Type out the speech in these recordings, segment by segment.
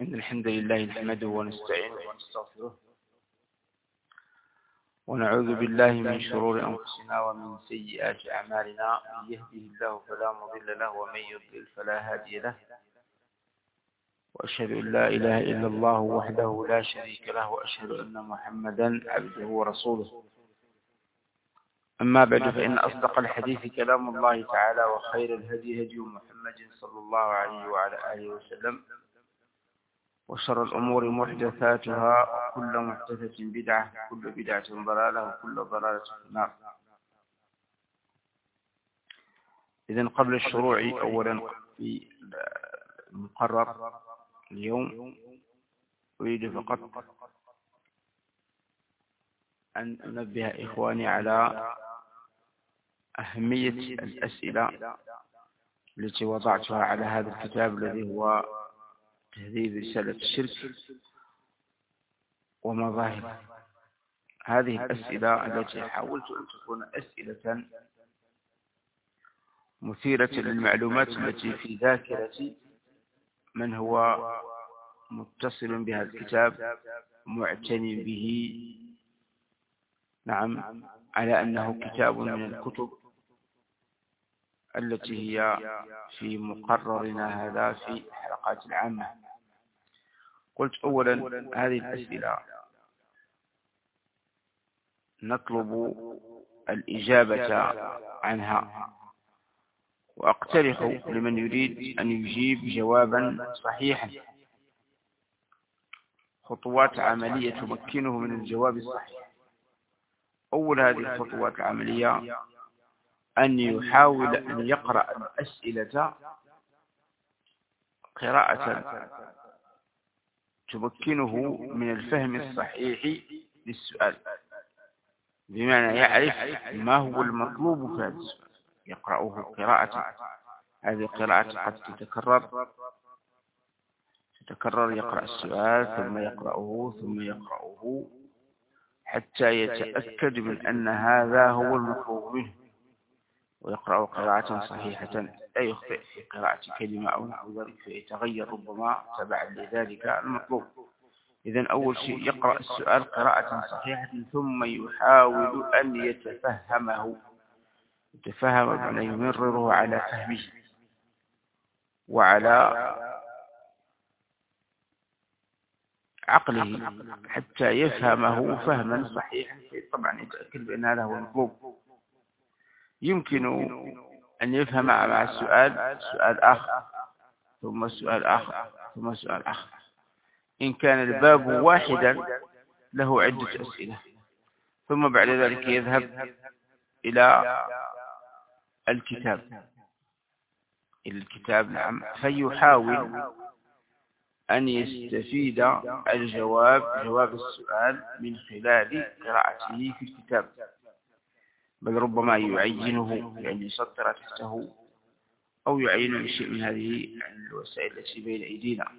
إن الحمد لله نحمده ونستعينه ونستغفره ونعوذ بالله من شرور أنفسنا ومن سيئات أعمالنا. من يهده الله فلا مضل له ومن يضلل فلا هادي له، وأشهد أن لا إله إلا الله وحده لا شريك له، وأشهد أن محمدا عبده ورسوله. أما بعد، فإن أصدق الحديث كلام الله تعالى، وخير الهدي هدي محمد صلى الله عليه وعلى آله وسلم، وشر الأمور محدثاتها، وكل محدثة بدعة، وكل بدعة ضلالة، وكل ضلالة في النار. إذن قبل الشروع أولا في المقرر اليوم، أريد فقط أن أنبه إخواني على أهمية الأسئلة التي وضعتها على هذا الكتاب الذي هو تهذيب رسالة الشرك ومظاهره. هذه الأسئلة التي حاولت أن تكون أسئلة مثيرة للمعلومات التي في ذاكرة من هو متصل بهذا الكتاب، معتني به، نعم، على أنه كتاب من الكتب التي هي في مقررنا هذا في الحلقات العامة. قلت أولا هذه الأسئلة نطلب الإجابة عنها، وأقترح لمن يريد أن يجيب جوابا صحيحا خطوات عملية تمكنه من الجواب الصحيح. أول هذه الخطوات العملية أن يحاول أن يقرأ الأسئلة قراءة تمكنه من الفهم الصحيح للسؤال، بمعنى يعرف ما هو المطلوب في هذا السؤال، يقرأه قراءة. هذه القراءة قد تتكرر، يقرأ السؤال ثم يقرأه حتى يتأكد من أن هذا هو المطلوب منه، ويقرأ قراءة صحيحة، لا يخطئ في قراءة كلمة أو نحو ذلك فيتغير ربما تبعا لذلك المطلوب. إذن أول شيء يقرأ السؤال قراءة صحيحة، ثم يحاول أن يتفهم بأن يمرره على فهمه وعلى عقله حتى يفهمه فهما صحيحا، طبعا يتأكد بأن هذا هو المطلوب. يمكن أن يفهم مع السؤال سؤال آخر، ثم سؤال آخر، ثم سؤال آخر. إن كان الباب واحدا له عدة أسئلة، ثم بعد ذلك يذهب إلى الكتاب، نعم، فيحاول أن يستفيد جواب السؤال من خلال قراءته في الكتاب، بل ربما يعينه، يعني يسطر تحته أو يعين شيء من هذه الوسائل التي بين أيدينا،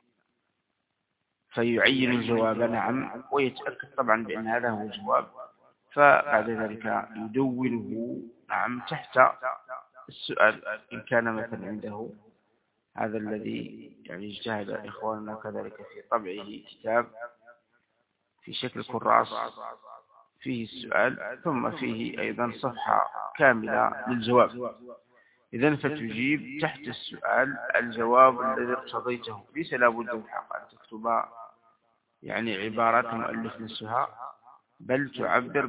فيعين الجواب، نعم، ويتأكد طبعا بأن هذا هو الجواب، فبعد ذلك يدونه، نعم، تحت السؤال إن كان مثلا عنده هذا الذي يعني اجتهد إخواننا كذلك في طبعه كتاب في شكل كراس فيه السؤال ثم فيه أيضا صفحة كاملة للجواب. إذن فتجيب تحت السؤال الجواب الذي اقتضيته، ليس لابد من حق أن تكتب يعني عبارات مؤلف نفسها، بل تعبر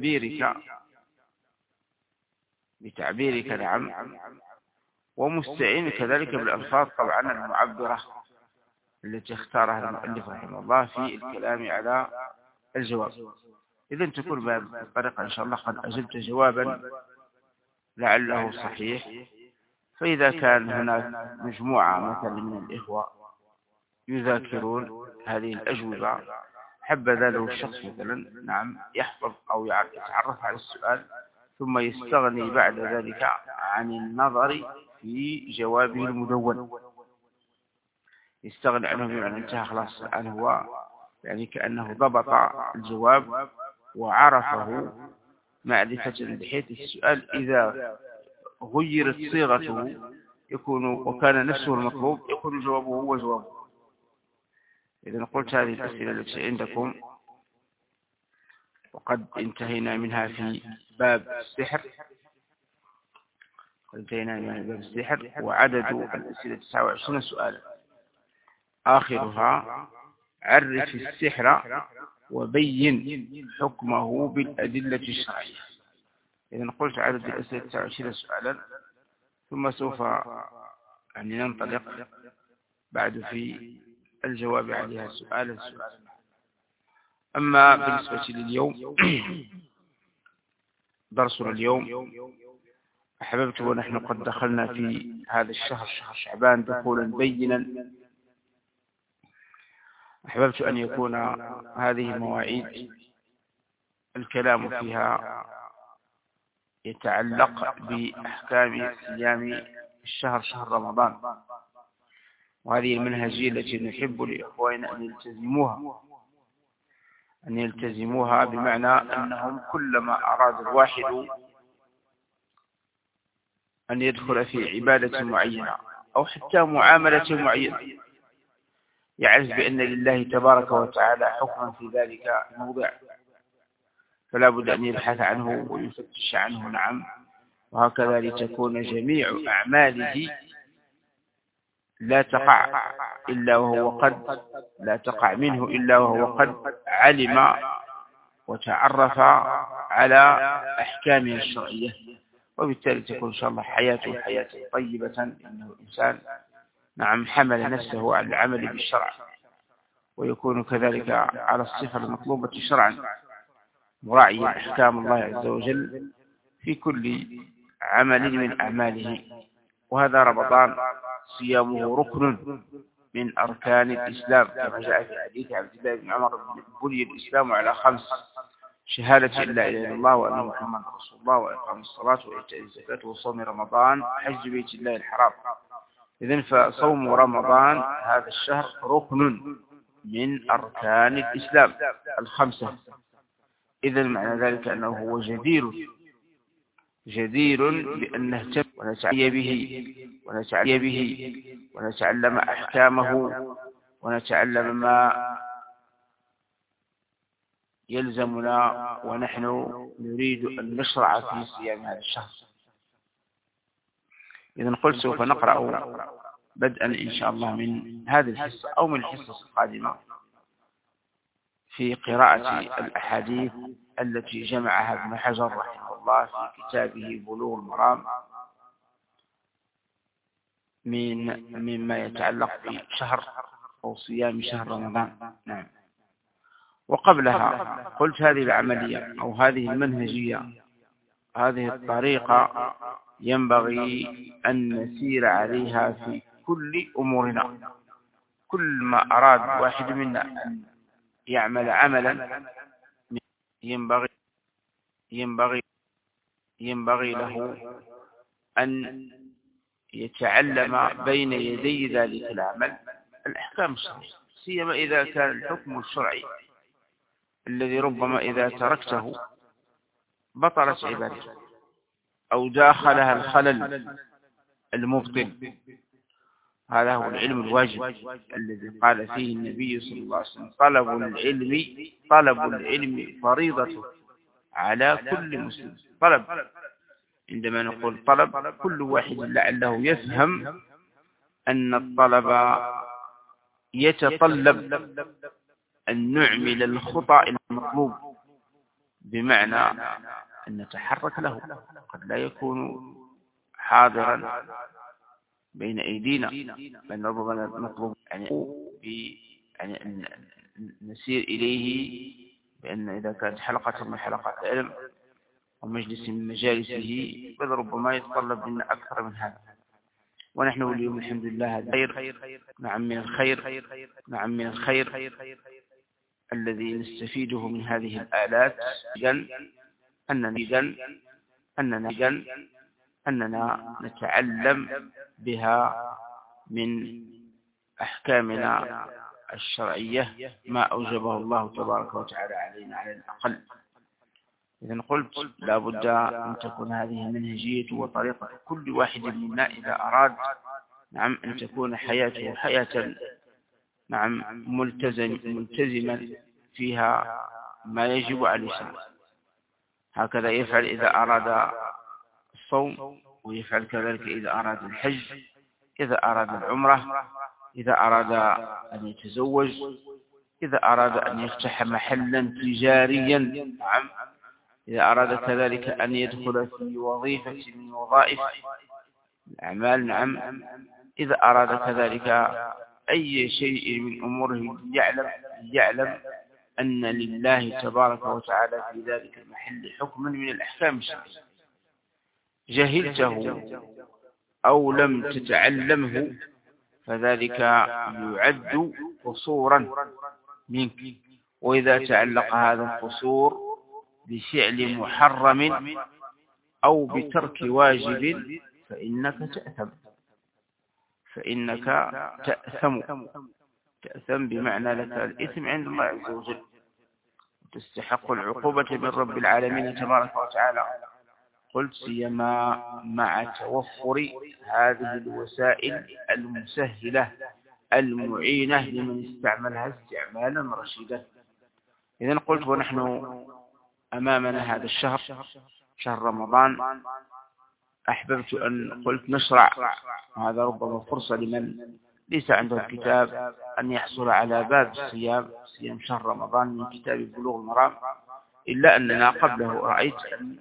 بتعبيرك، نعم، ومستعين كذلك بالألفاظ طبعا المعبرة التي اختارها المؤلف رحمه الله في الكلام على الجواب. إذن تكون بهذه الطريقة إن شاء الله قد أجبت جوابا لعله صحيح. فإذا كان هناك مجموعة مثلا من الإخوة يذاكرون هذه الأجوبة، حبذا له الشخص مثلا، نعم، يحفظ أو يتعرف على السؤال، ثم يستغني بعد ذلك عن النظر في جوابه المدون، يستغني عنه بمعنى انتهى خلاص. الآن هو يعني كأنه ضبط الجواب وعرفه معرفة، بحيث السؤال إذا غيرت صيغته يكون وكان نفسه المطلوب يكون جوابه هو جوابه. إذا قلت هذه الأسئلة التي عندكم وقد انتهينا منها في باب السحر، وعدد الأسئلة 29 سؤالا، آخرها عرف السحر وبين حكمه بالأدلة الشرعية. إذا قلت عدد الأسئلة 29 سؤالا، ثم سوف ننطلق بعد في الجواب عليها سؤالا. أما بالنسبة لليوم درسنا اليوم، أحببت ونحن قد دخلنا في هذا الشهر، شهر شعبان، دخولا بينا، أحببت أن يكون هذه المواعيد الكلام فيها يتعلق بأحكام صيام الشهر، شهر رمضان، وهذه المنهجية التي نحب لإخواننا أن يلتزموها، بمعنى أنهم كلما أراد الواحد أن يدخل في عبادة معينة أو حتى معاملة معينة يعرف بأن لله تبارك وتعالى حكما في ذلك الموضع، فلا بد أن يبحث عنه ويفتش عنه. نعم، وهكذا لتكون جميع أعماله لا تقع منه إلا وهو قد علم وتعرف على أحكامه الشرعية، وبالتالي تكون إن شاء الله حياته حياة طيبة، إنه إنسان نعم حمل نفسه على العمل بالشرع، ويكون كذلك على الصفة المطلوبة شرعا، مراعيا أحكام الله عز وجل في كل عمل من أعماله. وهذا رمضان صيامه ركن من أركان الإسلام، كما جاء في حديث عبد الله بن عمر: بني الإسلام على 5: شهادة أن لا إله إلا الله وأن محمدا رسول الله، وإقام الصلاة وإيتاء الزكاة وصوم رمضان حج بيت الله الحرام. إذن فصوم رمضان هذا الشهر ركن من أركان الإسلام 5. إذن معنى ذلك أنه هو جدير بأن نهتم ونتعي به ونتعلم أحكامه ونتعلم ما يلزمنا ونحن نريد أن نشرع في صيام هذا الشهر. إذن قلت سوف نقرأ بدءا إن شاء الله من هذه الحصة أو من الحصة القادمة في قراءة الأحاديث التي جمعها ابن حجر رحمه الله في كتابه بلوغ المرام مما يتعلق بشهر أو صيام شهر رمضان. نعم. وقبلها قلت هذه العملية أو هذه المنهجية، هذه الطريقة ينبغي أن نسير عليها في كل أمورنا. كل ما أراد واحد منا أن يعمل عملا ينبغي له أن يتعلم بين يدي ذلك العمل الأحكام الشرعية، سيما إذا كان الحكم الشرعي الذي ربما إذا تركته بطلت عبادته أو داخلها الخلل المبطل. هذا هو العلم الواجب الذي قال فيه النبي صلى الله عليه وسلم: طلب العلم فريضة على كل مسلم. طلب، عندما نقول طلب، كل واحد لعله يفهم أن الطلب يتطلب أن نعمل الخطأ المطلوب، بمعنى أن نتحرك له. قد لا يكون حاضرا بين أيدينا، بل ربما نطلب يعني أن نسير إليه، بأن إذا كانت حلقة من حلقات العلم ومجلس من مجالسه بل ربما يتطلب منا أكثر من هذا. ونحن اليوم الحمد لله هذا خير، نعم من الخير الذي نستفيده من هذه الآلات، أننا نتعلم بها من أحكامنا الشرعية ما أوجبه الله تبارك وتعالى علينا على الأقل. إذن قلت لا بد أن تكون هذه المنهجية وطريقة كل واحد منا إذا أراد نعم أن تكون حياته حياة نعم ملتزما فيها ما يجب على الإنسان. هكذا يفعل إذا أراد الصوم، ويفعل كذلك إذا أراد الحج، إذا أراد العمرة، إذا أراد أن يتزوج، إذا أراد أن يفتح محلا تجاريا، نعم، إذا أراد كذلك أن يدخل في وظيفة من وظائف الأعمال، نعم، إذا أراد كذلك أي شيء من أموره يعلم أن لله تبارك وتعالى في ذلك المحل حكما من الأحكام الشرعية، جهلته أو لم تتعلمه فذلك يعد قصورا منك. وإذا تعلق هذا القصور بفعل محرم أو بترك واجب فإنك تأثم بمعنى لك الإثم عند الله عز وجل، تستحق العقوبة من رب العالمين تبارك وتعالى. قلت سيما مع توفر هذه الوسائل المسهلة المعينة لمن استعملها استعمالا رشيدا. إذن قلت ونحن أمامنا هذا الشهر، شهر رمضان، أحببت أن قلت نشرع، وهذا ربما فرصة لمن ليس عنده الكتاب أن يحصل على باب الصيام، صيام شهر رمضان من كتاب بلوغ المرام. إلا أننا قبله رأيت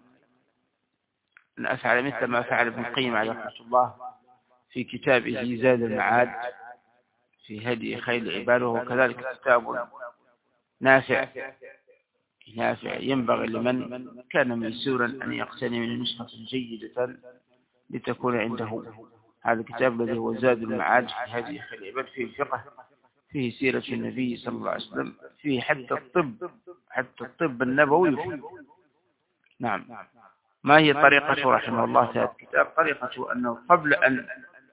أن أفعل مثل ما فعل ابن القيم عليه رحمة الله في كتابه زاد المعاد في هدي خير العباد، وكذلك كتاب نافع ينبغي لمن كان ميسورا أن يقتني من نسخة جيدة لتكون عنده. هذا الكتاب الذي هو زاد المعاد في هدي خير العباد، فيه الفقه، فيه سيرة النبي صلى الله عليه وسلم، فيه حتى الطب النبوي. نعم. ما هي طريقة رحمه الله في هذا الكتاب؟ طريقة أنه قبل أن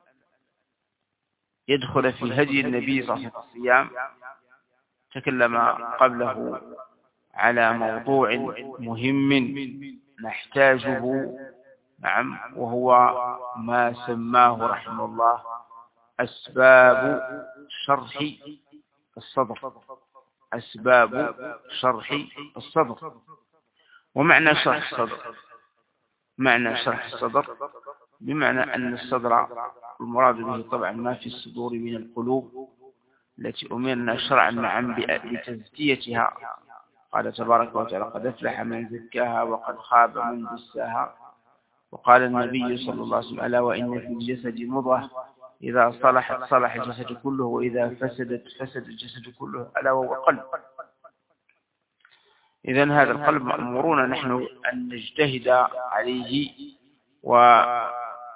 يدخل في هدي النبي صلى الله عليه وسلم الصيام تكلم قبله على موضوع مهم نحتاجه، نعم، وهو ما سماه رحمه الله أسباب شرح الصدر. أسباب شرح الصدر. ومعنى شرح الصدر، معنى شرح الصدر بمعنى أن الصدر المراد به طبعا ما في الصدور من القلوب التي أمرنا شرعا نعم بتزكيتها. قال تبارك وتعالى قد أفلح من زكاها وقد خاب من دساها. وقال النبي صلى الله عليه وسلم ألا وإن في الجسد مضغة إذا صلحت صلح الجسد كله وإذا فسدت فسد الجسد كله ألا وهو القلب. إذن هذا القلب مأمورون نحن أن نجتهد عليه وندخل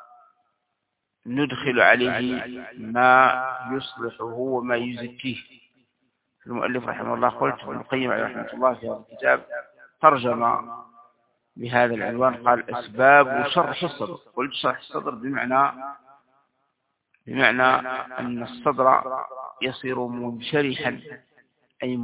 عليه ما يصلحه وما يزكيه. المؤلف رحمه الله قلت ابن القيم عليه رحمة الله في هذا الكتاب ترجم بهذا العنوان، قال أسباب شرح الصدر. قلت شرح الصدر بمعنى أن الصدر يصير منشرحا أي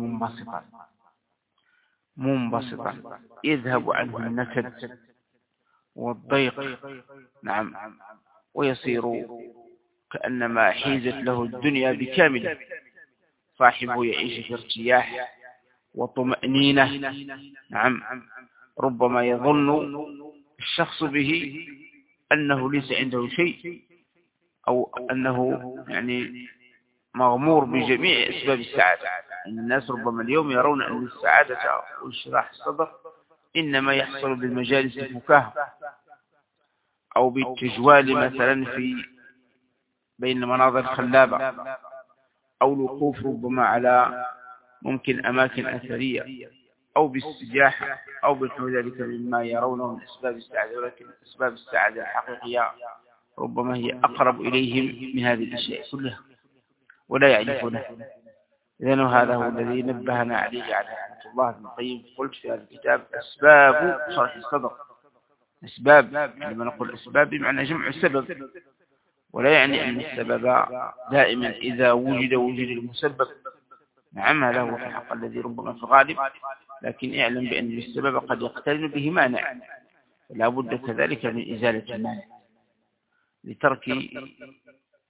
منبسطا يذهب عنه النكد والضيق، نعم، ويصير كأنما حيزت له الدنيا بكامله. صاحبه يعيش في ارتياح وطمأنينة، نعم. ربما يظن الشخص به أنه ليس عنده شيء، أو أنه يعني مغمور بجميع أسباب السعادة. أن الناس ربما اليوم يرون أن السعادة وانشراح الصدر إنما يحصل بالمجالس الفكاهة أو بالتجوال مثلا في بين المناظر الخلابة، أو الوقوف ربما على ممكن أماكن أثرية، أو بالسياحة، أو بنحو ذلك مما يرونه من أسباب السعادة. ولكن أسباب السعادة الحقيقية ربما هي أقرب إليهم من هذه الأشياء كلها ولا يعرفونها. إذن هذا هو الذي نبهنا عليه على رحمة الله ابن القيم. قلت في هذا الكتاب أسباب شرح الصدر. أسباب، لما نقول أسباب بمعنى جمع سبب، ولا يعني أن السبب دائما إذا وجد المسبب. نعم، هذا هو في الحق الذي ربما في الغالب، لكن اعلم بأن السبب قد يقترن به مانع، فلا بد كذلك من إزالة المانع لترك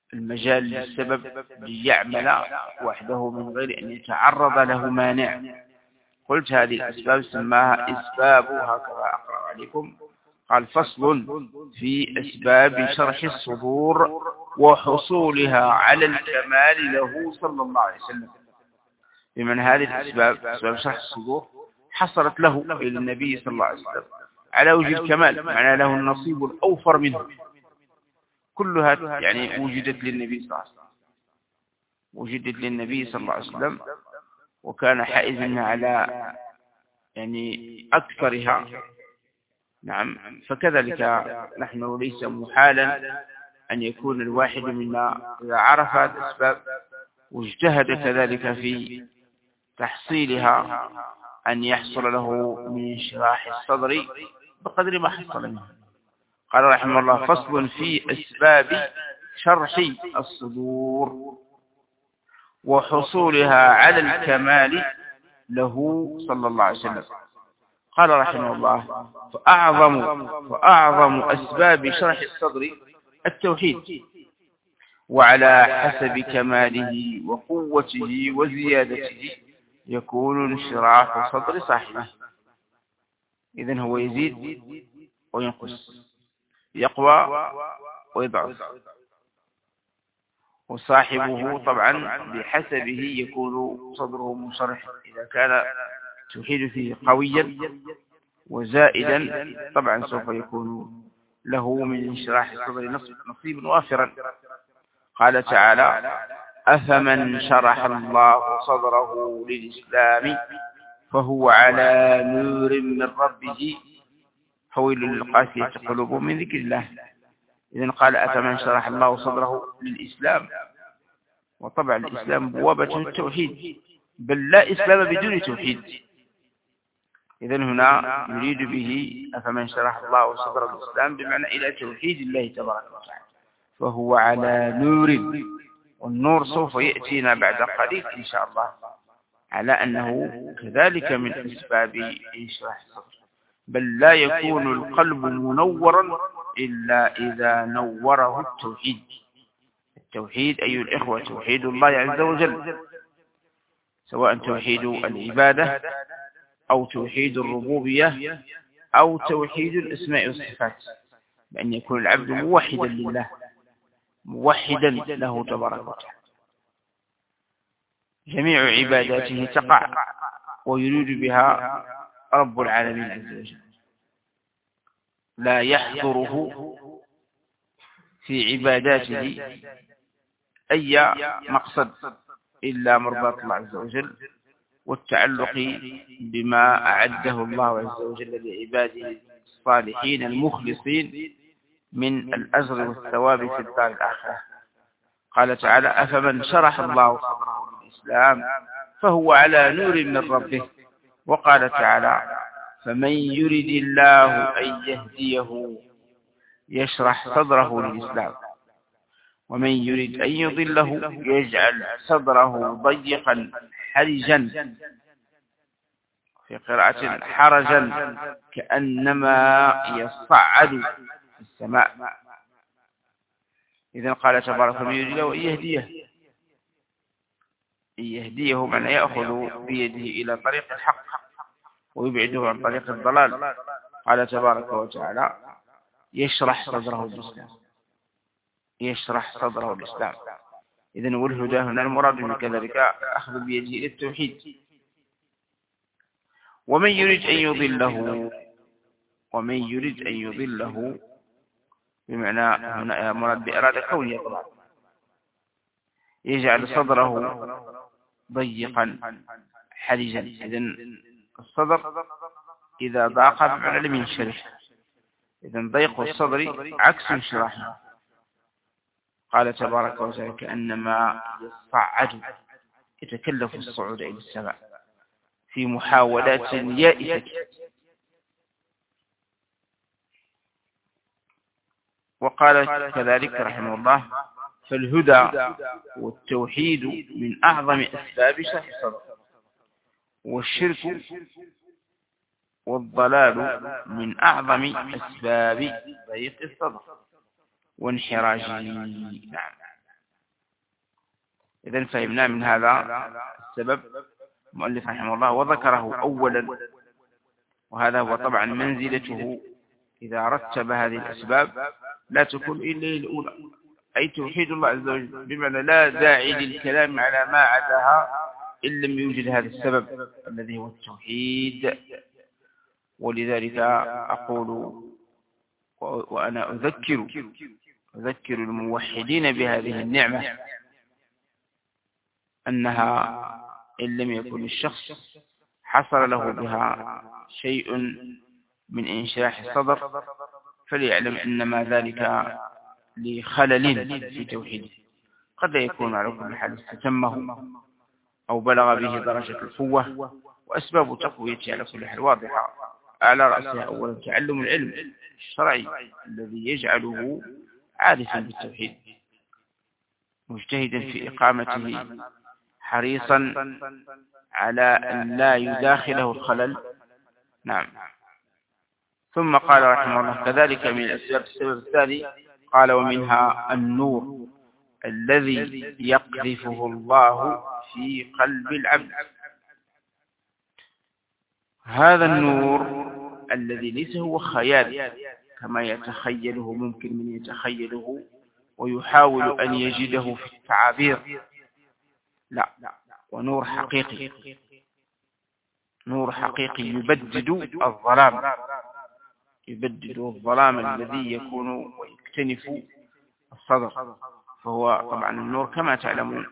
المجال للسبب ليعمل وحده من غير أن يتعرض له مانع. قلت هذه الأسباب سماها أسباب، هكذا أقرأ عليكم. قال فصل في أسباب شرح الصدور وحصولها على الكمال له صلى الله عليه وسلم. بمن هذه الأسباب، أسباب شرح الصدور، حصلت له إلى النبي صلى الله عليه وسلم على وجه الكمال، معنى له النصيب الأوفر منه، كلها يعني وجدت للنبي صلى الله عليه وسلم، وجدت للنبي صلى الله عليه وسلم، وكان حائزا على يعني أكثرها. نعم، فكذلك نحن ليس محالا أن يكون الواحد منا إذا عرف هذه الأسباب واجتهد كذلك في تحصيلها أن يحصل له من انشراح الصدر بقدر ما حصل منه. قال رحمه الله فصل في أسباب شرح الصدور وحصولها على الكمال له صلى الله عليه وسلم. قال رحمه الله فأعظم أسباب شرح الصدر التوحيد، وعلى حسب كماله وقوته وزيادته يكون انشراح صدر صاحبه. إذن هو يزيد وينقص، يقوى ويضعف، وصاحبه طبعا بحسبه يكون صدره منشرح. إذا كان التوحيد فيه قويا وزائدا طبعا سوف يكون له من انشراح الصدر نصيب وافرا. قال تعالى أفمن شرح الله صدره للإسلام فهو على نور من ربه فويل للقاسية قلوبهم من ذكر الله. إذن قال أفمن شرح الله صدره للإسلام، وطبعا الإسلام بوابة التوحيد، بل لا إسلام بدون توحيد. إذن هنا يريد به أفمن شرح الله صدر الإسلام بمعنى إلى توحيد الله تبارك وتعالى، فهو على نور، والنور سوف يأتينا بعد قليل إن شاء الله على أنه كذلك من أسباب إنشراح الصدر. بل لا يكون القلب منورا إلا إذا نوره التوحيد. التوحيد أيها الإخوة توحيد الله عز وجل، سواء توحيد العبادة أو توحيد الربوبية أو توحيد الأسماء والصفات، بأن يكون العبد موحدا لله، موحدا له تبارك وتعالى، جميع عباداته تقع ويريد بها رب العالمين عز وجل، لا يحضره في عباداته أي مقصد إلا مرضاة الله عز وجل والتعلق بما أعده الله عز وجل لعباده الصالحين المخلصين من الأجر والثواب في الدار الآخرة. قال تعالى أفمن شرح الله صدره للإسلام فهو على نور من ربه. وقال تعالى فمن يرد الله أن يهديه يشرح صدره للإسلام ومن يرد أن يضله يجعل صدره ضيقا حرجا، في قراءة حرجا كأنما يصعد في السماء. إذن قال تبارك من يريد الله أن يهديه من يأخذ بيده إلى طريق الحق ويبعده عن طريق الضلال. قال تبارك وتعالى يشرح صدره الإسلام، يشرح صدره الإسلام. إذن والهدى هنا المراد من كذلك أخذ بيده إلى التوحيد. ومن يريد أن يضله، ومن يريد أن يضله بمعنى هنا مراد بإرادة كونية طبعا، يجعل صدره ضيقا حرجا. إذن الصدر إذا ضاق بمعنى لم ينشرح، إذن ضيق الصدر عكس انشراحه. قال تبارك وتعالى كأنما يصعد، يتكلف الصعود إلى السماء في محاولات يائسة. وقال كذلك رحمه الله فالهدى والتوحيد من أعظم أسباب شرح الصدر، والشرك والضلال من أعظم أسباب ضيق الصدر وانحراجه. نعم. إذن فهمنا من هذا السبب المؤلف رحمه الله وذكره أولا، وهذا هو طبعا منزلته إذا رتب هذه الأسباب لا تكون إلا الأولى، أي توحيد الله عز وجل، بمعنى لا داعي للكلام على ما عداها إن لم يوجد هذا السبب الذي هو التوحيد. ولذلك أقول وأنا أذكر الموحدين بهذه النعمة أنها إن لم يكن الشخص حصل له بها شيء من انشراح الصدر فليعلم إنما ذلك لخلل في توحيده، قد يكون على كل حال استتمه أو بلغ به درجة القوة، وأسباب تقويته على كل حال واضحة، على رأسها أولا تعلم العلم الشرعي الذي يجعله عارفا بالتوحيد مجتهدا في إقامته حريصا على أن لا يداخله الخلل. نعم. ثم قال رحمه الله كذلك من الأسباب السبب الثاني قال ومنها النور الذي يقذفه الله في قلب العبد. هذا النور الذي ليس هو خيال كما يتخيله ممكن من يتخيله ويحاول أن يجده في التعابير، لا، ونور حقيقي، نور حقيقي يبدد الظلام الذي يكون ويكتنف الصدر. فهو طبعا النور كما تعلمون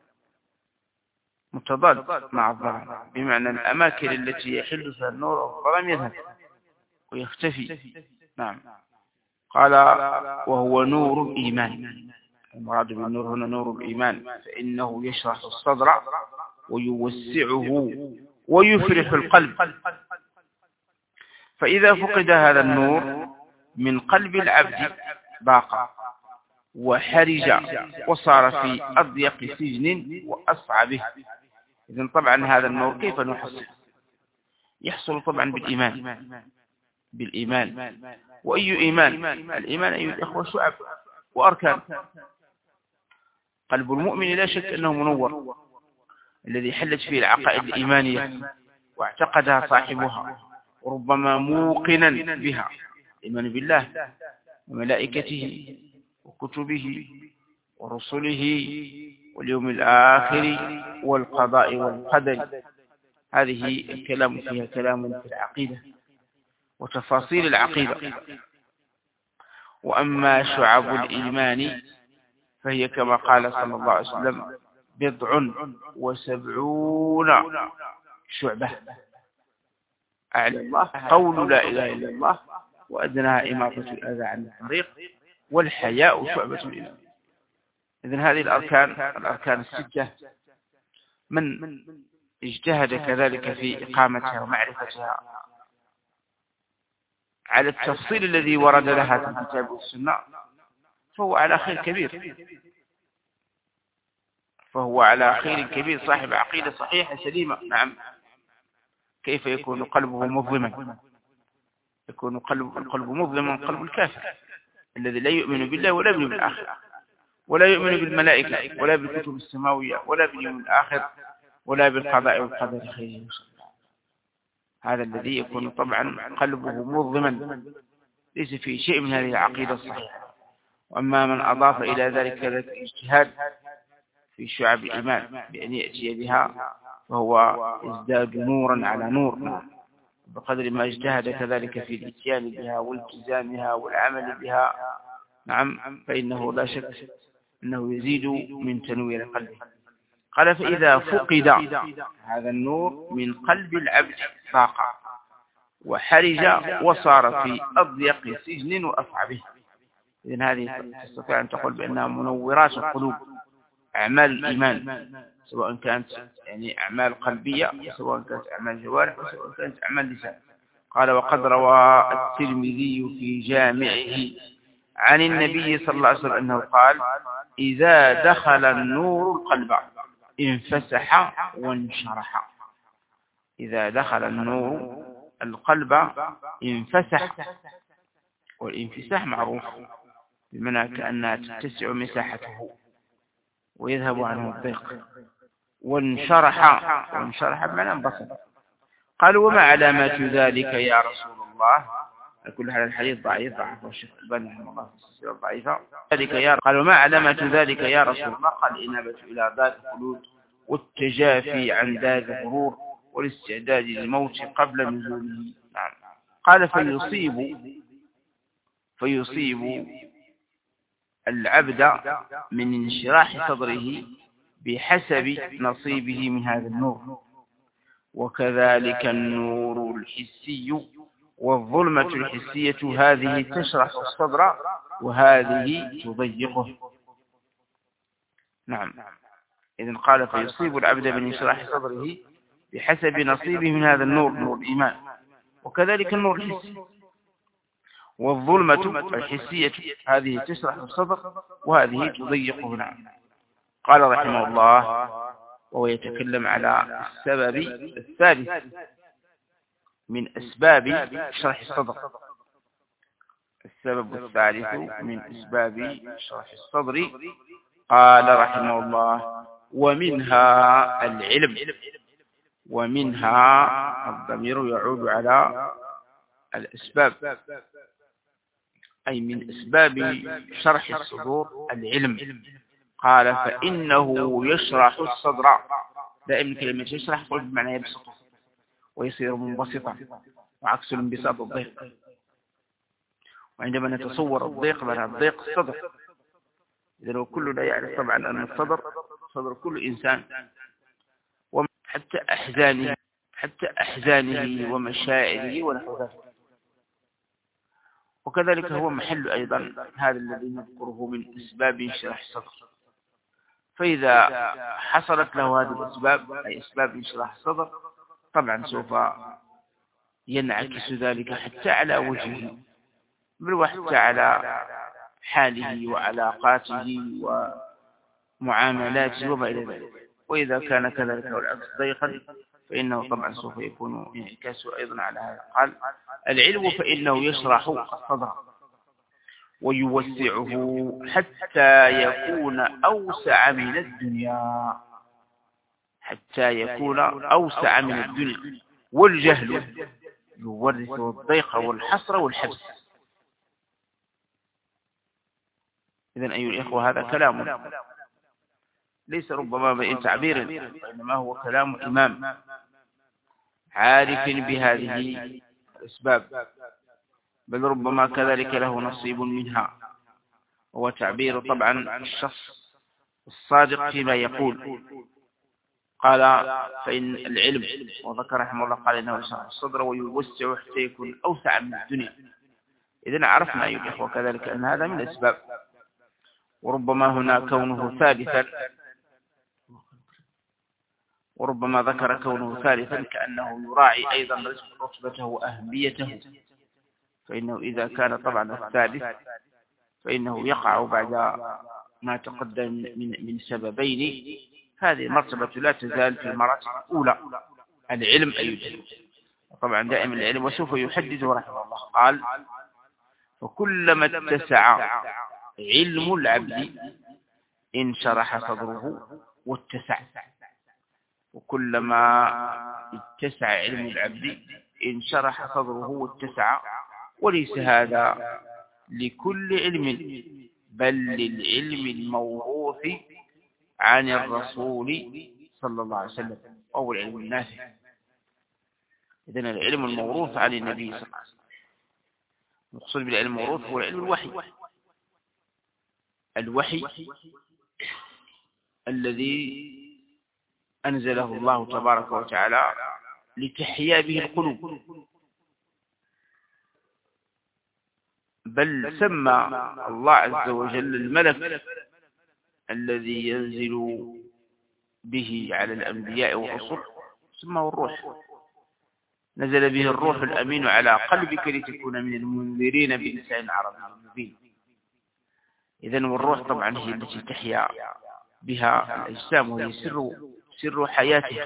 متضاد مع الظلام، بمعنى الأماكن التي يحل فيها النور الظلام يذهب ويختفي. نعم. قال وهو نور الإيمان، المراد بالنور هنا نور الإيمان، فإنه يشرح الصدر ويوسعه ويفرح القلب. فإذا فقد هذا النور من قلب العبد ضاق وحرج وصار في أضيق سجن وأصعبه. إذن طبعا هذا النور كيف نحصل؟ يحصل طبعا بالإيمان. وأي إيمان؟ الإيمان أيها الإخوة شعب وأركان. قلب المؤمن لا شك أنه منور، الذي حلت فيه العقائد الإيمانية واعتقدها صاحبها وربما موقنا بها، الإيمان بالله وملائكته وكتبه ورسله واليوم الآخر والقضاء والقدر. هذه الكلام فيها كلام في العقيدة وتفاصيل العقيدة. وأما شعب الإيمان فهي كما قال صلى الله عليه وسلم 70 شعبة. أعلى الله قول لا إله إلا الله، وأدناها إماطة الأذى عن الطريق، والحياء شعبة الإيمان. إذن هذه الأركان الستة من اجتهد كذلك في إقامتها ومعرفتها على التفصيل الذي ورد لها في الكتاب والسنة فهو على خير كبير، صاحب عقيدة صحيحة سليمة. نعم. كيف يكون قلبه مظلما؟ يكون القلب مظلما قلب الكافر الذي لا يؤمن بالله ولا باليوم الآخر ولا يؤمن بالملائكة ولا بالكتب السماوية ولا باليوم الآخر ولا بالقضاء والقدر خيره وشره. هذا الذي يكون طبعا قلبه مظلما ليس فيه شيء من هذه العقيدة الصحيحة. وأما من أضاف إلى ذلك الاجتهاد في شعب الإيمان بأن يأتي بها فهو يزداد نورا على نور بقدر ما اجتهد كذلك في الاتيان بها والتزامها والعمل بها. نعم. فإنه لا شك أنه يزيد من تنوير قلبه. قال فإذا فقد هذا النور من قلب العبد ضاق وحرج وصار في أضيق سجن وأصعبه. إذن هذه تستطيع أن تقول بأنها منورات القلوب، أعمال الإيمان، سواء كانت يعني أعمال قلبية سواء كانت أعمال جوارح سواء كانت أعمال لسان. قال وقد روى الترمذي في جامعه عن النبي صلى الله عليه وسلم أنه قال إذا دخل النور القلب انفسح وانشرح. إذا دخل النور القلب انفسح، والانفساح معروف بمعنى كأنها تتسع مساحته ويذهب عنه الضيق. وانشرح بمعنى انبسط. قالوا وما علامات ذلك يا رسول الله؟ كل هذا الحديث ضعيف، ضعفه الشيخ الألباني رحمه الله في السلسلة الضعيفة. قالوا ما علامات ذلك يا رسول الله؟ قال الإنابة إلى دار الخلود والتجافي عن دار الغرور والاستعداد للموت قبل نزوله. نعم. قال فيصيب العبد من انشراح صدره بحسب نصيبه من هذا النور، وكذلك النور الحسي والظلمة الحسية هذه تشرح الصدر وهذه تضيقه. نعم. إذن قال فيصيب العبد من انشراح صدره بحسب نصيبه من هذا النور، نور الإيمان، وكذلك النور الحسي والظلمة الحسية هذه تشرح الصدر وهذه تضيقه. نعم. قال رحمه الله وهو يتكلم على السبب الثالث من أسباب شرح الصدر. السبب الثالث من أسباب شرح الصدر قال رحمه الله ومنها العلم. ومنها الضمير يعود على الأسباب، أي من أسباب شرح الصدور العلم. قال فإنه يشرح الصدر. دائما كلمة يشرح قلت بمعنى يبسطه ويصير منبسطا، وعكس الانبساط الضيق. وعندما نتصور الضيق معنى الضيق الصدر. إذا لو كلنا يعرف طبعا أن الصدر صدر كل إنسان، حتى أحزانه ومشاعره ونحو ذلك. وكذلك هو محل أيضا هذا الذي نذكره من أسباب شرح الصدر. فإذا حصلت له هذه الأسباب أي أسباب انشراح الصدر طبعا سوف ينعكس ذلك حتى على وجهه، بل وحتى على حاله وعلاقاته ومعاملاته وما إلى ذلك. وإذا كان كذلك والعكس ضيقا فإنه طبعا سوف يكون انعكاس أيضا على هذا. قال العلم فإنه يشرح الصدر ويوسعه حتى يكون أوسع من الدنيا، حتى يكون أوسع من الدنيا. والجهل يورث الضيق والحصر والحبس. إذن أيها الإخوة هذا كلام ليس ربما بين تعبير، وإنما هو كلام إمام عارف بهذه الأسباب، بل ربما كذلك له نصيب منها. هو تعبير طبعا الشخص الصادق فيما يقول. قال فإن العلم، وذكر رحمه الله قال إنه يشرح الصدر ويوسع حتى يكون أوسع من الدنيا. إذن عرفنا أيها الإخوة كذلك أن هذا من الأسباب. وربما هنا كونه ثالثا، وربما ذكر كونه ثالثا كأنه يراعي أيضا رتبته وأهميته. فإنه إذا كان طبعا الثالث فإنه يقع بعد ما تقدم من سببين. هذه المرتبة لا تزال في المراتب الأولى العلم أيضا. طبعا دائما العلم. وسوف يحدد رحمه الله قال فكلما اتسع علم العبد انشرح صدره واتسع. وكلما اتسع علم العبد انشرح صدره واتسع. وليس هذا لكل علم بل للعلم الموروث عن الرسول صلى الله عليه وسلم، أو العلم النافع. إذن العلم الموروث عن النبي صلى الله عليه وسلم. المقصود بالعلم الموروث هو العلم الوحي الذي أنزله الله تبارك وتعالى لتحيا به القلوب. بل سمى الله عز وجل الملك الذي ينزل به على الأنبياء والرسل سماه الروح. نزل به الروح الأمين على قلبك لتكون من المنذرين بلسان عربي مبين. إذن والروح طبعا هي التي تحيا بها الأجسام، وهي سر حياتها.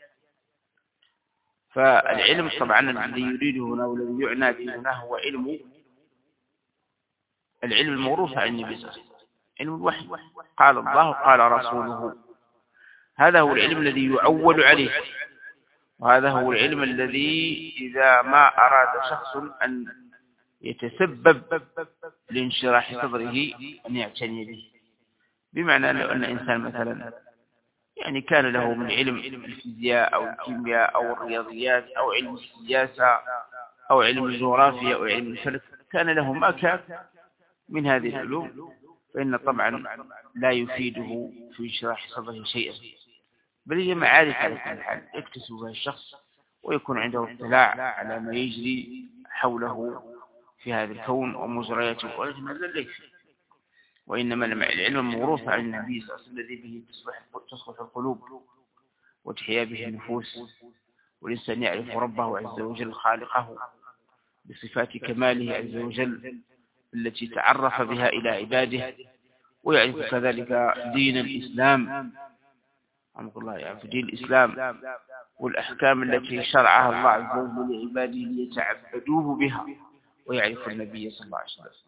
فالعلم طبعا الذي يريده هنا والذي يعنى به هنا هو العلم الموروث عن النبي صلى الله عليه وسلم. علم الوحي، قال الله قال رسوله. هذا هو العلم الذي يعول عليه، وهذا هو العلم الذي إذا ما أراد شخص أن يتسبب لانشراح صدره أن يعتني به. بمعنى لو أن إنسان مثلا يعني كان له من علم الفيزياء أو الكيمياء أو الرياضيات أو علم السياسة أو علم الجغرافيا أو علم الفلك، كان له ما كان من هذه العلوم، فإن طبعا لا يفيده في شرح صدره شيئا، بل هي معارف على كل حال يكتسب بها الشخص ويكون عنده اطلاع على ما يجري حوله في هذا الكون ومجرياته، ولكن هذا ليس. وإنما العلم الموروث عن النبي صلى الله عليه وسلم الذي به تصلح القلوب وتحيا به النفوس، والإنسان يعرف ربه عز وجل خالقه بصفات كماله عز وجل التي تعرف بها إلى عباده، ويعرف كذلك دين الإسلام، رحمه الله، يعرف دين الإسلام والأحكام التي شرعها الله عز وجل لعباده ليتعبدوه بها، ويعرف النبي صلى الله عليه وسلم.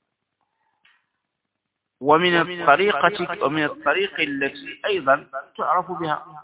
ومن الطريق التي أيضا تعرف بها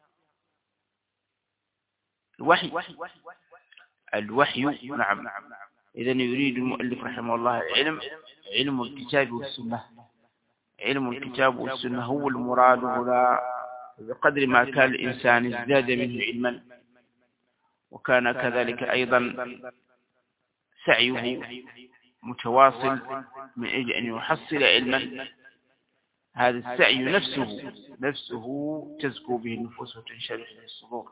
الوحي. نعم. إذن يريد المؤلف رحمه الله علم الكتاب والسنة. علم الكتاب والسنة هو المراد هنا، بقدر ما كان الإنسان ازداد منه علما، وكان كذلك أيضا سعيه متواصل من أجل أن يحصل علما، هذا السعي نفسه تزكو به النفوس وتنشرح به الصدور.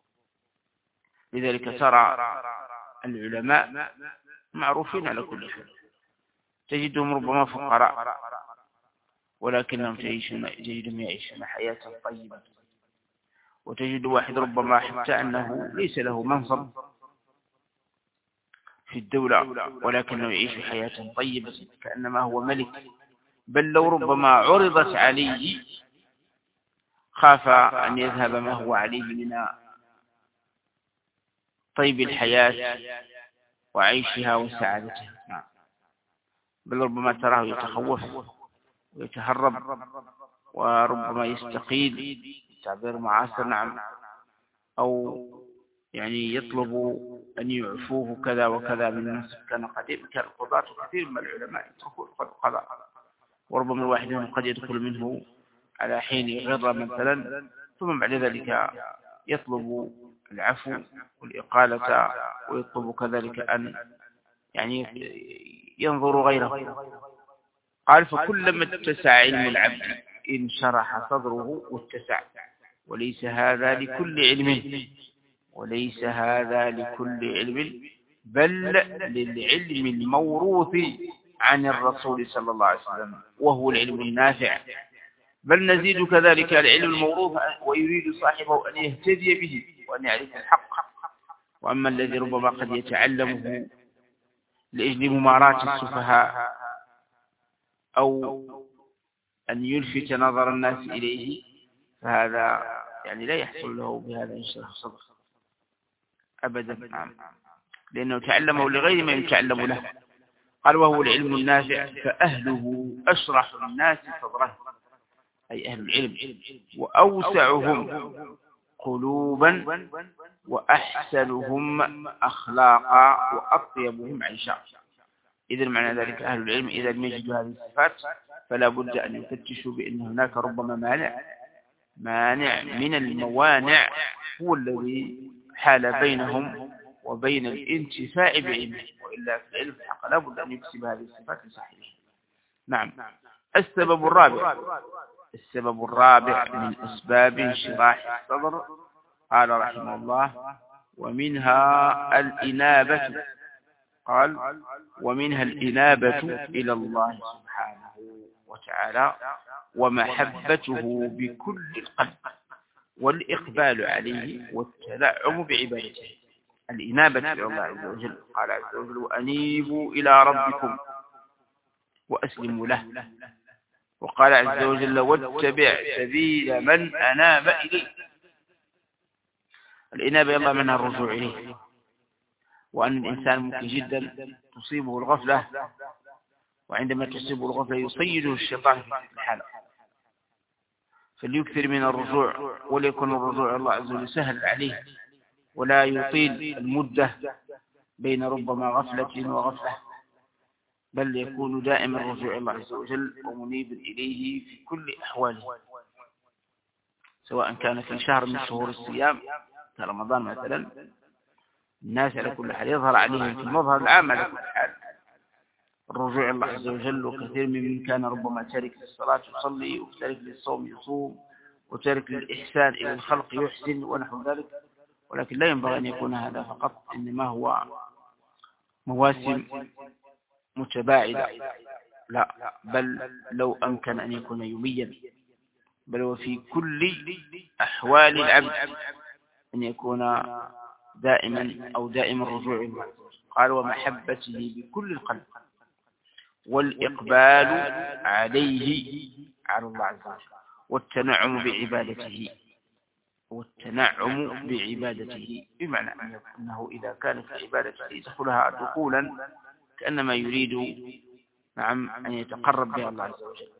لذلك ترى العلماء معروفين على كل حال، تجدهم ربما فقراء ولكنهم تجدهم يعيشون حياة طيبة، وتجد واحد ربما حتى أنه ليس له منصب في الدولة ولكنه يعيش حياة طيبة كأنما هو ملك، بل لو ربما عرضت عليه خاف أن يذهب ما هو عليه من طيب الحياة وعيشها وسعادتها، بل ربما تراه يتخوف ويتهرب وربما يستقيل تعبير معاصر، نعم، أو يعني يطلب أن يعفوه كذا وكذا من الناس. كان قديم كان القضاة كثير من العلماء يتركون القضاء، وربما الواحد منهم قد يدخل منه على حين غر مثلا، ثم بعد ذلك يطلب العفو والإقالة، ويطلب كذلك أن يعني ينظر غيره. قال فكلما اتسع علم العبد انشرح صدره واتسع، وليس هذا لكل علم، بل للعلم الموروث عن الرسول صلى الله عليه وسلم، وهو العلم النافع. بل نزيد كذلك العلم الموروث، ويريد صاحبه أن يهتدي به وأن يعرف الحق. وأما الذي ربما قد يتعلمه لأجل ممارات السفهاء أو أن يلفت نظر الناس إليه، فهذا يعني لا يحصل له بهذا انشراح صدر أبدا، لأنه تعلمه لغير ما يتعلم له. قال وهو العلم النافع، فأهله أشرح الناس صدره، أي أهل العلم، وأوسعهم قلوبا وأحسنهم أخلاقا وأطيبهم عيشا. إذن معنى ذلك أهل العلم إذا لم يجدوا هذه الصفات فلا بد أن يفتشوا بأن هناك ربما مانع من الموانع هو الذي حال بينهم وبين الانتفاع بعلمه، وإلا في العلم الحق لا بد أن يكسب هذه الصفات لصاحبه. نعم. السبب الرابع من أسباب انشراح الصدر، قال رحمه الله ومنها الإنابة. قال ومنها الإنابة إلى الله سبحانه وتعالى ومحبته بكل القلب والإقبال عليه والتنعم بعبادته. الإنابة إلى الله عز وجل، قال عز وجل وأنيبوا إلى ربكم وأسلموا له. وقال عز وجل واتبع سبيل من أناب إليه. الإنابة إلى الله منها الرجوع إليه، وأن الإنسان ممكن جدا تصيبه الغفلة وعندما تصيب الغفلة يصيده الشيطان في تلك الحالة، فليكثر من الرجوع، وليكن الرجوع إلى الله عز وجل سهل عليه، ولا يطيل المدة بين ربما غفلة وغفلة، بل يكون دائما الرجوع إلى الله عز وجل ومنيب إليه في كل أحواله، سواء كان في شهر من شهور الصيام كرمضان مثلا، الناس على كل حال يظهر عليهم في المظهر العام على كل حال الرجوع إلى الله عز وجل، وكثير من كان ربما تارك للصلاة يصلي، وتارك للصوم يصوم، وتارك للإحسان إلى الخلق يحسن ونحو ذلك، ولكن لا ينبغي أن يكون هذا فقط، إنما هو مواسم متباعدة، لا، بل لو أمكن أن يكون يوميا، بل وفي كل أحوال العبد أن يكون دائما أو دائما الرجوع إلى الله. قال ومحبته بكل القلب، والإقبال عليه على الله عز وجل، والتنعم بعبادته، بمعنى أنه إذا كانت عبادته يدخلها دخولا كأنما يريد أن يتقرب بها الله عز وجل،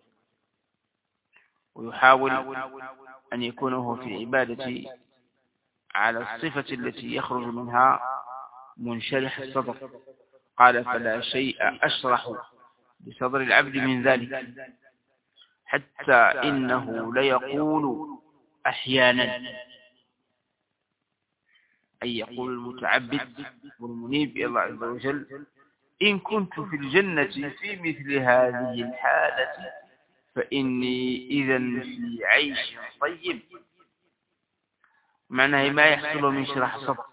ويحاول أن يكون هو في العبادة على الصفة التي يخرج منها منشرح الصدر. قال فلا شيء أشرح بصدر العبد من ذلك، حتى إنه ليقول أحيانا، أي يقول المتعبد والمنيب إلى الله عز وجل إن كنت في الجنة في مثل هذه الحالة فإني إذا في عيش طيب، معناه ما يحصل من شرح الصدر.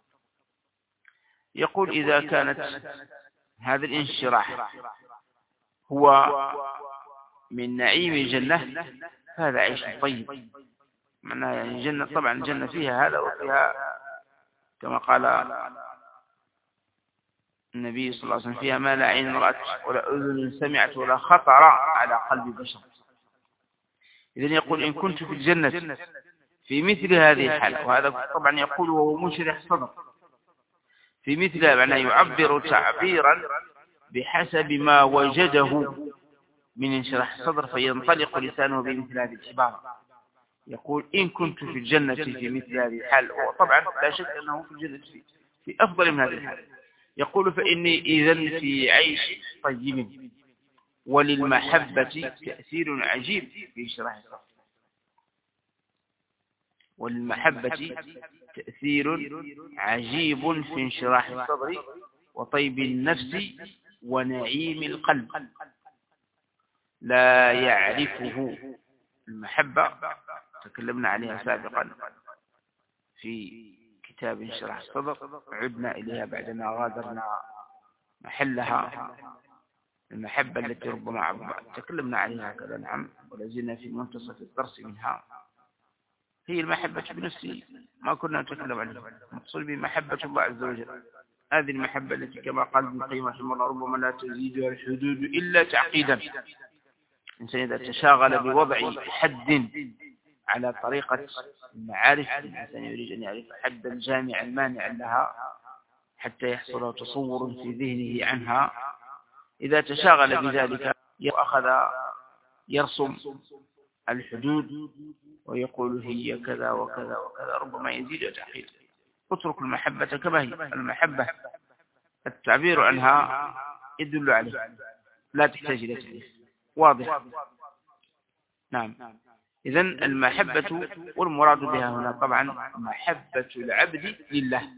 يقول إذا كانت هذا الانشراح هو من نعيم الجنة فهذا عيش طيب، معناه يعني الجنة، طبعا الجنة فيها هذا وفيها كما قال النبي صلى الله عليه وسلم فيها ما لا عين رأت ولا أذن سمعت ولا خطر على قلب بشر. إذن يقول إن كنت في الجنة في مثل هذه الحالة، وهذا طبعا يقول وهو منشرح صدر، في مثل معناه يعبر تعبيرا بحسب ما وجده من انشراح الصدر، فينطلق لسانه بمثل هذه العبارة. يقول إن كنت في الجنة في مثل هذه الحال، وطبعا لا شك أنه في الجنة في أفضل من هذه الحال. يقول فإني إذن في عيش طيب، وللمحبة تأثير عجيب في انشراح الصدر، وللمحبة تأثير عجيب في انشراح الصدر وطيب النفس ونعيم القلب لا يعرفه. المحبة تكلمنا عليها سابقا في كتاب انشراح الصدر، عدنا إليها بعدما غادرنا محلها. المحبة التي ربما تكلمنا عليها كذا، نعم، ولازلنا في منتصف الدرس منها، هي المحبة بنفسه، ما كنا نتكلم عنها. مقصود بمحبة الله عز وجل هذه المحبة التي كما قال ابن القيم رحمه الله ربما لا تزيدها الحدود إلا تعقيدا. الإنسان إذا تشاغل بوضع حد على طريقة المعارف، الإنسان يريد أن يعرف حدا جامعا مانعا لها حتى يحصل تصور في ذهنه عنها، إذا تشاغل بذلك أخذ يرسم الحدود ويقول هي كذا وكذا وكذا، ربما يزيد تعقيد. اترك المحبة كما هي. المحبة التعبير عنها يدل عليه، لا تحتاج إلى تعريف، واضح. نعم. إذن المحبة والمراد بها هنا طبعا محبة العبد لله،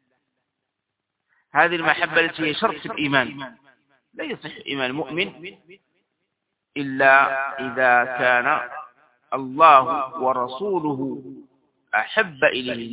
هذه المحبة التي هي شرط الإيمان. لا يصح إيمان المؤمن إلا إذا كان الله ورسوله أحب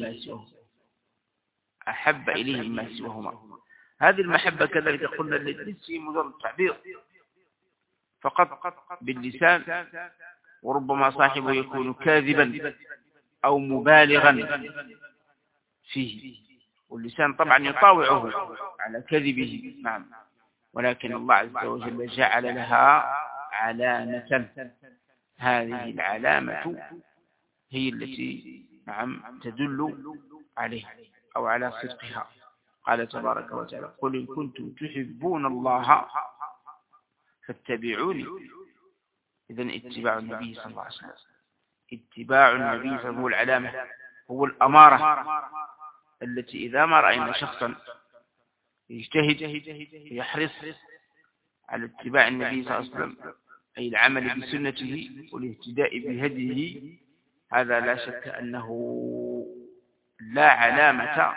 إليه ما سواهما. هذه المحبة كذلك قلنا ليس مجرد تعبير فقط باللسان، وربما صاحبه يكون كاذبا أو مبالغا فيه، واللسان طبعا يطاوعه على كذبه، نعم، ولكن الله عز وجل جعل لها علامة، هذه العلامة هي التي نعم تدل عليها أو على صدقها. قال تبارك وتعالى قل إن كنتم تحبون الله فاتبعوني. إذن اتباع النبي صلى الله عليه وسلم، اتباع النبي صلى الله عليه وسلم هو العلامة، هو الأمارة التي إذا ما رأينا شخصا يجتهد ويحرص على اتباع النبي صلى الله عليه وسلم، أي العمل بسنته والاهتداء بهديه، هذا لا شك أنه لا علامة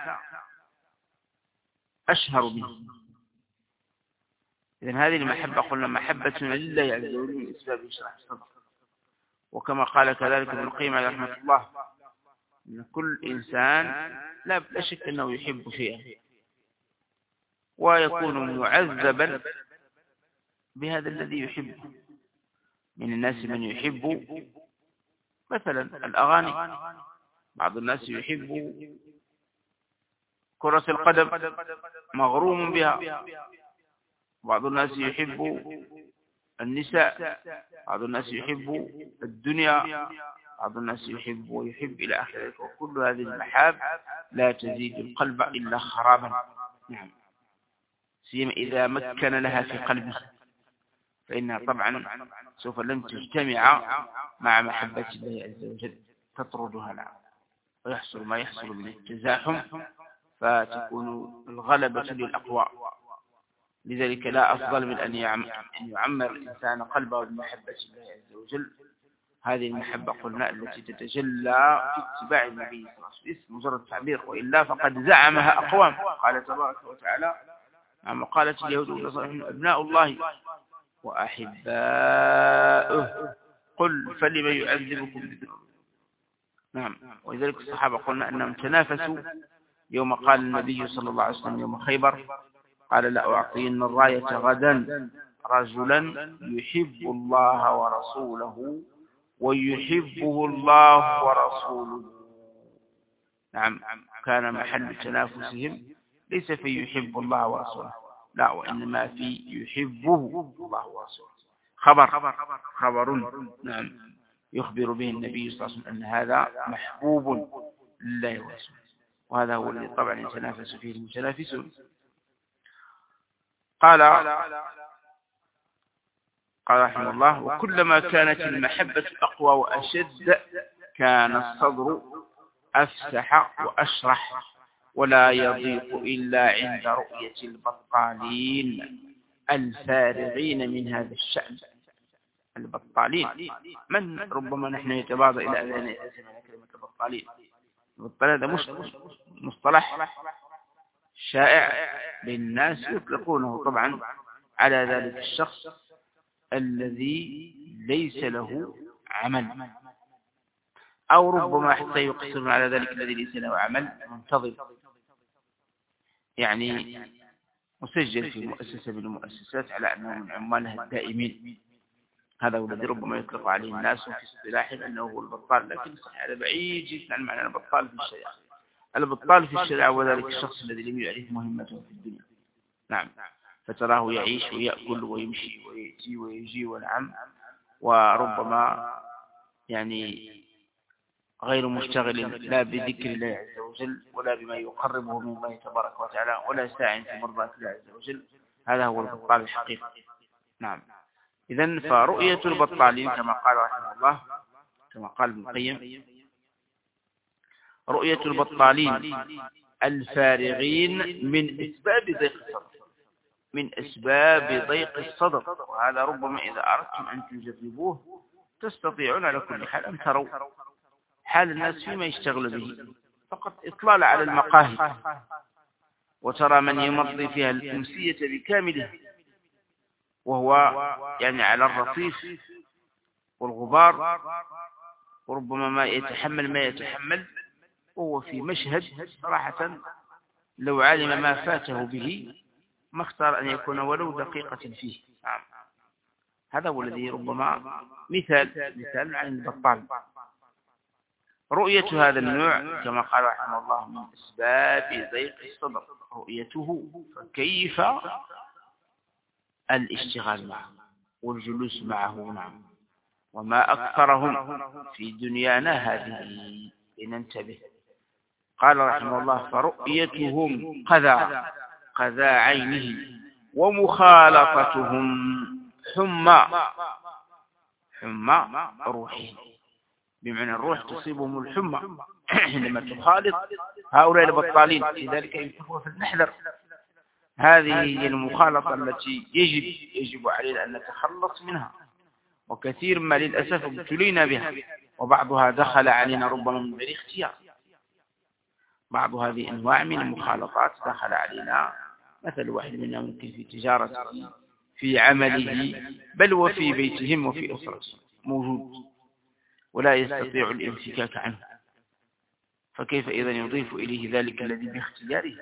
أشهر به. إذن هذه المحبة قلنا محبة لله عز وجل من أسباب شرح الصدر. وكما قال كذلك ابن القيم عليه رحمة الله أن كل إنسان لا شك أنه يحب شيئا ويكون معذبا بهذا الذي يحبه. من الناس من يحب مثلا الأغاني، بعض الناس يحب كرة القدم مغروم بها، بعض الناس يحب النساء، بعض الناس يحب الدنيا، بعض الناس يحب ويحب إلى آخره. وكل هذه المحاب لا تزيد القلب إلا خرابا. نعم، سيما إذا مكن لها في قلبه، فإنها طبعا سوف لن تجتمع مع محبة الله عز وجل، تطردها. نعم، ويحصل ما يحصل من التزاحم، فتكون الغلبة للأقوى. لذلك لا أفضل من أن يعمر الإنسان قلبه بمحبة الله عز وجل. هذه المحبة قلنا التي تتجلى في اتباع النبي صلى الله عليه وسلم، مجرد تعبير، وإلا فقد زعمها أقوام. قال تبارك وتعالى: عما قالت اليهود والنصارى أبناء الله وأحباؤه قل فلم يعذبكم بذنوبكم. نعم، ولذلك الصحابة قلنا أنهم تنافسوا يوم قال النبي صلى الله عليه وسلم يوم خيبر: قال: لا أعطين الراية غدا رجلا يحب الله ورسوله ويحبه الله ورسوله. نعم، كان محل تنافسهم ليس في يحب الله ورسوله، لا، وإنما في يحبه الله ورسوله. خبر نعم يخبر به النبي صلى الله عليه وسلم أن هذا محبوب لله ورسوله، وهذا هو الذي طبعا يتنافس فيه المتنافسون. قال رحمه الله: وكلما كانت المحبة أقوى وأشد كان الصدر أفسح وأشرح، ولا يضيق إلا عند رؤية البطالين الفارغين من هذا الشأن. البطالين من ربما نحن يتبادر إلى أذهاننا كلمة البطالين. البطالين هذا مصطلح شائع للناس، يطلقونه طبعا على ذلك الشخص الذي ليس له عمل، أو ربما حتى يقصرون على ذلك الذي ليس له عمل منتظم، يعني مسجل في مؤسسة من المؤسسات على أنه من عمالها الدائمين. هذا هو الذي ربما يطلق عليه الناس في اصطلاحهم أنه هو البطال، لكن صحيح هذا بعيد جدا عن معنى البطال في الشريعة. البطال في الشريعة هو ذلك الشخص الذي لم يعرف مهمته في الدنيا. نعم، فتراه يعيش ويأكل ويمشي ويأتي ويجي ونعم، وربما يعني غير مشتغل لا بذكر الله عز وجل ولا بما يقربه من الله تبارك وتعالى، ولا ساع في مرضاة الله عز وجل. هذا هو البطال الحقيقي. نعم، إذن فرؤية البطالين كما قال رحمه الله، كما قال ابن القيم: رؤية البطالين الفارغين من أسباب ضيق الصدر، من أسباب ضيق الصدر. وهذا ربما إذا أردتم أن تجربوه تستطيعون على كل حال أن تروا حال الناس فيما يشتغل به، فقط إطلال على المقاهي، وترى من يمضي فيها الأمسية بكامله وهو يعني على الرصيف والغبار، وربما ما يتحمل، وهو في مشهد صراحة لو علم ما فاته به ما اختار أن يكون ولو دقيقة فيه. هذا هو الذي ربما مثال عن البطال. رؤية هذا النوع كما قال رحمه الله من أسباب ضيق الصدر رؤيته، فكيف الاشتغال معه والجلوس معه. نعم، وما أكثرهم في دنيانا هذه، لننتبه. قال رحمه الله: فرؤيتهم قذى عينه ومخالطتهم حمى روحه، بمعنى الروح تصيبهم الحمى عندما تخالط هؤلاء البطالين، لذلك فلنحذر. هذه هي المخالطة التي يجب علينا أن نتخلص منها، وكثير ما للأسف ابتلينا بها، وبعضها دخل علينا ربما من غير اختيار. بعض هذه أنواع من المخالطات دخل علينا، مثل واحد منا ممكن في تجارته، في عمله، بل وفي بيتهم وفي أسرته موجود، ولا يستطيع الانفكاك عنه، فكيف إذا يضيف إليه ذلك الذي باختياره؟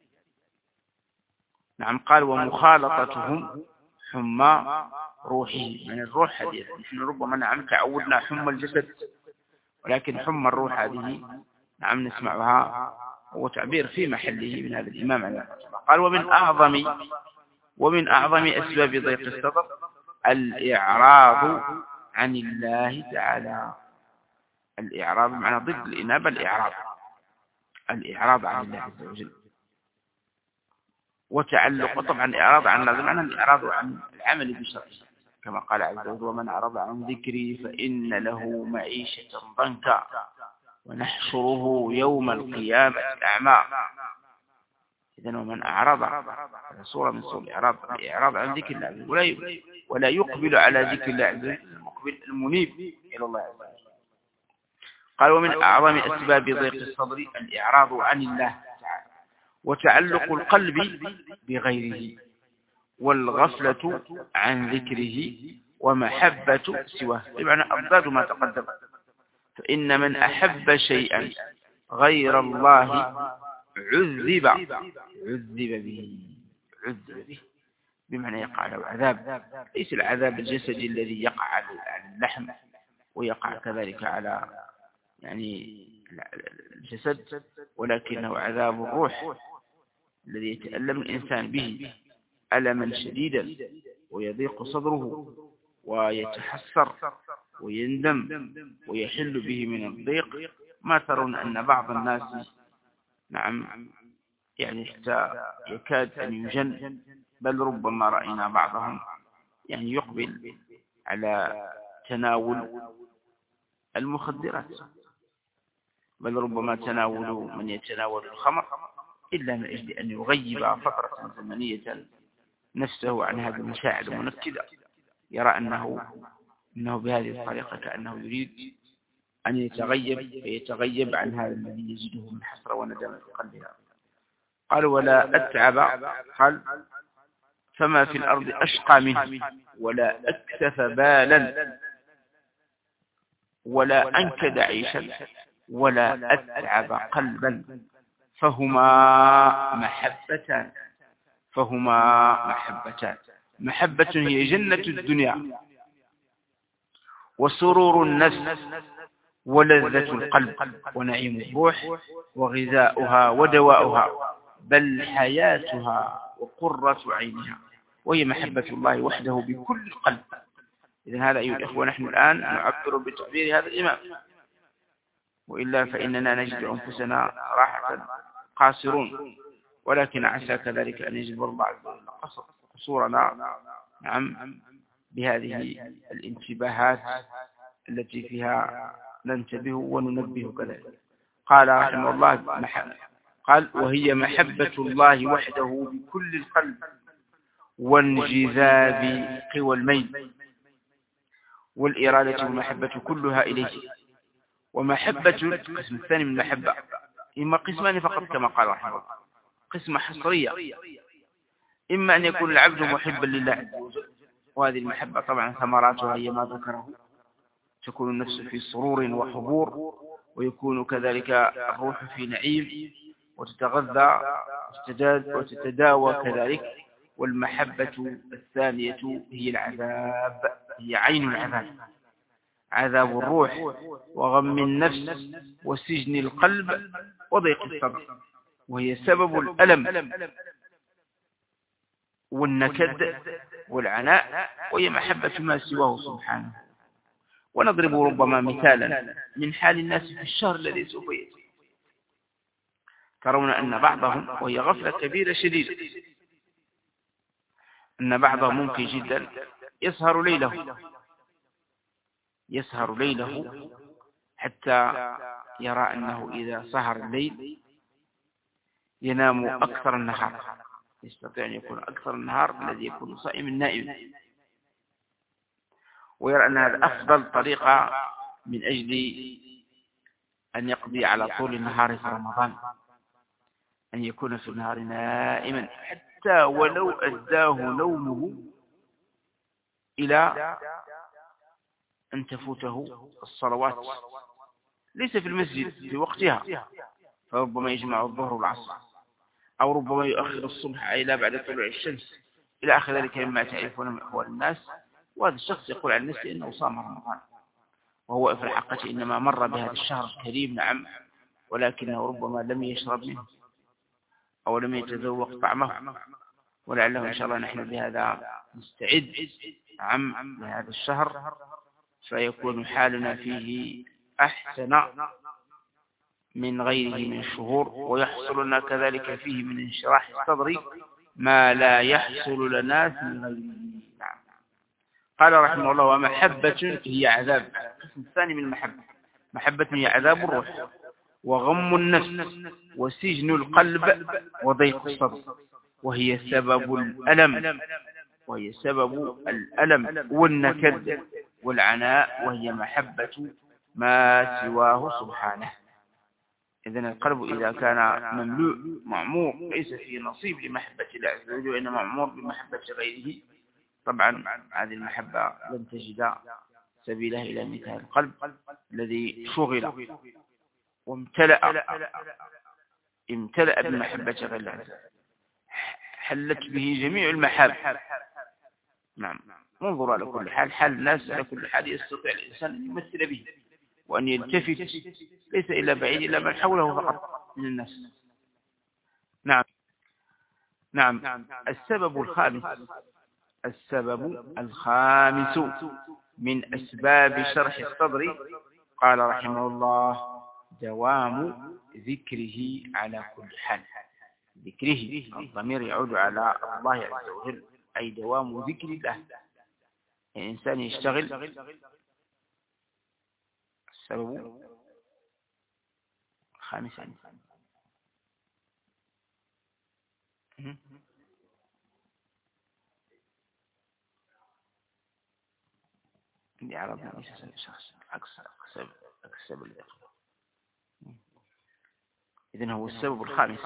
نعم، قال ومخالطتهم حمى روحه، من الروح هذه. نحن ربما نعم تعودنا حمى الجسد، ولكن حمى الروح هذه نعم نسمعها، هو تعبير في محله من هذا الإمام عنه. قال ومن أعظم أسباب ضيق الصدر الإعراض عن الله تعالى. الإعراض معنى ضد الإنابة، الإعراض عن الله عز وجل، وتعلق طبعا الإعراض عن الله معنى الإعراض عن العمل بشرعه، كما قال عز وجل ومن أعرض عن ذكري فإن له معيشة ضنكا ونحشره يوم القيامة أعمى. إذن ومن أعرض، صورة من صور الإعراض عن ذكر الله، ولا يقبل على ذكر الله عز وجل، المقبل المنيب إلى الله عز وجل. قال ومن أعظم أسباب ضيق الصدر الإعراض عن الله تعالى، وتعلق القلب بغيره، والغفلة عن ذكره، ومحبة سواه، بمعنى أضداد ما تقدم. فإن من أحب شيئا غير الله عذب به، بمعنى يقع له عذاب، ليس العذاب الجسدي الذي يقع على اللحم ويقع كذلك على يعني الجسد، ولكنه عذاب الروح الذي يتألم الإنسان به ألما شديدا، ويضيق صدره ويتحسر ويندم ويحل به من الضيق. ما ترون أن بعض الناس نعم يعني حتى يكاد أن يجن، بل ربما رأينا بعضهم يعني يقبل على تناول المخدرات، بل ربما تناول من يتناول الخمر إلا من أجل أن يغيب فترة زمنية نفسه عن هذه المشاعر المنكدة، يرى أنه بهذه الطريقة كأنه يريد أن يتغيب عن هذا الذي يجده من حسرة وندم في قلبه. قال ولا أتعب، قال فما في الأرض أشقى منه، ولا أكثف بالا، ولا أنكد عيشا، ولا أتعب قلبا، فهما محبتان. محبة هي جنة الدنيا وسرور النفس ولذة القلب ونعيم الروح وغذاؤها ودواؤها، بل حياتها وقرة عينها، وهي محبة الله وحده بكل قلب. إذن هذا أيها الأخوة نحن الآن نعبر بتعبير هذا الإمام، وإلا فإننا نجد أنفسنا راحة قاصرون، ولكن عسى كذلك أن يجب الله عز وجل قصورنا نعم بهذه الانتباهات التي فيها ننتبه وننبه كذلك. قال رحمه الله قال وهي محبة الله وحده بكل القلب، وانجذاب قوى الميل، والإرادة والمحبة كلها إليه. ومحبة القسم الثاني من المحبة إما قسمان فقط كما قال رحمه الله، قسمة حصرية، إما أن يكون العبد محبا لله عز وجل، وهذه المحبة طبعا ثمراتها هي ما ذكره، تكون النفس في سرور وحبور، ويكون كذلك الروح في نعيم وتتغذى وتتداوى كذلك. والمحبة الثانية هي العذاب، هي عين العذاب، عذاب الروح وغم النفس وسجن القلب وضيق الصدر، وهي سبب الألم والنكد والعناء، وهي محبة ما سواه سبحانه. ونضرب ربما مثالا من حال الناس في الشهر الذي سوف يأتي. ترون أن بعضهم، وهي غفلة كبيرة شديدة، أن بعضهم ممكن جدا يسهر ليله حتى يرى أنه إذا سهر الليل ينام أكثر النهار، يستطيع أن يكون أكثر النهار الذي يكون صائم نائما، ويرى أن هذا أفضل طريقة من أجل أن يقضي على طول النهار في رمضان، أن يكون في النهار نائما حتى ولو أداه نومه إلى أن تفوته الصلوات، ليس في المسجد في وقتها، فربما يجمع الظهر والعصر، أو ربما يؤخر الصبح إلى بعد طلوع الشمس إلى آخر ذلك مما تعرفون من أحوال الناس. وهذا الشخص يقول عن نفسه إنه صام رمضان، وهو في الحقيقة إنما مر بهذا الشهر الكريم نعم، ولكنه ربما لم يشرب منه أو لم يتذوق طعمه، ولعله إن شاء الله نحن بهذا نستعد نعم لهذا الشهر، فيكون حالنا فيه أحسن من غيره من الشهور، ويحصل لنا كذلك فيه من انشراح الصدر ما لا يحصل لنا في غيره. نعم. قال رحمه الله: ومحبة هي عذاب. القسم الثاني من المحبة، محبة هي عذاب الروح وغم النفس وسجن القلب وضيق الصدر، وهي سبب الألم والنكد والعناء، وهي محبة ما سواه سبحانه. إذن القلب إذا كان مملوء معمور ليس فيه نصيب لمحبة الله عز وجل، وإنما معمور بمحبة غيره، طبعا هذه المحبة لن تجد سبيلها إلى مثل القلب الذي شغل امتلأ بمحبة غير الله عز وجل، حلت به جميع المحاب. نعم. انظر على كل حال، حال الناس على كل حال يستطيع الإنسان أن يمثل به وأن يلتفت ليس إلا بعيد إلا من حوله فقط من الناس. نعم. السبب الخامس من أسباب شرح الصدر، قال رحمه الله: دوام ذكره على كل حال. ذكره الضمير يعود على الله عز وجل، أي دوام ذكر الله. الإنسان يشتغل. السبب الخامس اللي عرضنا شخص عكس السبب. إذن هو السبب الخامس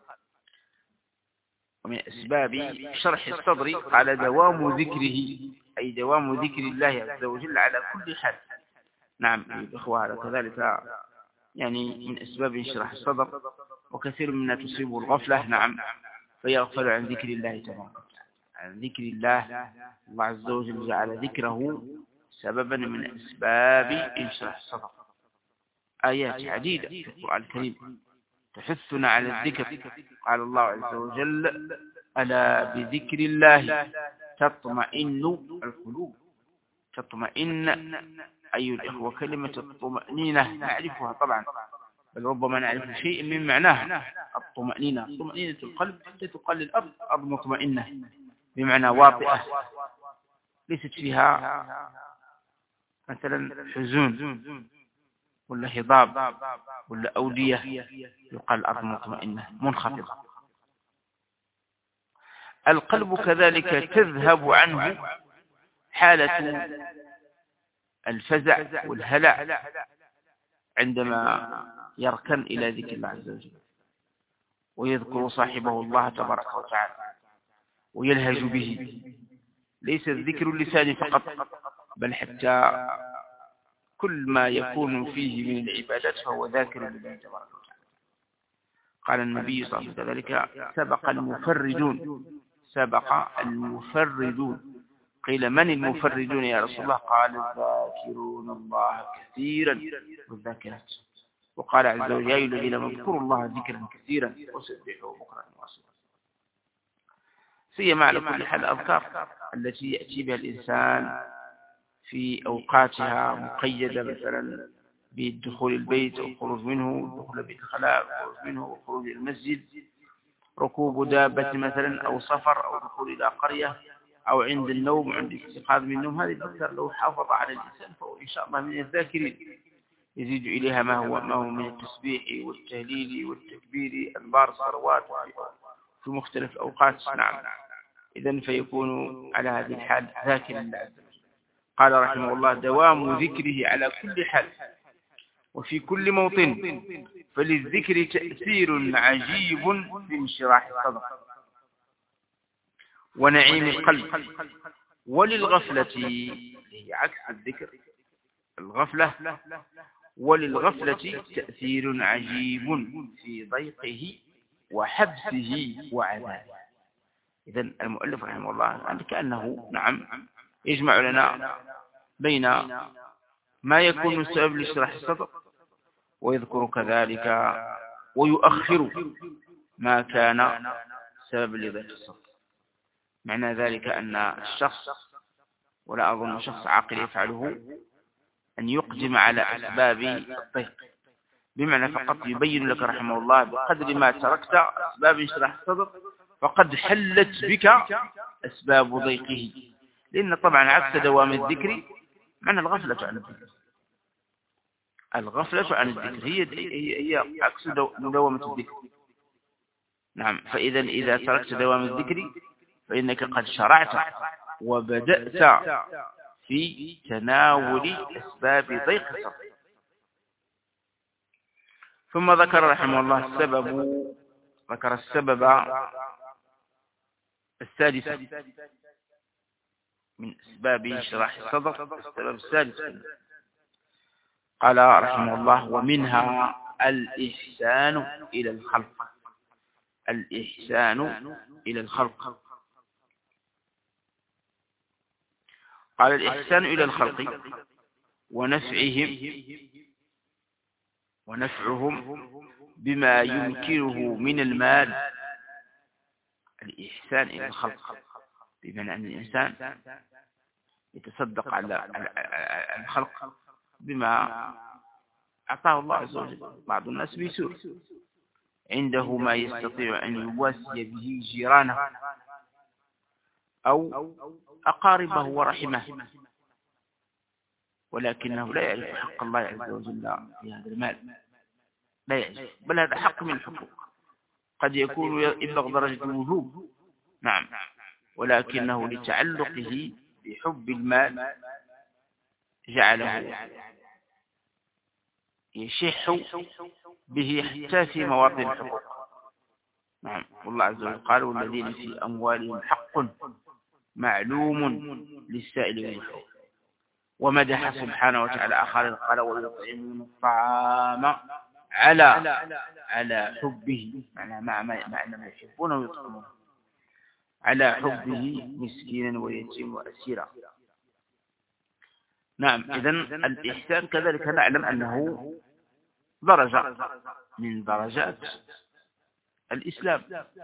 ومن أسباب شرح الصدر على دوام ذكره، أي دوام ذكر الله عز وجل على كل حال. نعم الإخوة، على كذلك يعني من أسباب شرح الصدر، وكثير منا تصيبه الغفلة. نعم، فيغفل عن ذكر الله تبارك وتعالى، عن ذكر الله. الله عز وجل جعل ذكره سببا من أسباب انشراح الصدر. آيات عديدة في القرآن الكريم تحثنا على الذكر. قال الله عز وجل: ألا بذكر الله تطمئن القلوب. تطمئن أيها الإخوة، كلمة الطمأنينة نعرفها طبعا، بل ربما نعرف شيء من معناها. الطمأنينة القلب، حتى تقال الأرض أرض مطمئنة، بمعنى واطئة ليست فيها مثلا حزون ولا هضاب ولا أودية، يقال الأرض مطمئنة منخفضة. القلب كذلك تذهب عنه حالة الفزع والهلع عندما يركن إلى ذكر الله عز وجل ويذكر صاحبه الله تبارك وتعالى ويلهج به. ليس الذكر اللسان فقط، بل حتى كل ما يكون فيه من العبادات فهو ذاكر لله تبارك وتعالى. قال النبي صلى الله عليه وسلم كذلك: سبق المفردون. قيل: من المفردون يا رسول الله؟ قال: الذاكرون الله كثيرا والذاكرات. وقال عز وجل: يا أيها الذين آمنوا اذكروا الله ذكرا كثيرا وسبحوه بكرة وأصيلا. سيما على كل حال الأذكار التي يأتي بها الإنسان في أوقاتها مقيدة، مثلا بدخول البيت أو خروج منه، دخول بيت الخلاء خروج منه وخروج المسجد، ركوب دابة مثلا أو سفر أو دخول إلى قرية أو عند النوم، عند الاستيقاظ من النوم، هذه الأذكار لو حافظ على الإنسان فهو إن شاء الله من الذاكرين. يزيد إليها ما هو من التسبيح والتهليل والتكبير أنبار الصلوات في مختلف الأوقات. نعم. إذن فيكون على هذه الحال ذاكرا لله عز وجل. قال رحمه الله: دوام ذكره على كل حال وفي كل موطن، فللذكر تأثير عجيب في انشراح الصدر ونعيم القلب، وللغفلة، هي عكس الذكر، الغفلة، وللغفلة تأثير عجيب في ضيقه وحبسه وعذابه. إذن المؤلف رحمه الله كأنه نعم يجمع لنا بين ما يكون السبب لشرح الصدر، ويذكر كذلك ويؤخر ما كان سبب لضيق الصدر. معنى ذلك أن الشخص، ولا أظن شخص عاقل يفعله، أن يقدم على أسباب الضيق، بمعنى فقط يبين لك رحمه الله بقدر ما تركت أسباب انشراح الصدر فقد حلت بك أسباب ضيقه. لأن طبعا عكس دوام الذكر معنى الغفلة عن الذكر. الغفلة عن الذكر هي عكس مداومة الذكر. نعم. إذا تركت دوام الذكر فإنك قد شرعت وبدأت في تناول أسباب ضيق الصدر. ثم ذكر رحمه الله ذكر السبب السادس من أسباب شرح الصدر، السبب السادس قال رحمه الله: ومنها الإحسان إلى الخلق. الإحسان إلى الخلق. قال: الإحسان إلى الخلق ونفعهم بما يمكنه من المال. الإحسان إلى الخلق بمعنى أن الإنسان يتصدق على الخلق بما أعطاه الله عز وجل. بعض الناس بيسور عنده ما يستطيع أن يواسي به جيرانه أو أقاربه ورحمه، ولكنه لا يعرف حق الله عز وجل في هذا المال، لا يعرف، بل هذا حق من الحقوق قد يكون يبلغ درجة الوجوب. نعم. ولكنه لتعلقه بحب المال جعله يشح به حتى في مواطن الحقوق. نعم. والله عز وجل قال: والذين في أموالهم حق معلوم للسائل والمحروم. ومدح سبحانه وتعالى آخر قال: ويطعمون الطعام على حبه، مع أنهم يحبونه ويطعمونه، على حبه مسكينا ويتيما وأسيرا. نعم. إذن الإحسان كذلك نعلم أنه درجة من درجات الإسلام.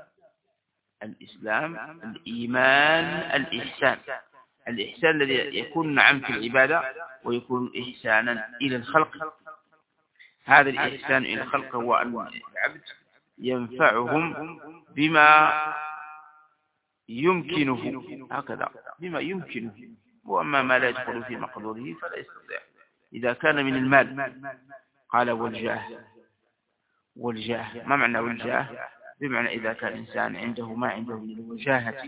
الإيمان، الإحسان الذي يكون نعم في العبادة ويكون إحسانا إلى الخلق. هذا الإحسان إلى الخلق هو أن العبد ينفعهم بما يمكنه، هكذا بما يمكنه، وأما ما لا يدخل في مقدوره فلا يستطيع. إذا كان من المال قال: والجاه. ما معنى والجاه؟ بمعنى إذا كان الإنسان عنده ما عنده من الوجاهة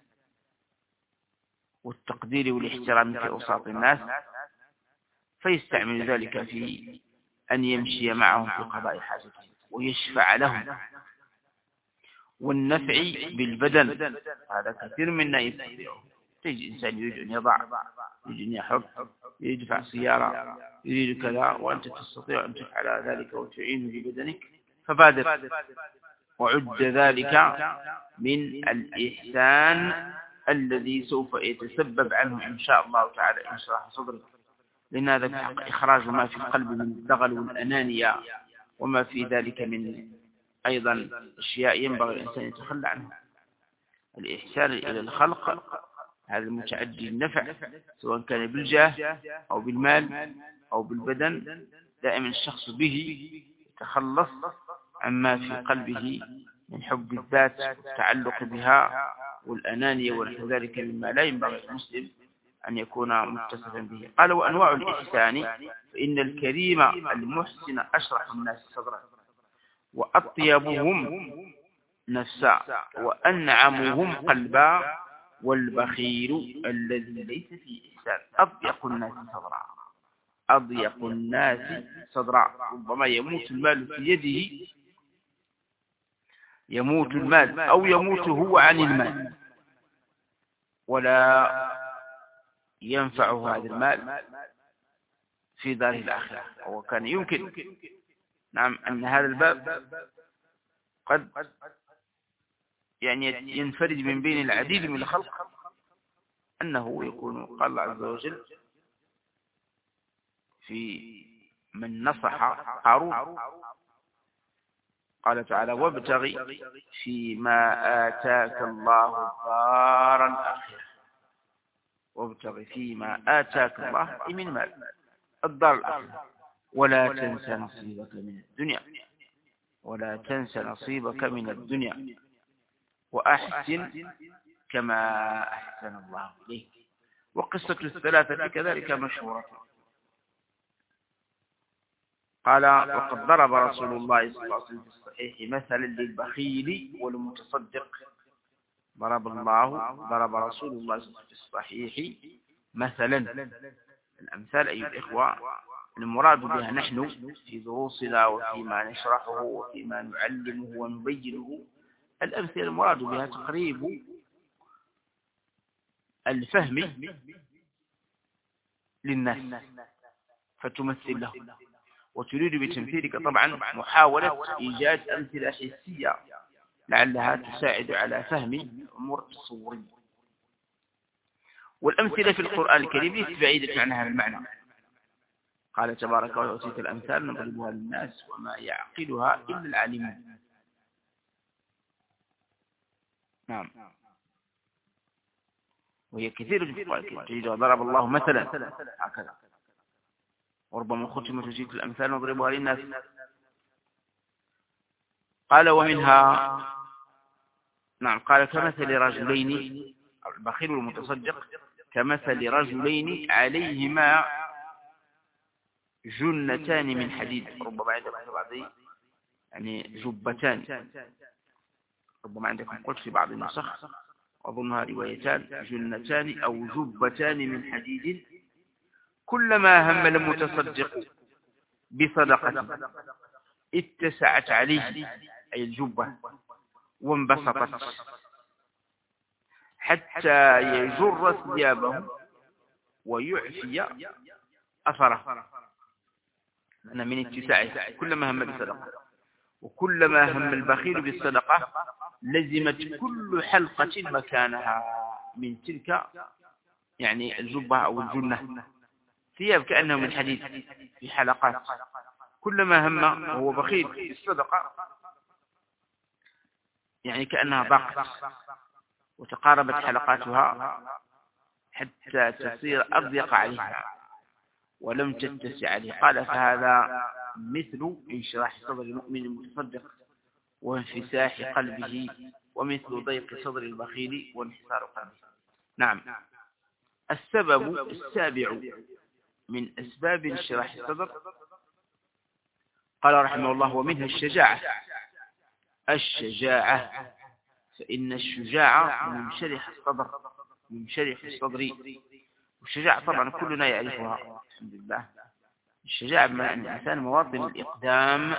والتقدير والاحترام في أوساط الناس، فيستعمل ذلك في أن يمشي معهم في قضاء حاجتهم ويشفع لهم. والنفع بالبدن هذا كثير منا يستطيعه. تجي إنسان يريد أن يضع، يريد أن يحط، يريد يدفع سيارة، يريد كذا، وأنت تستطيع أن تفعل ذلك وتعينه ببدنك، فبادر. وعد ذلك من الإحسان الذي سوف يتسبب عنه إن شاء الله تعالى انشراح صدرك، لأن هذا في حق إخراج ما في القلب من الدغل والأنانية وما في ذلك من أيضا أشياء ينبغي الإنسان يتخلى عنها. الإحسان إلى الخلق هذا المتعدي النفع، سواء كان بالجاه أو بالمال أو بالبدن، دائما الشخص به يتخلص عما في قلبه من حب الذات والتعلق بها والأنانية ونحو ذلك مما لا ينبغي المسلم أن يكون متصفا به. قال وأنواع الإحسان فإن الكريم المحسن أشرح الناس صدرا وأطيبهم نفسا وأنعمهم قلبا والبخيل الذي ليس فيه إحسان أضيق الناس صدرا. أضيق الناس صدرا. ربما يموت المال في يده، يموت المال أو يموت هو عن المال ولا ينفعه هذا المال في داره الآخرة. وكان يمكن نعم أن هذا الباب قد يعني ينفرد من بين العديد من الخلق أنه يكون قال الله عز وجل في من نصح قارون قال تعالى وابتغي فيما آتاك الله الدار الآخرة. وابتغي فيما آتاك الله من مال الدار الآخرة ولا تنس نصيبك من الدنيا. ولا تنس نصيبك من الدنيا وأحسن كما أحسن الله إليك. وقصة الثلاثة كذلك مشهورة. قال وقد ضرب رسول الله صلى الله عليه وسلم في الصحيح مثلا للبخيل والمتصدق. ضرب رسول الله صلى الله عليه وسلم في الصحيح مثلا. الأمثال أيها الإخوة المراد بها نحن في دروسنا وفيما نشرحه وفيما نعلمه ونبينه. الأمثلة المراد بها تقريب الفهم للناس فتمثل له. وتريد بتمثيلك طبعا محاولة إيجاد أمثلة حسية لعلها تساعد على فهم الأمور التصورية. والأمثلة في القرآن الكريم ليست بعيدة عن هذا المعنى. قال تبارك وتعالى وتلك الأمثال نضربها للناس وما يعقلها إلا العالمون. نعم. وهي كثيرة في القرآن الكريم تجد ضرب الله مثلا هكذا. وربما ختمت تلك الأمثال نضربها للناس. قال ومنها نعم قال كمثل رجلين البخيل والمتصدق كمثل رجلين عليهما جنتان من حديد. ربما عندكم في بعض يعني جبتان. ربما عندكم قلت في بعض النسخ أظنها روايتان جنتان أو جبتان من حديد كلما هم المتصدق بصدقة اتسعت عليه أي الجبة وانبسطت حتى يجر ثيابه ويعفي أثره. أنا من اتساعه كلما هم بالصدقة. وكلما هم البخيل بالصدقة لزمت كل حلقة مكانها من تلك يعني الجبة أو الجنة. ثياب كأنه من حديد في حلقات. كلما هم وهو بخيل بالصدقة يعني كأنها ضاقت وتقاربت حلقاتها حتى تصير أضيق عليها ولم تتسع عليه. قال فهذا مثل انشراح صدر المؤمن المتصدق وانفساح قلبه ومثل ضيق صدر البخيل وانحسار قلبه. نعم. السبب السابع من أسباب انشراح الصدر قال رحمه الله ومنها الشجاعة. الشجاعة فإن الشجاعة منشرح الصدر منشرح الصدر. والشجاعة طبعا كلنا يعرفها الحمد لله. الشجاعة بمعنى أن الإنسان مواطن الإقدام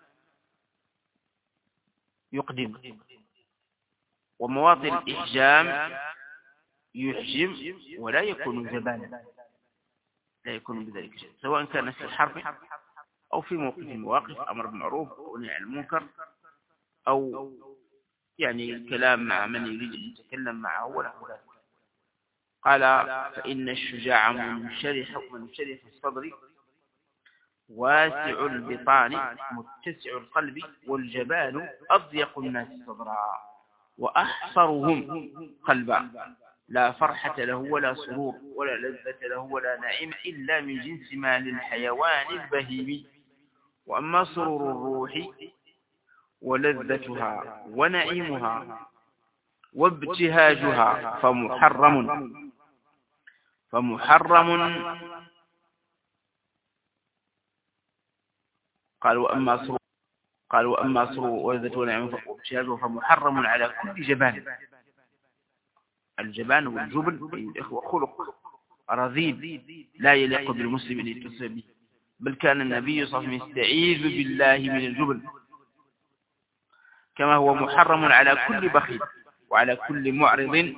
يقدم ومواطن الإحجام يحجم ولا يكون جبانا. لا يكون بذلك شيء سواء كان في الحرب أو في موقف المواقف أمر بالمعروف أو نهي عن المنكر أو يعني الكلام مع من يريد أن يتكلم معه ولا ذلك. قال فإن الشجاع منشرح الصدر واسع البطان متسع القلب والجبان أضيق الناس صدرا وأحصرهم قلبا لا فرحة له ولا سرور ولا لذة له ولا نعيم إلا من جنس ما للحيوان البهيمي. وأما سرور الروح ولذتها ونعيمها وابتهاجها فمحرم قال وأما سرور ولذة ونعم وابتهاجها فمحرم على كل جبان. الجبان والجبن أيها الإخوة خلق رذيل لا يليق بالمسلم أن يتصف به، بل كان النبي صلى الله عليه وسلم يستعيذ بالله من الجبن، كما هو محرم على كل بخيل وعلى كل معرض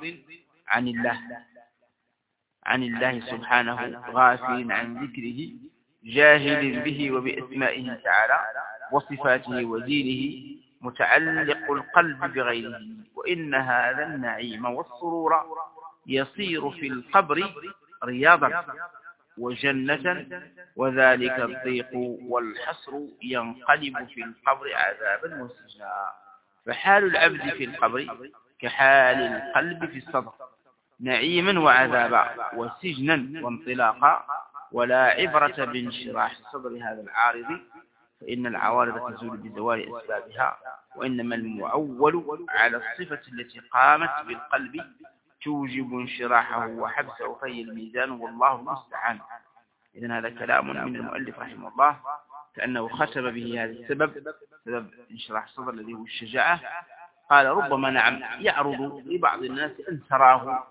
عن الله سبحانه، غافل عن ذكره، جاهل به وبأسمائه تعالى وصفاته ودينه، متعلق القلب بغيره. وإن هذا النعيم والسرور يصير في القبر رياضا وجنة، وذلك الضيق والحسر ينقلب في القبر عذابا وسجنا. فحال العبد في القبر كحال القلب في الصدر، نعيما وعذابا وسجنا وانطلاقا. ولا عبرة بانشراح صدر هذا العارض، فإن العوارض تزول بزوال أسبابها، وإنما المعول على الصفة التي قامت بالقلب توجب انشراحه وحبسه، فهي الميزان والله المستعان. إذن هذا كلام من المؤلف رحمه الله، كأنه ختم به هذا السبب، سبب انشراح الصدر الذي هو الشجاعة. قال ربما نعم يعرض لبعض الناس أن تراه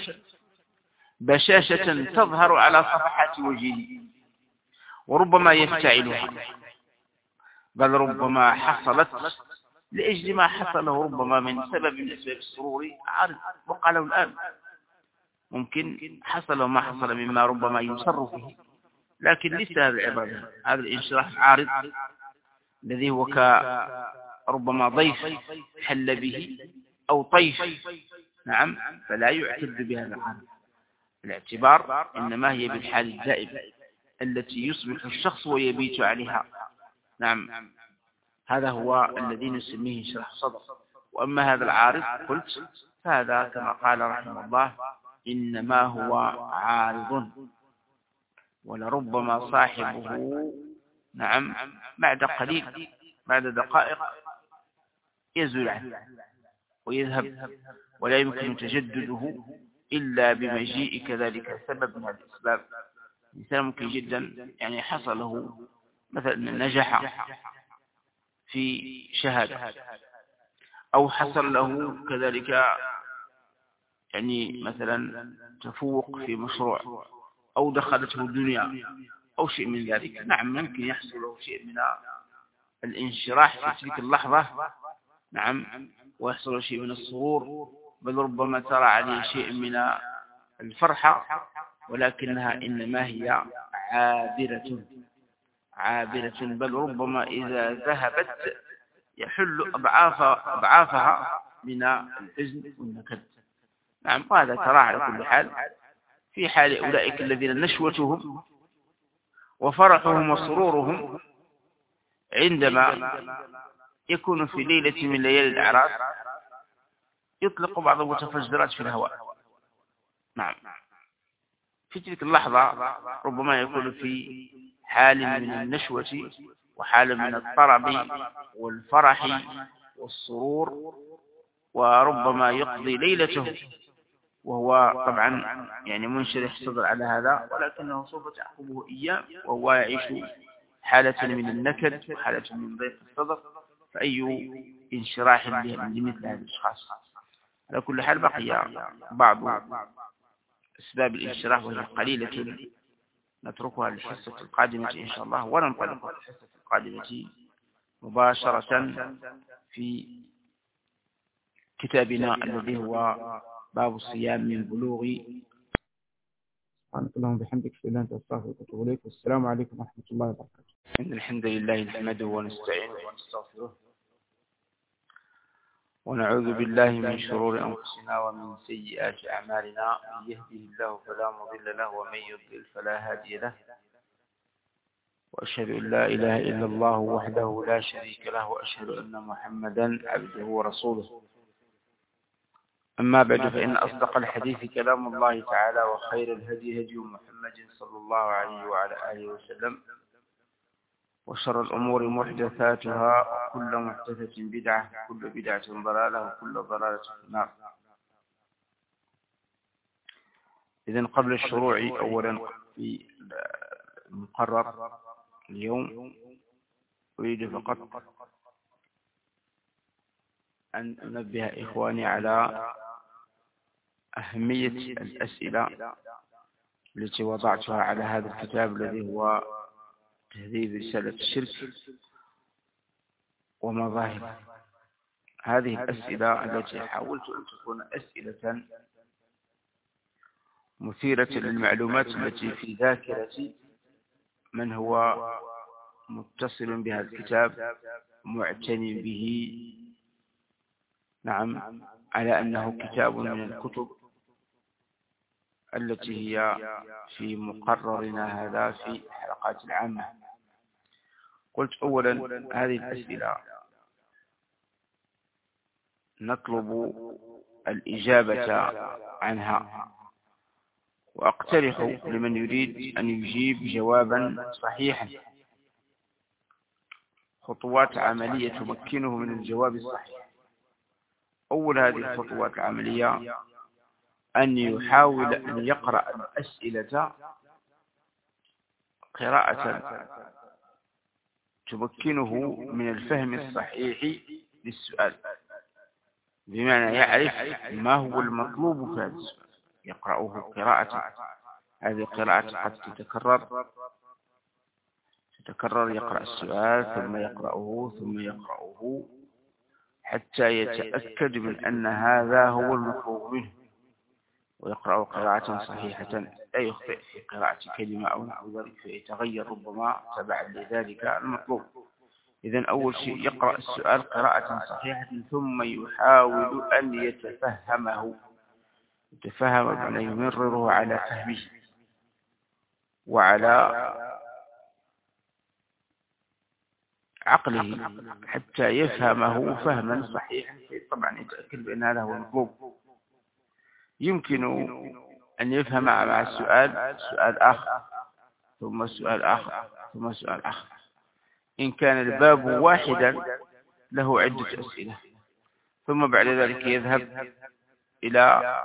بشاشة تظهر على صفحات وجهه، وربما يفتعلها، بل ربما حصلت لأجل ما حصله ربما من سبب من أسباب السرور عارض وقع له الآن. ممكن حصل ما حصل مما ربما يسر فيه، لكن ليس هذا العبادة، هذا الانشراح العارض الذي هو ربما ضيف حل به أو طيف، نعم، فلا يعتد بهذا العارض. الاعتبار إنما هي بالحال الدائم التي يصبح الشخص ويبيت عليها، نعم، هذا هو الذي نسميه انشراح الصدر. وأما هذا العارض قلت فهذا كما قال رحمه الله إنما هو عارض، ولربما صاحبه نعم بعد قليل، بعد دقائق يزول عنه ويذهب، ولا يمكن تجدده إلا بمجيء كذلك سبب من الأسباب. مثال ممكن جدا يعني حصل له مثلا نجح في شهادة، أو حصل له كذلك يعني مثلا تفوق في مشروع، أو دخلته الدنيا أو شيء من ذلك، نعم ممكن يحصل له شيء من الانشراح في تلك اللحظة، نعم، ويحصل له شيء من السرور، بل ربما ترى عليه شيء من الفرحة، ولكنها إنما هي عابرة، بل ربما إذا ذهبت يحل أضعافها من الحزن والنكد. نعم، وهذا ترى على كل حال في حال أولئك الذين نشوتهم وفرحهم وسرورهم عندما يكون في ليلة من ليالي الأعراس يطلق بعض المتفجرات في الهواء. نعم، في تلك اللحظة ربما يكون في حال من النشوة وحال من الطرب والفرح والسرور، وربما يقضي ليلته وهو طبعا يعني منشرح صدر على هذا، ولكنه سوف تعقبه أيام وهو يعيش حالة من النكد وحالة من ضيق الصدر، فأي انشراح لمثل هذه الأشخاص. على كل حال بقي بعض أسباب الانشراح وهي قليلة نتركها للحصة القادمة إن شاء الله، وننطلق للحصة القادمة مباشرة في كتابنا الذي هو باب الصيام من بلوغ. سبحانك اللهم وبحمدك أشهد أن لا إله إلا أنت أستغفرك وأتوب إليك، والسلام عليكم ورحمة الله وبركاته. إن الحمد لله نحمده ونستعينه ونستغفره ونعوذ بالله من شرور أنفسنا ومن سيئات أعمالنا، من يهده الله فلا مضل له ومن يضلل فلا هادي له، وأشهد أن لا إله إلا الله وحده لا شريك له، وأشهد أن محمدا عبده ورسوله. أما بعد، فإن أصدق الحديث كلام الله تعالى، وخير الهدي هدي محمد صلى الله عليه وعلى آله وسلم، وشر الأمور محدثاتها، وكل محدثة بدعة، وكل بدعة ضلالة، وكل ضلالة في النار. إذن قبل الشروع أولا في المقرر اليوم أريد فقط أن أنبه إخواني على أهمية الأسئلة التي وضعتها على هذا الكتاب الذي هو تهذيب رسالة الشرك ومظاهره. هذه الأسئلة التي حاولت أن تكون أسئلة مثيرة للمعلومات التي في ذاكرة من هو متصل بهذا الكتاب معتني به، نعم، على أنه كتاب من الكتب التي هي في مقررنا هذا في الحلقات العامة. قلت أولا هذه الأسئلة نطلب الإجابة عنها، وأقترح لمن يريد أن يجيب جوابا صحيحا خطوات عملية تمكنه من الجواب الصحيح. أول هذه الخطوات العملية أن يحاول أن يقرأ الأسئلة قراءة تمكنه من الفهم الصحيح للسؤال، بمعنى يعرف ما هو المطلوب في هذا السؤال، يقرأه قراءة. هذه القراءة قد تتكرر، يقرأ السؤال ثم يقرأه حتى يتأكد من أن هذا هو المطلوب منه، ويقرأ قراءة صحيحة لا يخطئ في قراءة كلمة أو نحو ذلك فيتغير ربما تبعا لذلك المطلوب. إذن أول شيء يقرأ السؤال قراءة صحيحة ثم يحاول أن يتفهم بأن يمرره على فهمه وعلى عقله حتى يفهمه فهما صحيحا، طبعا يتأكد بأن هذا هو المطلوب. يمكن أن يفهم مع السؤال سؤال آخر ثم سؤال آخر ثم سؤال آخر. إن كان الباب واحدا له عدة أسئلة، ثم بعد ذلك يذهب إلى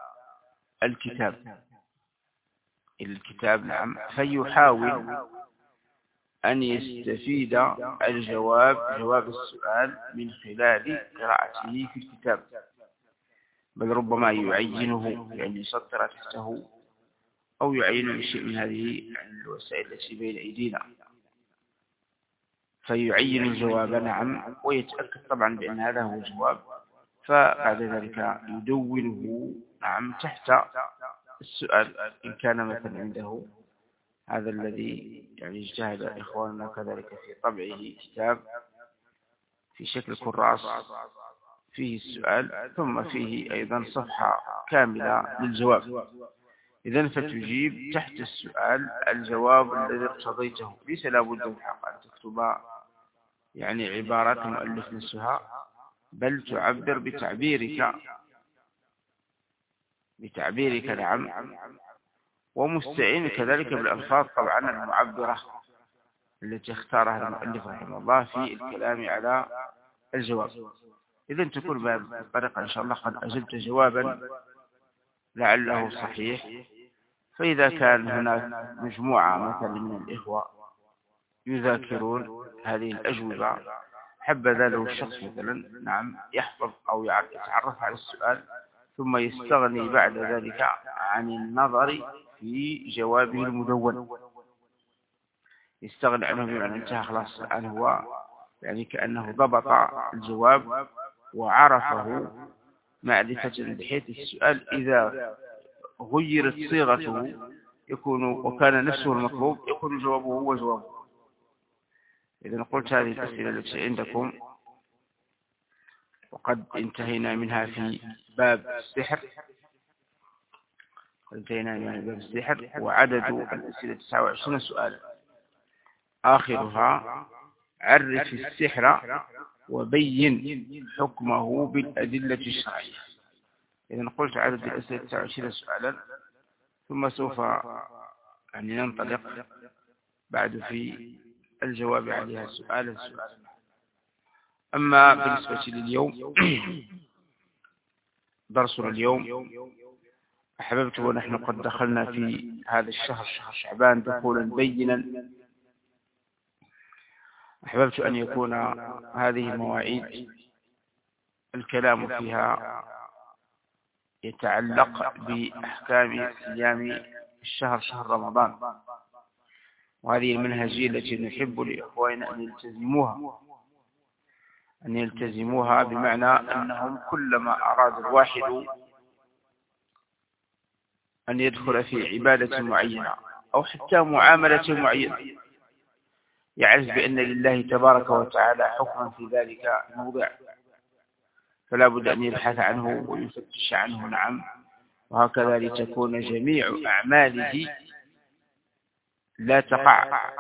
الكتاب، نعم، فيحاول أن يستفيد جواب السؤال من خلال قراءته في الكتاب، بل ربما يعينه يعني يسطر تحته أو يعين بشيء من هذه الوسائل التي بين أيدينا، فيعين الجواب، نعم، ويتأكد طبعا بأن هذا هو الجواب، فبعد ذلك يدونه، نعم، تحت السؤال إن كان مثلا عنده هذا الذي يعني اجتهد إخواننا كذلك في طبعه كتاب في شكل كراس فيه السؤال ثم فيه أيضا صفحة كاملة للجواب. إذن فتجيب تحت السؤال الجواب الذي ارتضيته، ليس لابد من حق أن تكتب يعني عبارات مؤلف نفسها، بل تعبر بتعبيرك، نعم، ومستعين كذلك بالألفاظ طبعا المعبرة التي اختارها المؤلف رحمه الله في الكلام على الجواب. إذن تكون بهذه الطريقة إن شاء الله قد أجبت جوابا لعله صحيح. فإذا كان هناك مجموعة مثلا من الإخوة يذاكرون هذه الأجوبة، حبذا لو الشخص مثلا، نعم، يحفظ أو يتعرف على السؤال ثم يستغني بعد ذلك عن النظر في جوابه المدون، يستغني عنه بمعنى انتهى خلاص الآن هو يعني كأنه ضبط الجواب وعرفه معرفة، بحيث السؤال إذا غيرت صيغته يكون وكان نفسه المطلوب يكون جوابه هو جوابه. إذا قلت هذه الأسئلة التي عندكم وقد انتهينا منها في باب السحر، وعدد الأسئلة 29 سؤالا، آخرها عرف السحر وبين حكمه بالأدلة الشرعية. إذا قلت عدد الأسئلة 29 سؤالا، ثم سوف يعني ننطلق بعد في الجواب عليها سؤالا. أما بالنسبة لليوم درسنا اليوم أحببت ونحن قد دخلنا في هذا الشهر شهر شعبان دخولا بينا، أحببت أن يكون هذه مواعيد الكلام فيها يتعلق بأحكام صيام الشهر شهر رمضان، وهذه المنهجية التي نحب لإخواننا أن يلتزموها بمعنى أنهم كلما أراد الواحد أن يدخل في عبادة معينة أو حتى معاملة معينة يعرف بأن لله تبارك وتعالى حكما في ذلك الموضع، فلا بد أن يبحث عنه ويفتش عنه. نعم، وهكذا لتكون جميع أعماله لا تقع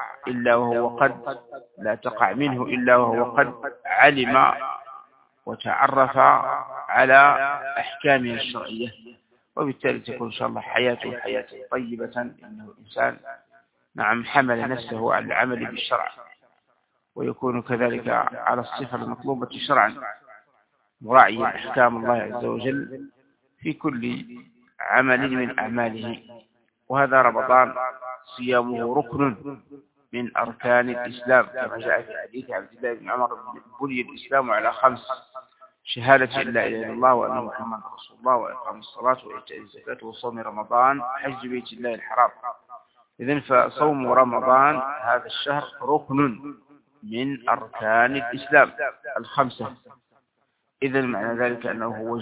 منه إلا وهو قد علم وتعرف على أحكامه الشرعية، وبالتالي تكون إن شاء الله حياته حياة طيبة، إنه إنسان نعم حمل نفسه على العمل بالشرع، ويكون كذلك على الصفة المطلوبة شرعا، مراعيا أحكام الله عز وجل في كل عمل من أعماله. وهذا رمضان صيامه ركن من أركان الإسلام، كما جاء في حديث عبد الله بن عمر: بني الإسلام على 5: شهادة أن لا إله إلا الله وأن محمدا رسول الله، وإقام الصلاة وإيتاء الزكاة وصوم رمضان حج بيت الله الحرام. إذن فصوم رمضان هذا الشهر ركن من أركان الإسلام 5. إذن معنى ذلك أنه هو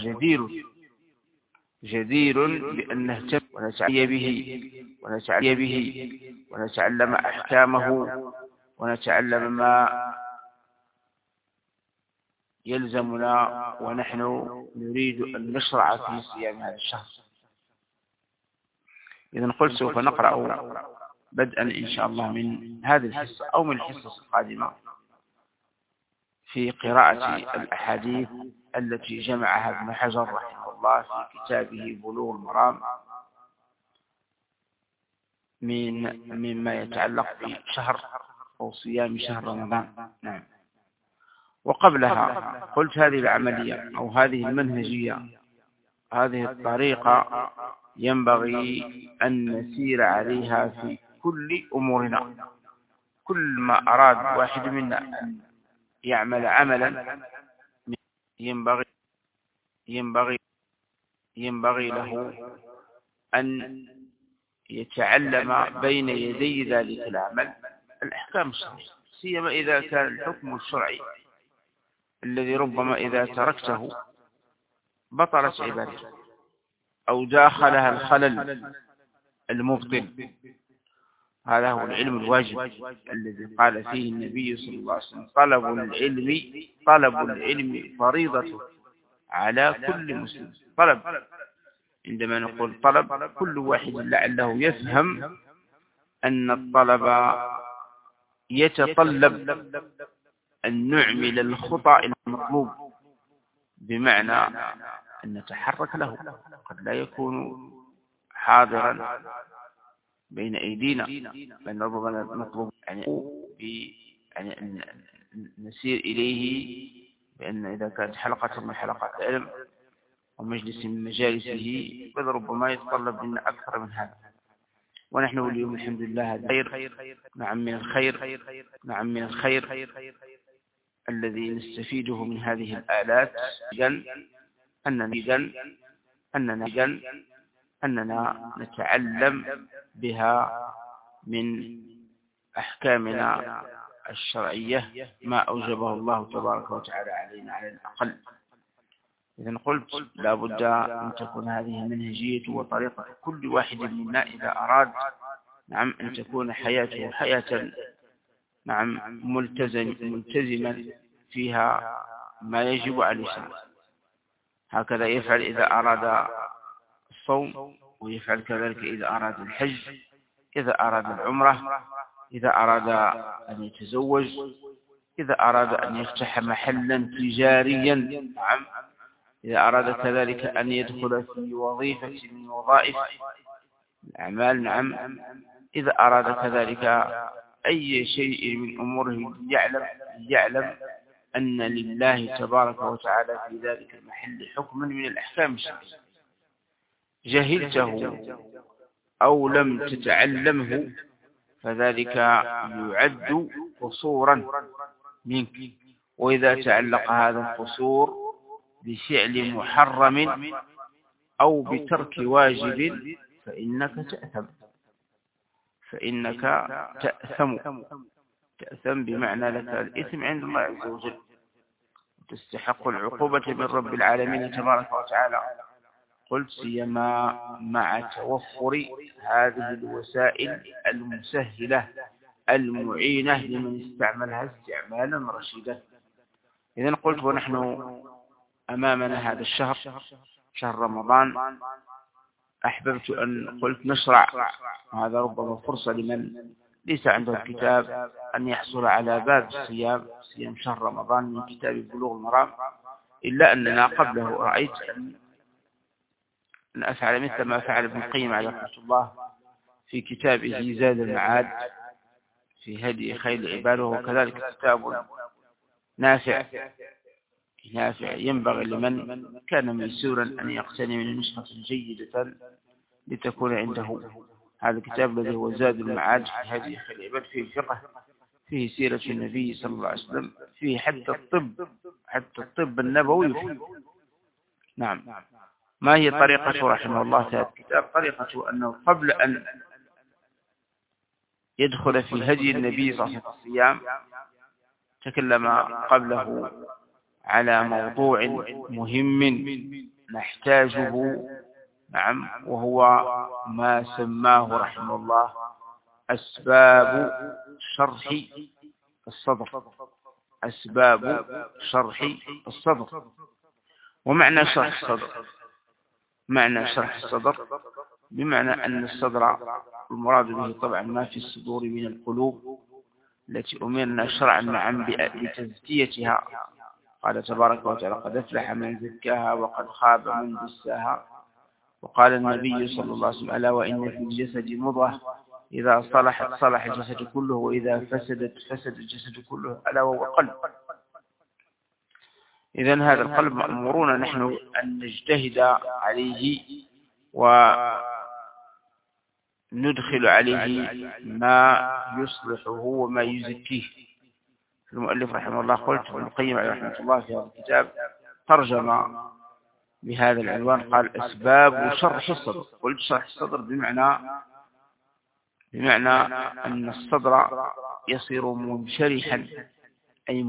جدير بأن نهتم ونتعلم به ونتعلم أحكامه ونتعلم ما يلزمنا ونحن نريد أن نشرع في صيام هذا الشهر. إذن قلت سوف نقرأ بدءا إن شاء الله من هذه الحصة أو من الحصة القادمة في قراءة الأحاديث التي جمعها ابن حجر رحمه الله في كتابه بلوغ المرام مما يتعلق بشهر أو صيام شهر رمضان. نعم. وقبلها قلت هذه العملية أو هذه المنهجية، هذه الطريقة ينبغي أن نسير عليها في كل أمورنا. كل ما أراد واحد منا أن يعمل عملا ينبغي له أن يتعلم بين يدي ذلك العمل الأحكام الشرعية، سيما إذا كان الحكم الشرعي الذي ربما إذا تركته بطلت عبادته أو داخلها الخلل المبطل. هذا هو العلم الواجب الذي قال فيه النبي صلى الله عليه وسلم: طلب العلم فريضة على كل مسلم. طلب، عندما نقول طلب، كل واحد لعله يفهم أن الطلب يتطلب أن نعمل الخطأ المطلوب، بمعنى أن نتحرك له. قد لا يكون حاضرا بين أيدينا، بل ربما نطلب يعني أن نسير إليه، بأن إذا كانت حلقة من حلقات العلم ومجلس من مجالسه بل ربما يتطلب منا أكثر من هذا. ونحن اليوم الحمد لله هذا خير، نعم من الخير الذي نستفيده من هذه الآلات، أننا نتعلم بها من أحكامنا الشرعية ما أوجبه الله تبارك وتعالى علينا على الأقل. إذن قلت لا بد أن تكون هذه المنهجية وطريقة كل واحد منا إذا أراد نعم أن تكون حياته حياة نعم ملتزما فيها ما يجب عليه. هكذا يفعل إذا أراد الصوم، ويفعل كذلك إذا أراد الحج، إذا أراد العمرة، إذا أراد أن يتزوج، إذا أراد أن يفتح محلا تجاريا، نعم، إذا أراد كذلك أن يدخل في وظيفة من وظائف الأعمال، نعم، إذا أراد كذلك أي شيء من أموره يعلم أن لله تبارك وتعالى في ذلك المحل حكما من الأحكام الشرعية. جهلته أو لم تتعلمه فذلك يعد قصورا منك. وإذا تعلق هذا القصور بفعل محرم أو بترك واجب فإنك تأثم بمعنى لك الإثم عند الله عز وجل، وتستحق العقوبة من رب العالمين تبارك وتعالى. قلت سيما مع توفر هذه الوسائل المسهلة المعينة لمن استعملها استعمالا رشيدا. إذن قلت ونحن أمامنا هذا الشهر، شهر رمضان، أحببت أن قلت نشرع، وهذا ربما فرصة لمن ليس عنده الكتاب أن يحصل على باب صيام شهر رمضان من كتاب بلوغ المرام. إلا أننا قبله رأيت أن أفعل مثل ما فعل ابن القيم عليه رحمة الله في كتابه زاد المعاد في هدي خير العباد، وهو كذلك كتاب نافع ينبغي لمن كان ميسورا أن يقتني من نسخة جيدة لتكون عنده. هذا الكتاب الذي هو زاد المعاد في هدي خير العباد، فيه الفقه، فيه سيرة النبي صلى الله عليه وسلم، فيه حتى الطب النبوي فيه. نعم. ما هي طريقة رحمه الله في هذا الكتاب؟ طريقة أنه قبل أن يدخل في هدي النبي صلى الله عليه وسلم الصيام تكلم قبله على موضوع مهم نحتاجه، نعم، وهو ما سماه رحمه الله أسباب شرح الصدر. أسباب شرح الصدر. ومعنى شرح الصدر، معنى شرح الصدر بمعنى أن الصدر المراد به طبعا ما في الصدور من القلوب التي أمرنا شرعا نعم بتزكيتها. قال تبارك وتعالى قد أفلح من زكاها وقد خاب من دساها. وقال النبي صلى الله عليه وسلم ألا وإن في الجسد مضغة إذا صلحت صلح الجسد كله وإذا فسدت فسد الجسد كله ألا وهو القلب. إذن هذا القلب مأمورون نحن أن نجتهد عليه وندخل عليه ما يصلحه وما يزكيه. المؤلف رحمه الله قلت وابن القيم عليه رحمة الله في هذا الكتاب ترجم بهذا العنوان، قال أسباب شرح الصدر. قلت شرح الصدر بمعنى أن الصدر يصير منشرحا أي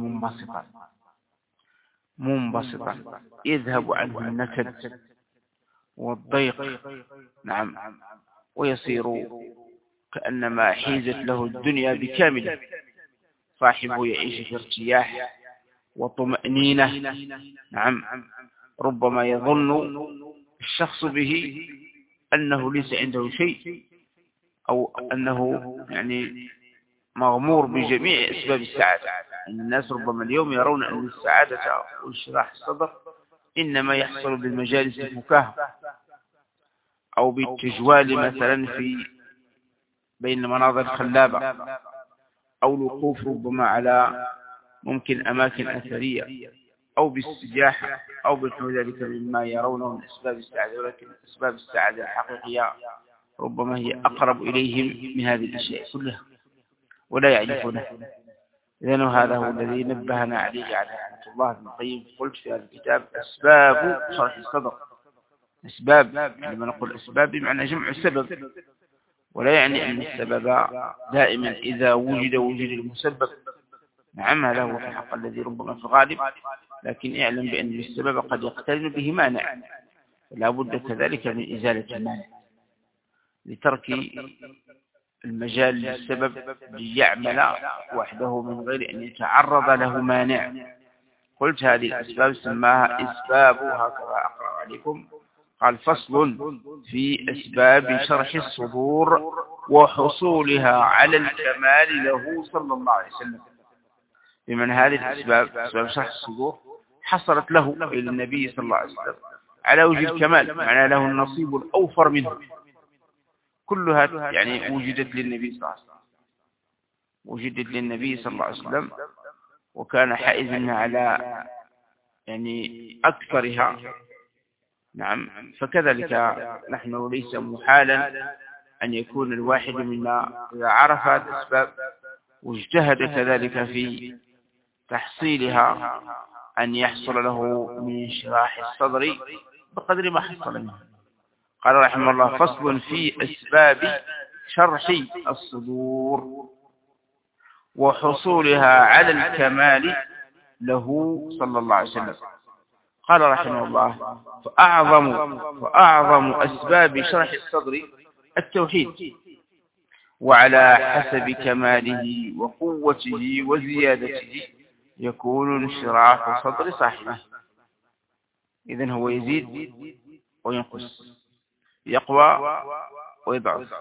منبسطا يذهب عنه النكد والضيق، نعم، ويصير كأنما حيزت له الدنيا بكامله. صاحبه يعيش في ارتياح وطمأنينة، نعم. ربما يظن الشخص به أنه ليس عنده شيء، أو أنه يعني مغمور بجميع أسباب السعادة. الناس ربما اليوم يرون أن السعادة وانشراح الصدر إنما يحصل بالمجالس الفكاهة أو بالتجوال مثلا في بين المناظر الخلابة، أو الوقوف ربما على ممكن أماكن أثرية، أو بالسياحة، أو بنحو ذلك مما يرونه من أسباب السعادة. ولكن أسباب السعادة الحقيقية ربما هي أقرب إليهم من هذه الأشياء كلها ولا يعرفونها. إذن هذا هو الذي نبهنا عليه على رحمة الله ابن القيم. قلت في هذا الكتاب أسباب شرح الصدر. أسباب، لما نقول أسباب بمعنى جمع سبب، ولا يعني أن السبب دائما إذا وجد المسبب. نعم، هذا هو في الحق الذي ربما في الغالب، لكن اعلم بأن السبب قد يقترن به مانع، فلا بد كذلك من إزالة المانع لترك المجال للسبب ليعمل وحده من غير أن يتعرض له مانع. قلت هذه الأسباب سماها أسباب، هكذا أقرأ عليكم. قال فصل في أسباب شرح الصدور وحصولها على الكمال له صلى الله عليه وسلم. بمن هذه الأسباب، أسباب شرح الصدور، حصلت له إلى النبي صلى الله عليه وسلم على وجه الكمال، معنى له النصيب الأوفر منه. كلها يعني وجدت للنبي صلى الله عليه وسلم، وكان حائزا على يعني أكثرها نعم. فكذلك نحن ليس محالا أن يكون الواحد منا إذا عرف هذه الأسباب واجتهد كذلك في تحصيلها أن يحصل له من انشراح الصدر بقدر ما حصل منه. قال رحمه الله: فصل في أسباب شرح الصدور وحصولها على الكمال له صلى الله عليه وسلم. قال رحمه الله: فأعظم أسباب شرح الصدر التوحيد، وعلى حسب كماله وقوته وزيادته يكون انشراح صدر صاحبه. إذن هو يزيد وينقص، يقوى ويضعف،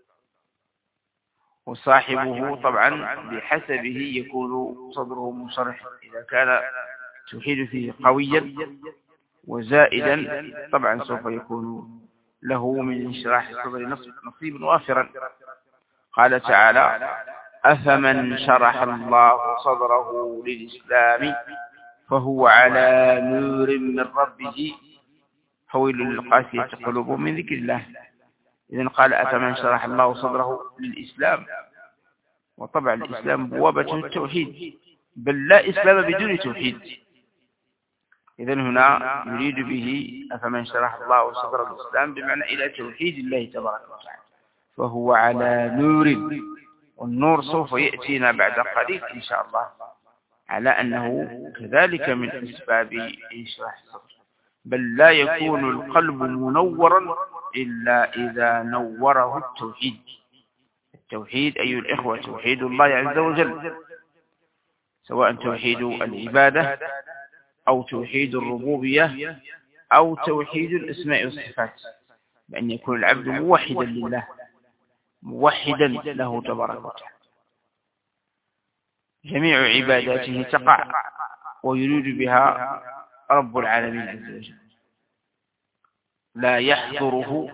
وصاحبه طبعا بحسبه يكون صدره منشرح. إذا كان التوحيد فيه قويا وزائدا طبعا سوف يكون له من انشراح الصدر نصيب وافرا. قال تعالى: أفمن شرح الله صدره للإسلام فهو على نور من ربه فويل للقاسية قلوبهم من ذكر الله. إذن قال: أفمن شرح الله صدره للإسلام، وطبعا الإسلام بوابة التوحيد، بل لا إسلام بدون توحيد. إذن هنا يريد به أفمن شرح الله صدر الإسلام بمعنى إلى توحيد الله تبارك وتعالى، فهو على نور، والنور سوف يأتينا بعد قليل إن شاء الله على أنه كذلك من أسباب إنشراح الصدر. بل لا يكون القلب منورا إلا إذا نوره التوحيد. التوحيد أيها الإخوة توحيد الله عز وجل، سواء توحيد العبادة أو توحيد الربوبية أو توحيد الأسماء والصفات، بأن يكون العبد موحدا لله، موحدا له تبارك وتعالى، جميع عباداته تقع ويريد بها رب العالمين عز وجل، لا يحضره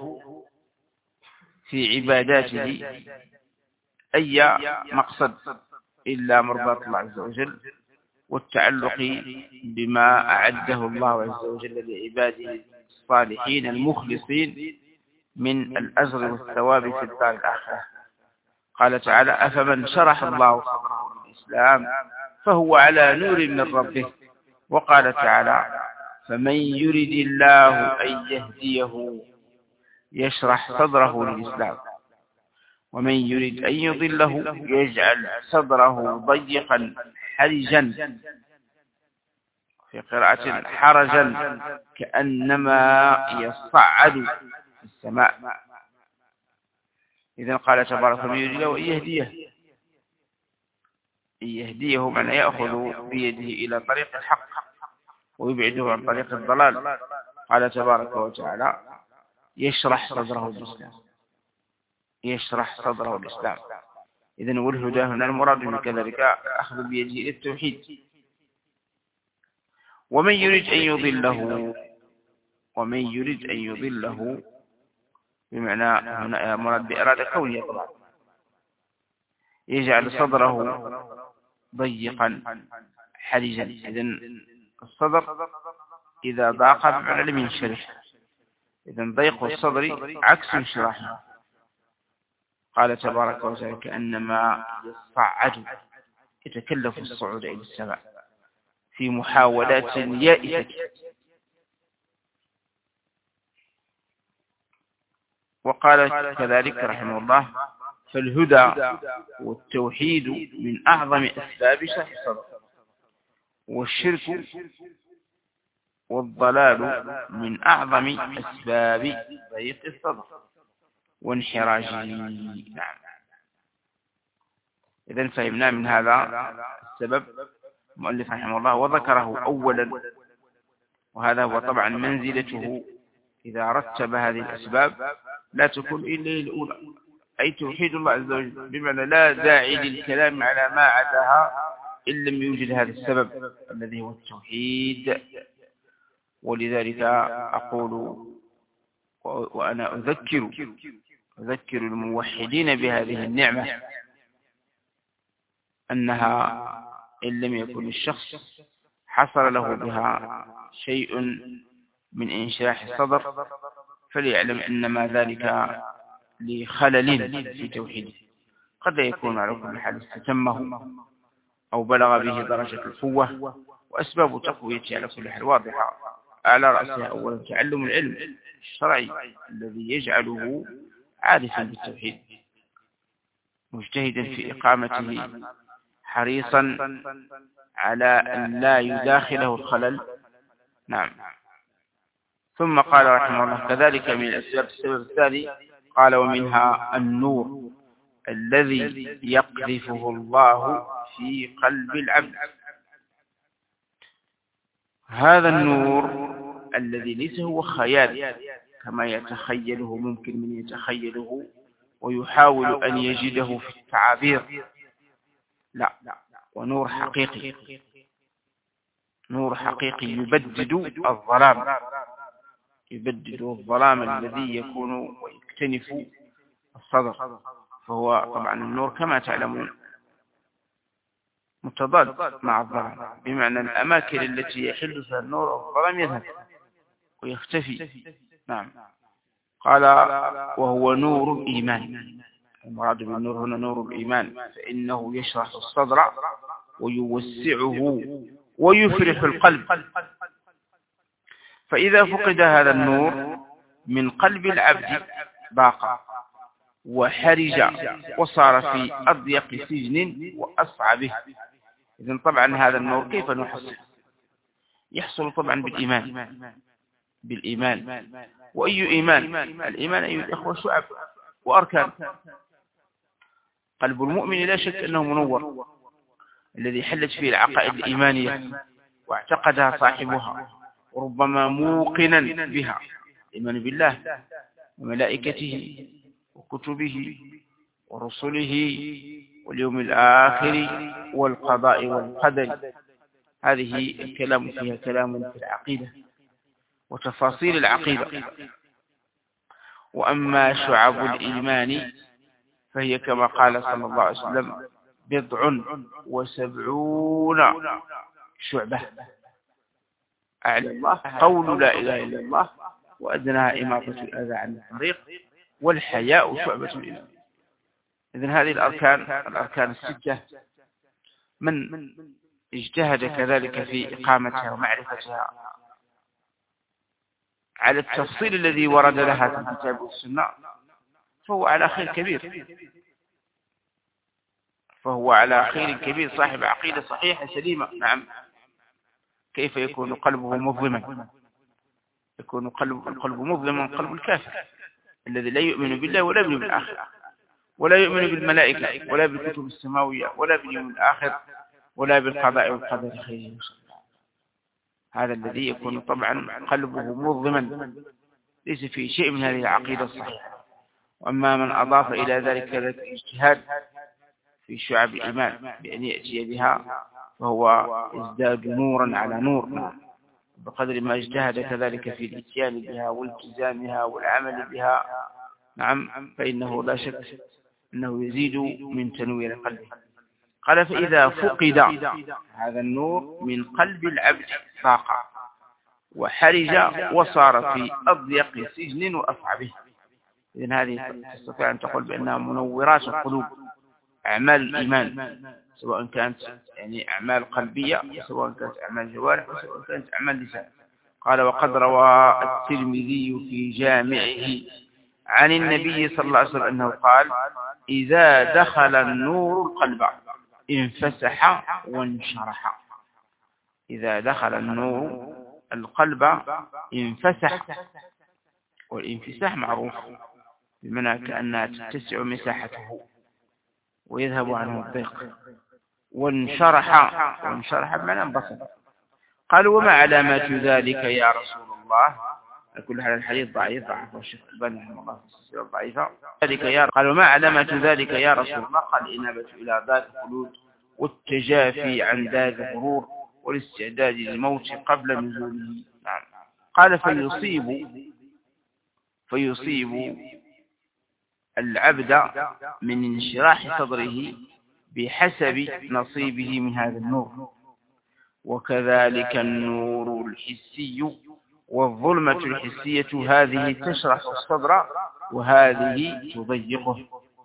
في عباداته أي مقصد إلا مرضاة الله عز وجل والتعلق بما أعده الله عز وجل لعباده الصالحين المخلصين من الأجر والثواب في الدار الآخرة. قال تعالى: أفمن شرح الله صدره للإسلام فهو على نور من ربه. وقال تعالى: فمن يرد الله أن يهديه يشرح صدره للإسلام ومن يرد أن يضله يجعل صدره ضيقا حرجا، في قراءة حرجا كأنما يصعد في السماء. إذن قال تبارك: من يرد الله أن يهديه معنى يأخذ بيده إلى طريق الحق ويبعده عن طريق الضلال. قال تبارك وتعالى: يشرح صدره الإسلام، يشرح صدره الإسلام. إذن والهدى هنا المراد من كذلك أخذ بيده إلى التوحيد. ومن يريد أن يضله بمعنى هنا مراد بإرادة كونية طبعا، يجعل صدره ضيقا حرجا. إذن الصدر إذا ضاق بمعنى لم ينشرح، إذن ضيق الصدر عكس انشراحه. قال تبارك وتعالى: كأنما يصعد، يتكلف الصعود إلى السماء في محاولات يائسة. وقال كذلك رحمه الله: فالهدى والتوحيد من أعظم أسباب شرح الصدر، والشرك والضلال من أعظم أسباب ضيق الصدر وانحراجه. نعم. إذن فهمنا من هذا السبب المؤلف رحمه الله وذكره أولا، وهذا هو طبعا منزلته إذا رتب هذه الأسباب لا تكون إلا الأولى، أي توحيد الله عز وجل، بمعنى لا داعي للكلام على ما عداها إن لم يوجد هذا السبب الذي هو التوحيد. ولذلك أقول وأنا أذكر الموحدين بهذه النعمة أنها إن لم يكن الشخص حصل له بها شيء من انشراح الصدر فليعلم إنما ذلك لخلل في توحيده، قد يكون على كل حال استتمه أو بلغ به درجة القوة، وأسباب تقويته على كل حال واضحة، على رأسها أولا تعلم العلم الشرعي الذي يجعله عارفا بالتوحيد مجتهدا في إقامته حريصا على أن لا يداخله الخلل. نعم. ثم قال رحمه الله كذلك من الأسباب السبب الثاني قال ومنها النور الذي يقذفه الله في قلب العبد. هذا النور الذي ليس هو خيال كما يتخيله ممكن من يتخيله ويحاول أن يجده في التعابير، لا، ونور حقيقي، نور حقيقي يبدد الظلام الذي يكون ويكتنف الصدر. فهو طبعا النور كما تعلمون متضاد مع الظلام، بمعنى الأماكن التي يحل فيها النور والظلام يذهب ويختفي. نعم. قال وهو نور الإيمان، المراد بالنور هنا نور الإيمان، فإنه يشرح الصدر ويوسعه ويفرح القلب. فإذا فقد هذا النور من قلب العبد ضاق وحرج وصار في أضيق سجن وأصعبه. إذن طبعا هذا النور كيف نحصل؟ يحصل طبعا بالإيمان. وأي إيمان؟ الإيمان أيها الإخوة شعب وأركان. قلب المؤمن لا شك أنه منور، الذي حلت فيه العقائد الإيمانية واعتقدها صاحبها وربما موقنا بها، الإيمان بالله وملائكته وكتبه ورسله واليوم الآخر والقضاء والقدر. هذه الكلام فيها كلام في العقيدة وتفاصيل العقيدة. وأما شعب الإيمان فهي كما قال صلى الله عليه وسلم 70 شعبة. أعلى الله قول لا إله إلا الله، وأدناها إماطة الأذى عن الطريق، والحياء شعبة الإيمان. إذن هذه الأركان الستة من اجتهد كذلك في إقامتها ومعرفتها على التفصيل الذي ورد لها في الكتاب والسنة فهو على خير كبير، صاحب عقيدة صحيحة سليمة. نعم. كيف يكون قلبه مظلما؟ يكون القلب مظلما قلب الكافر الذي لا يؤمن بالله ولا باليوم الآخر ولا يؤمن بالملائكة ولا بالكتب السماوية ولا باليوم الآخر ولا بالقضاء والقدر خيره وشره. هذا الذي يكون طبعا قلبه مظلما ليس فيه شيء من هذه العقيدة الصحيحة. وأما من أضاف إلى ذلك الاجتهاد في شعب الإيمان بأن يأتي بها فهو ازداد نورا على نور بقدر ما اجتهد كذلك في الاتيان بها والتزامها والعمل بها. نعم. فإنه لا شك أنه يزيد من تنوير قلبه. قال فإذا فقد هذا النور من قلب العبد ضاق وحرج وصار في أضيق سجن وأصعبه. إذن هذه تستطيع أن تقول بأنها منورات القلوب، أعمال الإيمان، سواء كانت يعني أعمال قلبية وسواء كانت أعمال جوارح وسواء كانت أعمال لسان. قال وقد روى الترمذي في جامعه عن النبي صلى الله عليه وسلم أنه قال إذا دخل النور القلب انفسح وانشرح. إذا دخل النور القلب انفسح، والانفساح معروف بمعنى كأنها تتسع مساحته ويذهب عنه الضيق. وانشرح بمعنى انبسط. قالوا وما علامات ذلك يا رسول الله؟ كل هذا الحديث ضعيف والشيخ الألباني رحمه الله في السلسلة الضعيفة. قالوا ما علامات ذلك يا رسول الله؟ قال الإنابة إلى ذات الخلود والتجافي عن ذات الغرور والاستعداد للموت قبل نزوله. نعم. قال فيصيب العبد من انشراح صدره بحسب نصيبه من هذا النور. وكذلك النور الحسي والظلمة الحسية هذه تشرح الصدر وهذه تضيقه.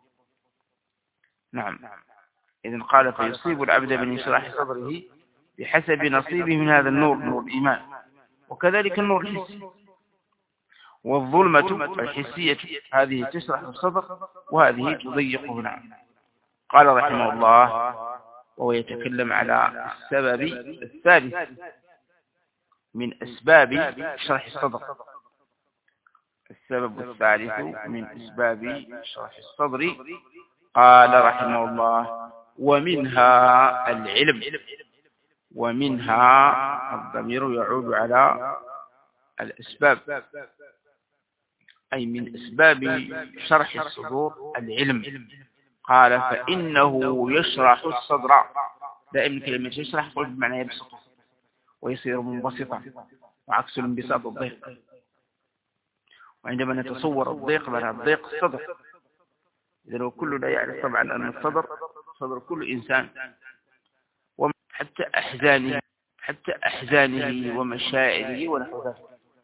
نعم. إذن قال فيصيب العبد بانشراح صدره بحسب نصيبه من هذا النور، نور الإيمان، وكذلك النور الحسي. والظلمة الحسية هذه تشرح الصدر وهذه تضيقه. نعم. قال رحمه الله وهو يتكلم على السبب الثالث من أسباب شرح الصدر. السبب الثالث من أسباب شرح الصدر قال رحمه الله ومنها العلم. ومنها الضمير يعود على الأسباب، أي من أسباب شرح الصدور العلم. قال فإنه يشرح الصدر. دائما كلمة يشرح قلت بمعنى يبسطه ويصير منبسطا، وعكس الانبساط الضيق. وعندما نتصور الضيق بنا الضيق الصدر. إذا لو كلنا يعرف طبعا أن الصدر صدر كل إنسان، حتى أحزانه ومشاعره ونحو ذلك.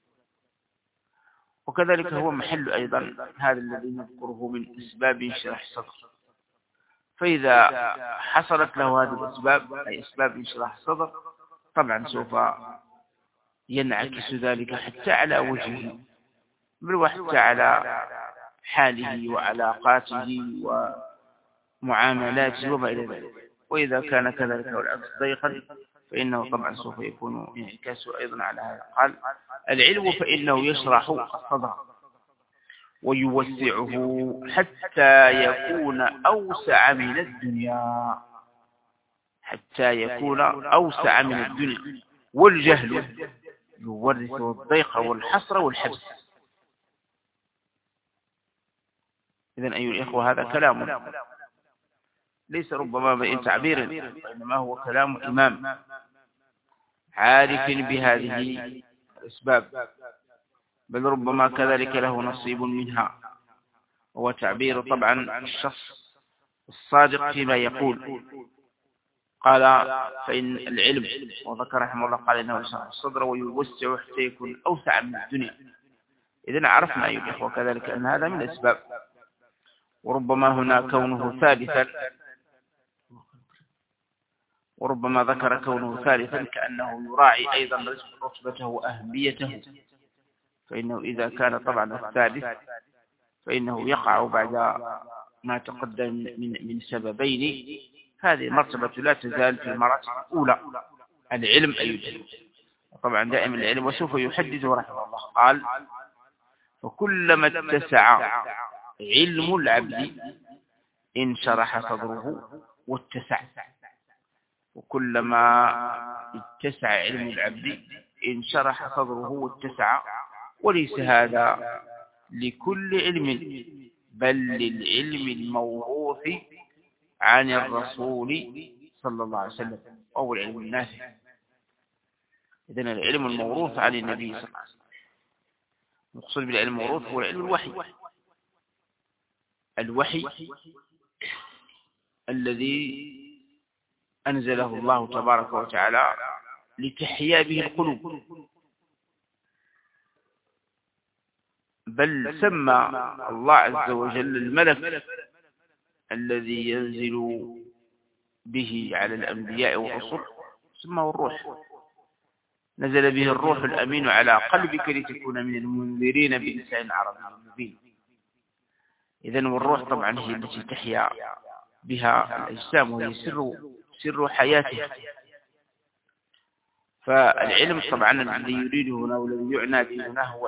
وكذلك هو محل أيضا هذا الذي نذكره من أسباب انشراح الصدر. فإذا حصلت له هذه الأسباب أي أسباب انشراح الصدر طبعا سوف ينعكس ذلك حتى على وجهه، بل وحتى على حاله وعلاقاته ومعاملاته وما إلى ذلك. وإذا كان كذلك والعكس ضيقا فإنه طبعا سوف يكون انعكاسه أيضا على هذا. قال العلم فإنه يشرح الصدر ويوسعه حتى يكون أوسع من الدنيا، حتى يكون أوسع من الدنيا. والجهل يورث الضيق والحصر والحبس. إذن أيها الإخوة هذا كلام ليس ربما بين تعبير، وإنما هو كلام إمام عارف بهذه الأسباب، بل ربما كذلك له نصيب منها. هو تعبير طبعا الشخص الصادق فيما يقول. قال فإن العلم، وذكر رحمه الله قال إنه يشرح الصدر ويوسع حتى يكون أوسع من الدنيا. إذن عرفنا أيها الإخوة كذلك أن هذا من الأسباب. وربما هنا كونه ثالثا، وربما ذكر كونه ثالثا كأنه يراعي أيضا رتبته وأهميته. فإنه إذا كان طبعا الثالث فإنه يقع بعد ما تقدم من سببين. هذه المرتبة لا تزال في المراتب الأولى العلم أيضا. طبعا دائما العلم وسوف يحدده رحمه الله. قال فكلما اتسع علم العبد انشرح صدره واتسع. وكلما اتسع علم العبد انشرح صدره واتسع. وليس هذا لكل علم، بل للعلم الموروث عن الرسول صلى الله عليه وسلم، أو العلم النافع. إذن العلم الموروث عن النبي صلى الله عليه وسلم. المقصود بالعلم الموروث هو العلم الوحي الذي أنزله الله تبارك وتعالى لتحيا به القلوب. بل سمى الله عز وجل الملك الذي ينزل به على الأنبياء والرسل سماه الروح. نزل به الروح الأمين على قلبك لتكون من المنذرين بلسان عربي مبين. إذن والروح طبعا هي التي تحيا بها الأجسام، وهي سر حياتها. فالعلم طبعا الذي يريده هنا والذي يعنى به هنا هو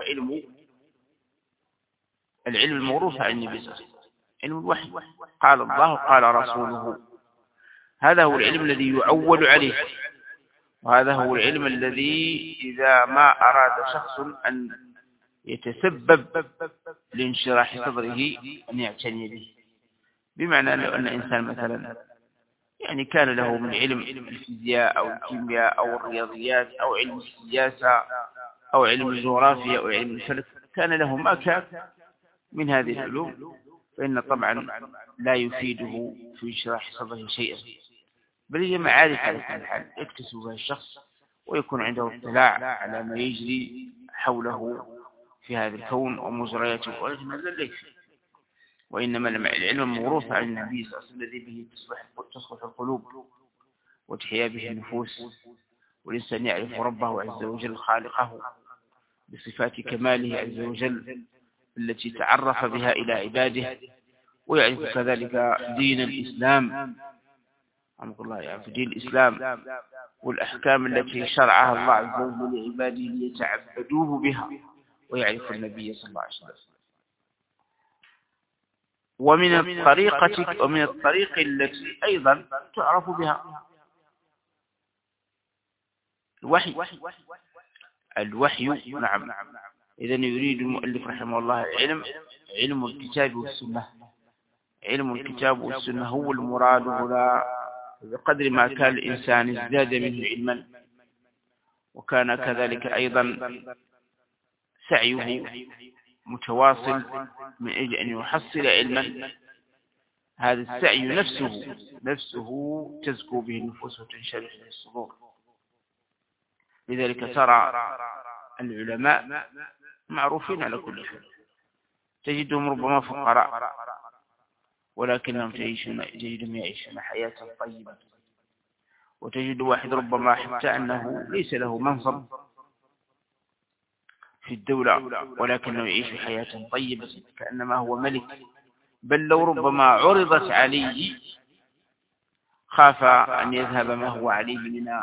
العلم الموروث عن النبي صلى الله عليه وسلم، علم الوحي. قال الله قال رسوله. هذا هو العلم الذي يعول عليه، وهذا هو العلم الذي إذا ما أراد شخص أن يتسبب لانشراح صدره أن يعتني به. بمعنى لو أن إنسان مثلا يعني كان له من علم الفيزياء أو الكيمياء أو الرياضيات أو علم السياسة أو علم الجغرافيا أو علم الفلك، كان له ما كان من هذه العلوم، فإن طبعا لا يفيده في انشراح صدره شيئا، بل هي معارف على كل حال يكتسبها الشخص ويكون عنده اطلاع على ما يجري حوله في هذا الكون ومجرياته، ولكن هذا ليس، وإنما العلم الموروث عن النبي صلى الله عليه وسلم الذي به تصلح القلوب وتحيا به النفوس، والإنسان يعرف ربه عز وجل خالقه بصفات كماله عز وجل التي تعرف بها إلى عباده، ويعرف كذلك دين الإسلام، يعرف دين الإسلام والأحكام التي شرعها الله عز وجل لعباده ليتعبدوه بها، ويعرف النبي صلى الله عليه وسلم. ومن الطريق التي أيضا تعرف بها الوحي. نعم. إذن يريد المؤلف رحمه الله علم الكتاب والسنة. علم الكتاب والسنة هو المراد هنا، بقدر ما كان الإنسان ازداد منه علما، وكان كذلك أيضا سعيه متواصل من أجل أن يحصل علما، هذا السعي نفسه تزكو به النفوس وتنشرح به الصدور. لذلك ترى العلماء معروفين على كل حال، تجدهم ربما فقراء، ولكنهم تجدهم يعيشون حياة طيبة، وتجد واحد ربما حتى أنه ليس له منصب في الدولة، ولكنه يعيش حياة طيبة كأنما هو ملك، بل لو ربما عرضت عليه خاف أن يذهب ما هو عليه من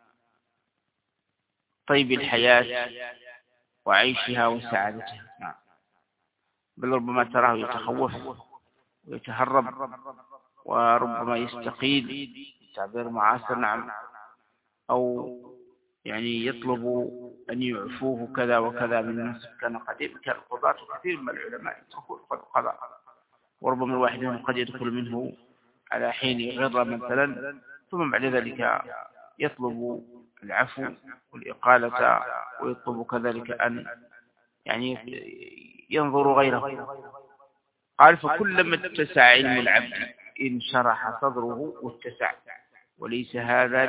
طيب الحياة وعيشها وسعادتها، بل ربما تراه يتخوف ويتهرب، وربما يستقيل تعبير معاصر، نعم، أو يعني يطلب أن يعفوه كذا وكذا من الناس. كان قديم كان القضاة كثير من العلماء يتركون القضاء، وربما الواحد منهم قد يدخل منه على حين غضة مثلا، ثم بعد ذلك يطلب العفو والإقالة، ويطلب كذلك أن يعني ينظر غيره. قال فكلما اتسع علم العبد انشرح صدره واتسع، وليس هذا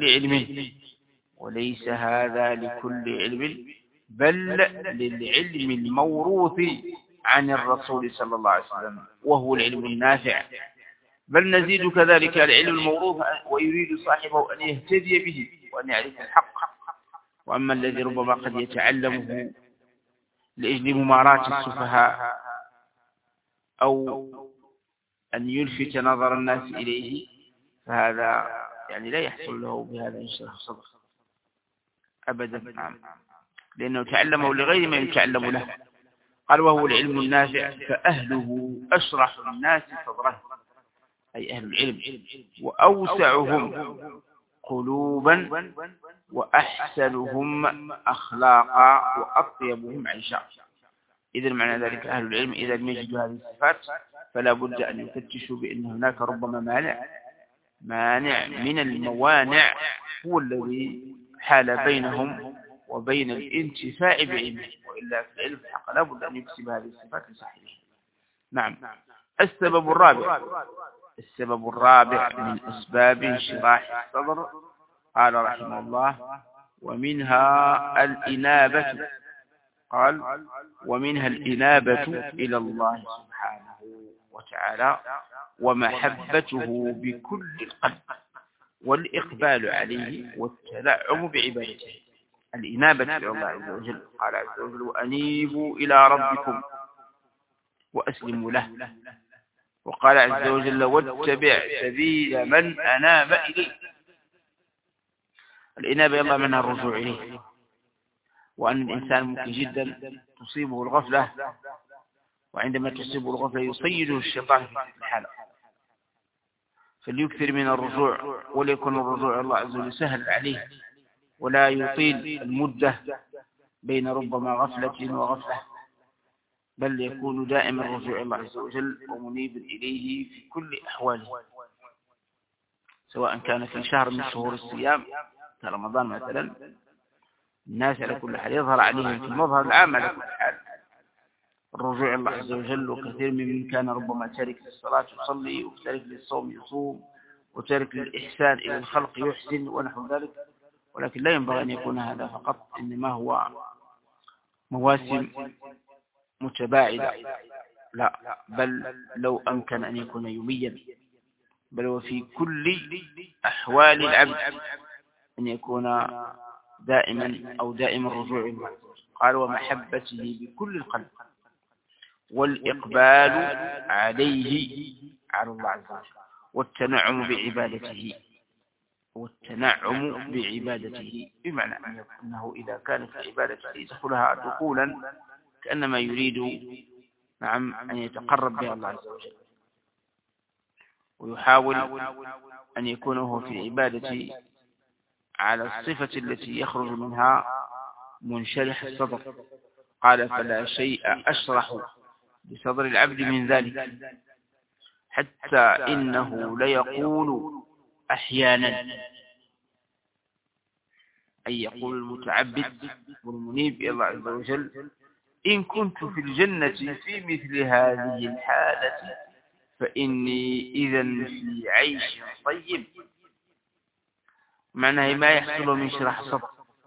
لكل علم، بل للعلم الموروث عن الرسول صلى الله عليه وسلم، وهو العلم النافع. بل نزيد كذلك العلم الموروث، ويريد صاحبه أن يهتدي به وأن يعرف الحق. وأما الذي ربما قد يتعلمه لأجل ممارات السفهاء أو أن يلفت نظر الناس إليه، فهذا يعني لا يحصل له بهذا انشراح صدر أبدا، لأنه تعلمه لغير ما يتعلم له. قال وهو العلم النافع، فأهله أشرح الناس صدره، أي أهل العلم، وأوسعهم قلوبا، وأحسنهم أخلاقا، وأطيبهم عيشا. إذن معنى ذلك أهل العلم إذا لم يجدوا هذه الصفات فلا بد أن يفتشوا بأن هناك ربما مانع من الموانع هو الذي حال بينهم وبين الانتفاع بعلمه، وإلا في العلم الحق لا بد أن يكسب هذه الصفات لصاحبه. نعم. السبب الرابع من أسباب انشراح الصدر، قال رحمه الله ومنها الإنابة. قال ومنها الإنابة إلى الله سبحانه وتعالى، ومحبته بكل القلب، والإقبال عليه والتنعم بعبادته. الإنابة إلى الله عز وجل، قال عز وجل وأنيبوا إلى ربكم وأسلموا له. وقال عز وجل واتبع سبيل من أناب إليه. الإنابة إلى الله منها الرجوع إليه، وأن الإنسان ممكن جدا تصيبه الغفلة، وعندما تصيبه الغفلة يصيده الشيطان في الحالة، فليكثر من الرجوع، وليكن الرجوع الله عز وجل سهل عليه، ولا يطيل المدة بين ربما غفلة وغفلة، بل يكون دائما الرجوع الله عز وجل ومنيب إليه في كل أحواله، سواء كان في شهر من شهور الصيام كرمضان مثلا، الناس على كل حال يظهر عليهم في المظهر العام على كل حال الرجوع الله عز وجل. وكثير من كان ربما تارك للصلاة يصلي، وتارك للصوم يصوم، وتارك للإحسان إلى الخلق يحسن ونحو ذلك، ولكن لا ينبغي أن يكون هذا فقط، إنما هو مواسم متباعدة، لا، بل لو أمكن أن يكون يوميا، بل وفي كل أحوال العبد أن يكون دائما أو دائما الرجوع إلى الله. قال ومحبته بكل القلب والإقبال عليه على الله عز وجل والتنعم بعبادته بمعنى أنه إذا كانت العبادة يدخلها دخولا كأنما يريد أن يتقرب بها الله عز وجل، ويحاول أن يكون هو في العبادة على الصفة التي يخرج منها منشرح الصدر. قال فلا شيء أشرح بصدر العبد من ذلك، حتى إنه ليقول أحيانا، أي يقول المتعبد والمنيب إلى الله عز وجل إن كنت في الجنة في مثل هذه الحالة فإني إذا في عيش طيب. معناه ما يحصل من شرح الصدر.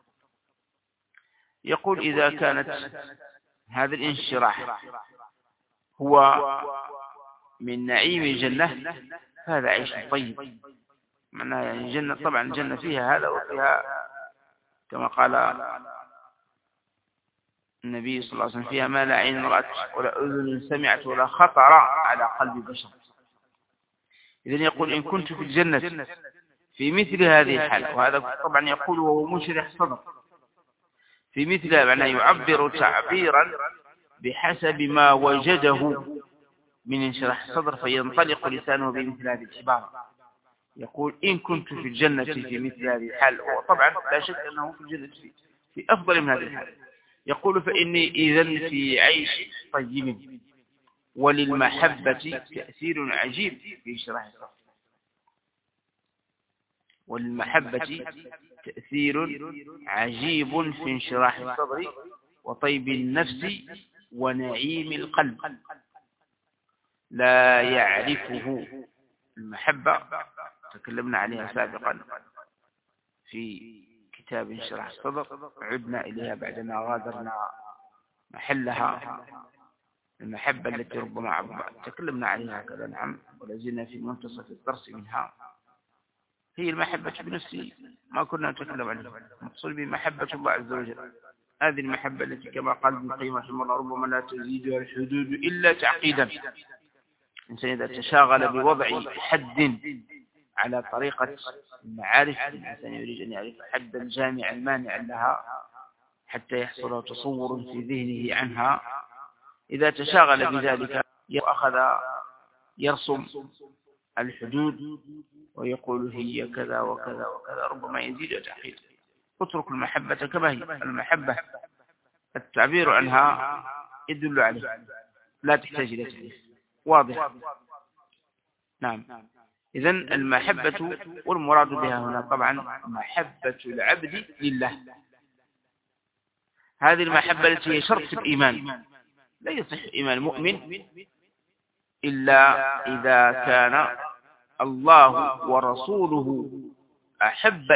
يقول إذا كانت هذا الانشراح هو من نعيم الجنة فهذا عيش طيب. معناه يعني الجنة، طبعا الجنة فيها هذا وفيها كما قال النبي صلى الله عليه وسلم فيها ما لا عين رأت ولا أذن سمعت ولا خطر على قلب بشر. إذن يقول إن كنت في الجنة في مثل هذه الحالة، وهذا طبعا يقول وهو منشرح الصدر، في مثل معناه يعبر تعبيرا بحسب ما وجده من انشراح الصدر، فينطلق لسانه بمثل هذه العبارة. يقول إن كنت في الجنة في مثل هذه الحالة، وطبعا لا شك أنه في الجنة في أفضل من هذه الحالة. يقول فإني إذن في عيش طيب وللمحبة تأثير عجيب في انشراح الصدر. وللمحبة تأثير عجيب في انشراح الصدر وطيب النفس ونعيم القلب لا يعرفه. المحبة تكلمنا عليها سابقا في كتاب انشراح الصدر، عدنا إليها بعدما غادرنا محلها. المحبة التي ربما تكلمنا عليها كذا، نعم، ولازلنا في منتصف الدرس منها. هي المحبة بنفسه ما كنا نتكلم عنها، مقصود بمحبة الله عز وجل. هذه المحبة التي كما قال ابن القيم رحمه الله ربما لا تزيدها الحدود إلا تعقيدا. الإنسان إذا تشاغل بوضع حد على طريقة المعارف، الإنسان يريد أن يعرف حدا جامعا مانعا لها حتى يحصل تصور في ذهنه عنها. إذا تشاغل بذلك أخذ يرسم الحدود ويقول هي كذا وكذا وكذا، ربما يزيد تعقيد. اترك المحبة كما هي. المحبة التعبير عنها يدل عليه، لا تحتاج إلى تعريف، واضح. نعم. إذن المحبة والمراد بها هنا طبعا محبة العبد لله. هذه المحبة التي هي شرط الإيمان. لا يصح إيمان المؤمن إلا إذا كان الله ورسوله أحب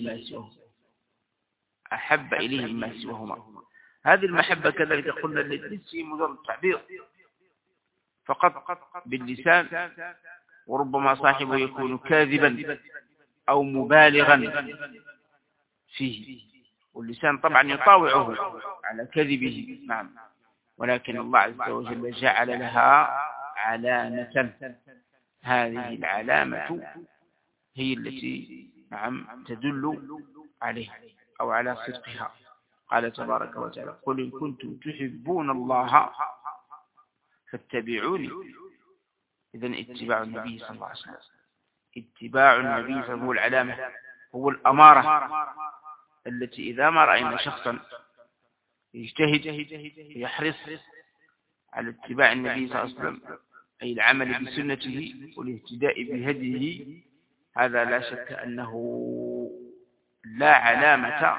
إليه ما سواهما. هذه المحبة كذلك قلنا ليس مجرد تعبير فقط باللسان، وربما صاحبه يكون كاذبا أو مبالغا فيه، واللسان طبعا يطاوعه على كذبه. نعم. ولكن الله عز وجل جعل لها علامة. هذه العلامة هي التي تدل عليها أو على صدقها. قال تبارك وتعالى قل إن كنتم تحبون الله فاتبعوني. إذن اتباع النبي صلى الله عليه وسلم، اتباع النبي صلى الله عليه وسلم هو العلامة، هو الأمارة التي إذا ما رأينا شخصا يجتهد يحرص على اتباع النبي صلى الله عليه وسلم، أي العمل بسنته والاهتداء بهديه، هذا لا شك أنه لا علامة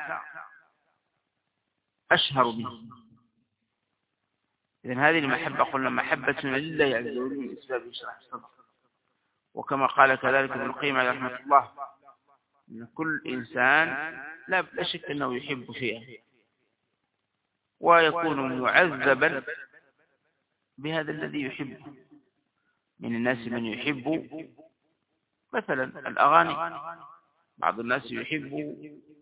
أشهر به. إذن هذه المحبة قلنا محبة لله عز وجل من أسباب إشراح الصدر. وكما قال كذلك ابن القيم عليه رحمة الله أن كل إنسان لا شك أنه يحب شيئا، ويكون معذبا بهذا الذي يحبه. من الناس من يحب مثلا الأغاني، بعض الناس يحب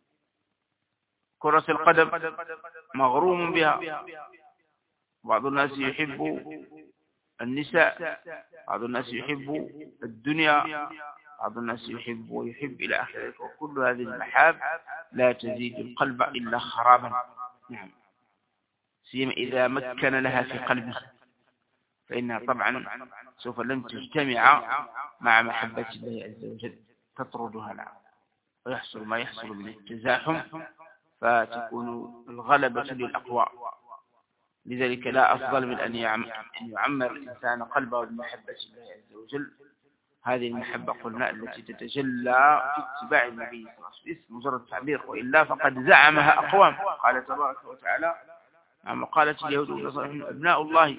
كرة القدم مغروم بها، بعض الناس يحب النساء، بعض الناس يحب الدنيا، بعض الناس يحب ويحب إلى آخره. وكل هذه المحاب لا تزيد القلب إلا خرابا. نعم، سيما إذا مكن لها في قلبه، فإنها طبعا سوف لن تجتمع مع محبة الله عز وجل، تطردها نعم، ويحصل ما يحصل من التزاحم، فتكون الغلبة للأقوى. لذلك لا أفضل من أن يعمر الإنسان قلبه بمحبة الله عز وجل. هذه المحبة قلنا التي تتجلى في اتباع النبي صلى الله عليه وسلم، مجرد تعبير، وإلا فقد زعمها أقوام. قال تبارك وتعالى: عما قالت اليهود والنصارى أبناء الله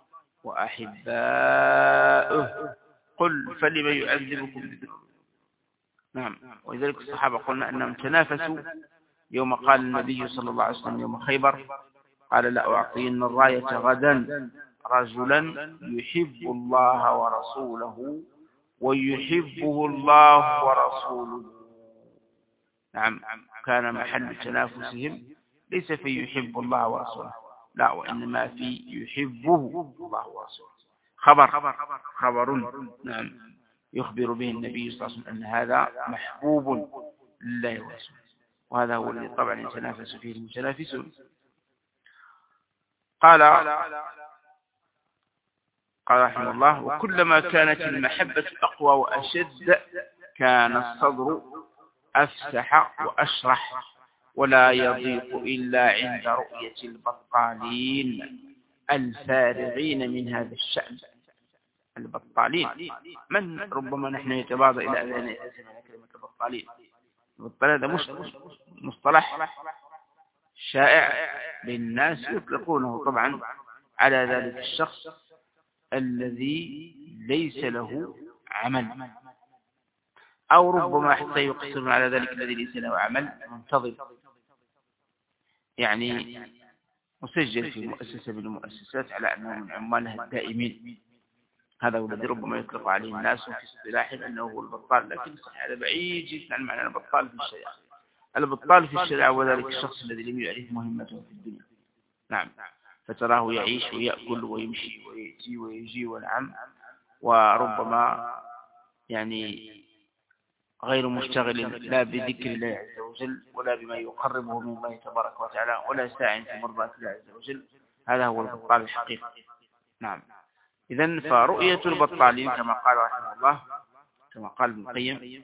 وأحباؤه قل فلم يعذبكم بذنوبكم. نعم، ولذلك الصحابة قلنا أنهم تنافسوا يوم قال النبي صلى الله عليه وسلم يوم خيبر: قال: لا أعطين الراية غدا رجلا يحب الله ورسوله ويحبه الله ورسوله. نعم، كان محل تنافسهم ليس في يحب الله ورسوله، لا، وإنما في يحبه الله ورسوله. خبر نعم يخبر به النبي صلى الله عليه وسلم أن هذا محبوب لله ورسوله، وهذا هو الذي طبعا يتنافس فيه المتنافسون. قال رحمه الله: وكلما كانت المحبة أقوى وأشد كان الصدر أفسح وأشرح، ولا يضيق إلا عند رؤية البطالين الفارغين من هذا الشأن. البطالين من ربما نحن يتبادر إلى أذهان كلمة البطالين. البطال هذا مصطلح شائع للناس، يطلقونه طبعا على ذلك الشخص الذي ليس له عمل، أو ربما حتى يقصرون على ذلك الذي ليس له عمل منتظم، يعني مسجل في مؤسسة من المؤسسات على أنه من عمالها الدائمين. هذا هو الذي ربما يطلق عليه الناس في اصطلاحهم أنه هو البطال، لكن صحيح هذا بعيد جدا عن معنى البطال في الشريعة. البطال في الشريعة هو ذلك الشخص الذي لم يعرف مهمته في الدنيا. نعم، فتراه يعيش ويأكل ويمشي ويأتي ويجي ونعم، وربما يعني غير مشتغل لا بذكر الله عز وجل ولا بما يقربه من الله تبارك وتعالى، ولا ساع في مرضاة الله عز وجل. هذا هو البطال الحقيقي. نعم، إذن فرؤية البطالين كما قال رحمه الله، كما قال ابن القيم: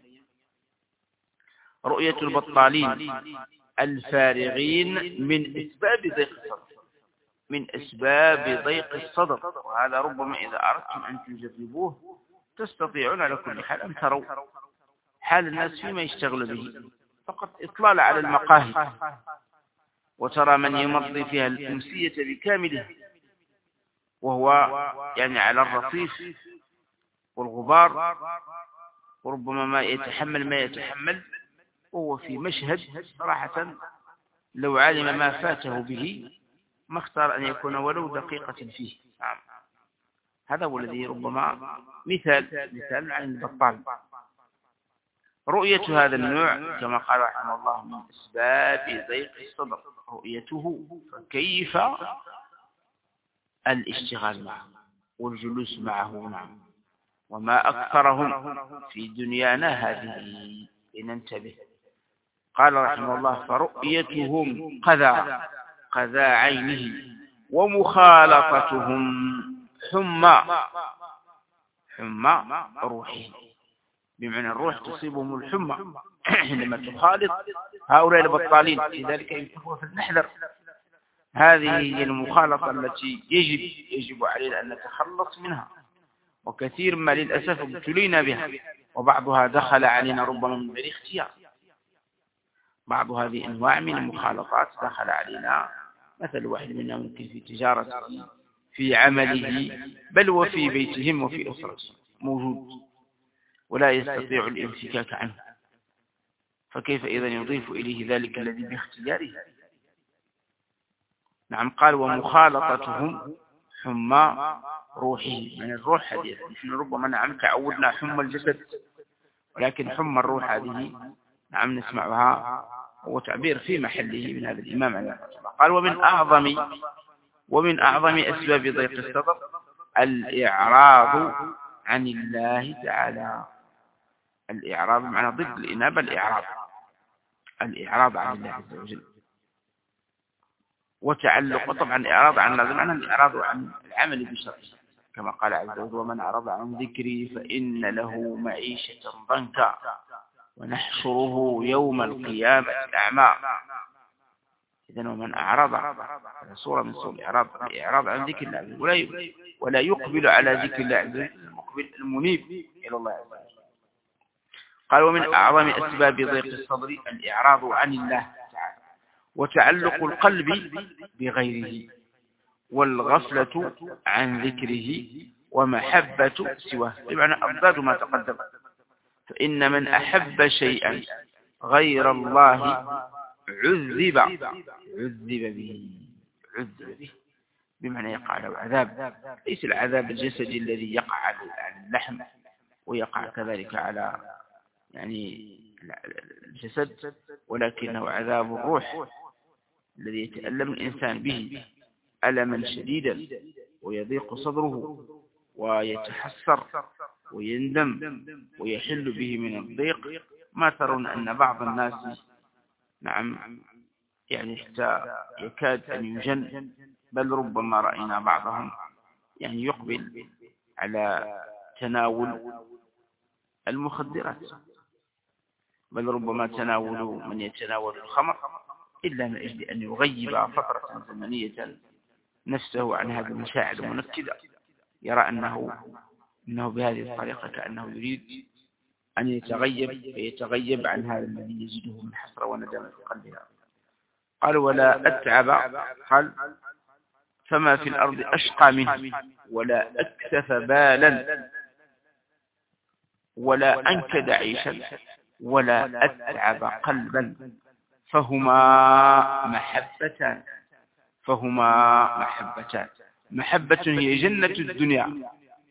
رؤية البطالين الفارغين من أسباب ضيق الصدر، من أسباب ضيق الصدر. وهذا ربما إذا أردتم أن تجربوه تستطيعون على كل حال أن تروا حال الناس فيما يشتغل به، فقط إطلال على المقاهي، وترى من يمضي فيها الأمسية بكامله وهو يعني على الرصيف والغبار، وربما ما يتحمل، وهو في مشهد صراحة لو علم ما فاته به ما اختار أن يكون ولو دقيقة فيه. هذا هو الذي ربما مثال عن البطال. رؤية هذا النوع كما قال رحمه الله من أسباب ضيق الصدر رؤيته، فكيف الاشتغال معه والجلوس معه. نعم، وما أكثرهم في دنيانا هذه، لننتبه. قال رحمه الله: فرؤيتهم قذى عينه، ومخالطتهم حمى روحه، بمعنى الروح تصيبهم الحمى عندما تخالط هؤلاء البطالين. لذلك نحذر. هذه هي المخالطة التي يجب علينا أن نتخلص منها، وكثير ما للأسف ابتلينا بها، وبعضها دخل علينا ربما من غير اختيار. بعض هذه أنواع من المخالطات دخل علينا، مثل واحد منا ممكن في تجارته، في عمله، بل وفي بيتهم وفي أسرته موجود، ولا يستطيع الانفكاك عنه، فكيف إذا يضيف إليه ذلك الذي باختياره؟ نعم. قال ومخالطتهم حمى روحه، من الروح هذه. نحن ربما نعم تعودنا حمى الجسد، ولكن حمى الروح هذه نعم نسمعها، هو تعبير في محله من هذا الإمام عليه رحمه الله. قال ومن أعظم أسباب ضيق الصدر الإعراض عن الله تعالى. الإعراض معنى ضد الإنابة، الإعراض عن الله عز وجل. وتعلق، طبعا الإعراض عن الله معنى الإعراض عن العمل بشرعه، كما قال عز وجل ومن أعرض عن ذكري فإن له معيشة ضنكا ونحشره يوم القيامة أعمى. إذن ومن أعرض، هذا صورة من صور الإعراض عن ذكر الله، ولا يقبل على ذكر الله عز وجل، المقبل المنيب إلى الله عز وجل. قال ومن أعظم أسباب ضيق الصدر الإعراض عن الله تعالى، وتعلق القلب بغيره، والغفلة عن ذكره، ومحبة سواه، بمعنى أضداد ما تقدم. فإن من أحب شيئا غير الله عذب به، بمعنى يقع له عذاب. ليس العذاب الجسدي الذي يقع على اللحم ويقع كذلك على يعني الجسد، ولكنه عذاب الروح الذي يتألم الإنسان به ألما شديدا، ويضيق صدره ويتحسر ويندم ويحل به من الضيق. ما ترون أن بعض الناس نعم يعني حتى يكاد أن يجن، بل ربما رأينا بعضهم يعني يقبل على تناول المخدرات، بل ربما تناول من يتناول الخمر إلا من أجل أن يغيب فترة زمنية نفسه عن هذه المشاعر المنكدة. يرى أنه بهذه الطريقة كأنه يريد أن يتغيب عن هذا الذي يجده من حسرة وندم في قلبها. قال ولا أتعب، قال فما في الأرض أشقى منه، ولا أكثف بالا، ولا أنكد عيشا، ولا أتعب قلبا، فهما محبتان. محبة هي جنة الدنيا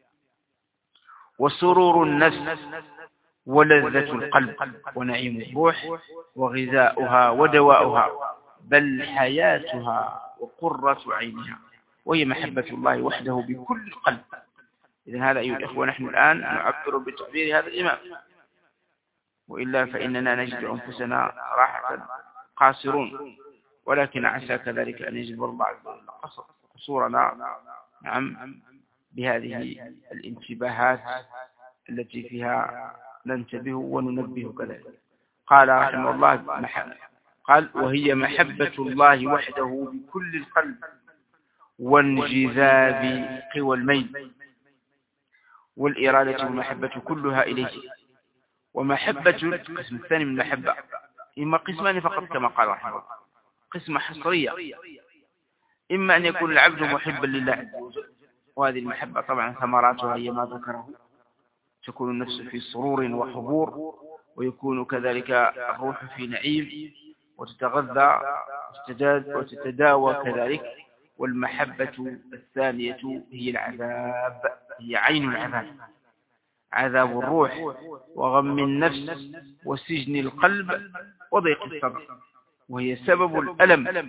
وسرور النفس ولذة القلب ونعيم الروح وغذاؤها ودواؤها، بل حياتها وقرة عينها، وهي محبة الله وحده بكل قلب. إذن هذا أيها الأخوة نحن الآن نعبر بتعبير هذا الإمام، وإلا فإننا نجد أنفسنا راحة قاصرون، ولكن عسى كذلك أن يجبر الله عز وجل قصورنا نعم بهذه الانتباهات التي فيها ننتبه وننبه كذلك. قال رحمه الله قال وهي محبة الله وحده بكل القلب، وانجذاب قوى الميل، والإرادة والمحبة كلها إليه. ومحبة القسم الثاني من المحبة إما قسمان فقط كما قال رحمه الله، قسمة حصرية، إما أن يكون العبد محبا لله عز وجل، وهذه المحبة طبعا ثمراتها هي ما ذكره، تكون النفس في سرور وحبور، ويكون كذلك الروح في نعيم وتتغذى وتتداوى كذلك. والمحبة الثانية هي العذاب، هي عين العذاب، عذاب الروح وغم النفس وسجن القلب وضيق الصدر، وهي سبب الألم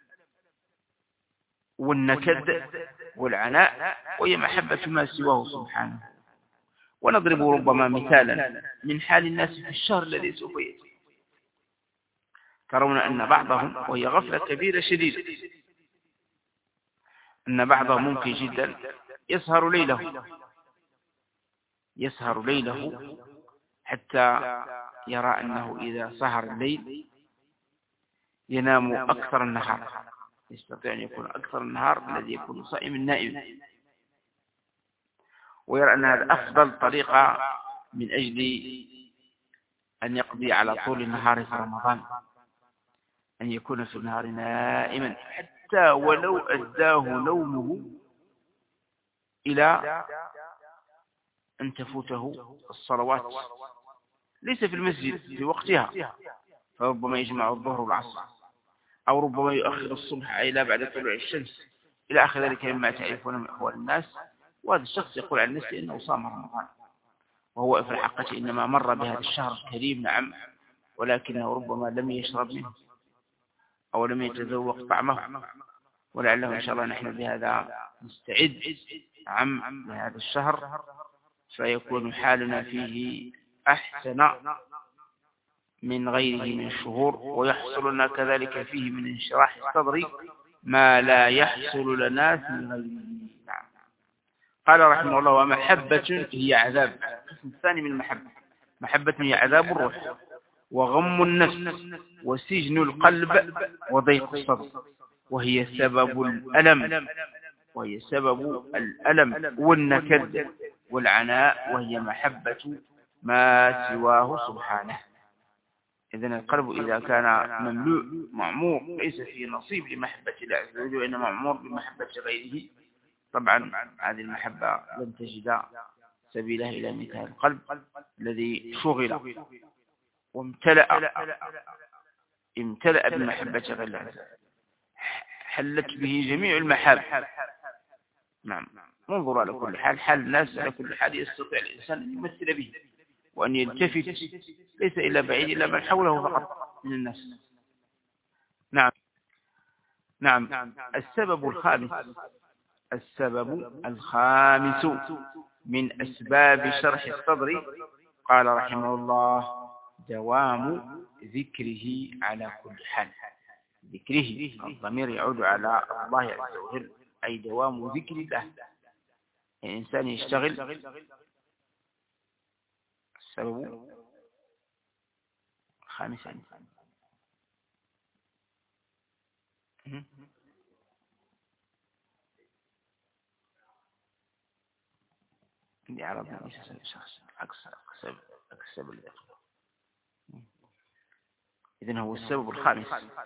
والنكد والعناء، وهي محبة ما سواه سبحانه. ونضرب ربما مثالا من حال الناس في الشهر الذي سوف يأتي. ترون أن بعضهم، وهي غفلة كبيرة شديدة، أن بعضهم ممكن جدا يسهر ليله حتى يرى أنه إذا سهر الليل ينام أكثر النهار، يستطيع أن يكون أكثر النهار الذي يكون صائم النائم، ويرى أن هذا أفضل طريقة من أجل أن يقضي على طول النهار في رمضان، أن يكون في النهار نائما حتى ولو أداه نومه إلى أن تفوته الصلوات، ليس في المسجد في وقتها، فربما يجمع الظهر والعصر، أو ربما يؤخر الصبح إلى بعد طلوع الشمس إلى آخر ذلك مما تعرفون من أحوال الناس. وهذا الشخص يقول عن نفسه إنه صام رمضان، وهو في الحقيقة إنما مر بهذا الشهر الكريم نعم، ولكنه ربما لم يشرب منه أو لم يتذوق طعمه. ولعله إن شاء الله نحن بهذا نستعد نعم لهذا الشهر، فيكون حالنا فيه أحسن من غيره من الشهور، ويحصل لنا كذلك فيه من انشراح الصدر ما لا يحصل لنا في غيره. نعم. قال رحمه الله: ومحبة هي عذاب. القسم الثاني من المحبة، محبة هي عذاب الروح وغم النفس وسجن القلب وضيق الصدر، وهي سبب الألم والنكد والعناء، وهي محبة ما سواه سبحانه. إذن القلب إذا كان مملوء معمور ليس فيه نصيب لمحبة الله عز وجل، وإنما معمور بمحبة غيره، طبعا هذه المحبة لن تجد سبيلها إلى مثال القلب الذي شغل امتلأ بمحبة غير الله عز وجل، حلت به جميع المحاب. نعم. انظر على كل حال الناس على كل حال يستطيع الإنسان أن يمثل به وأن يلتفت ليس إلا بعيد إلا من حوله فقط من الناس. نعم. السبب الخامس من أسباب شرح الصدر، قال رحمه الله: دوام ذكره على كل حال. ذكره الضمير يعود على الله عز وجل، أي دوام ذكر الله. الإنسان يشتغل. السبب الخامس عندي عرض شخص أكسب الذكر. إذن هو السبب الخامس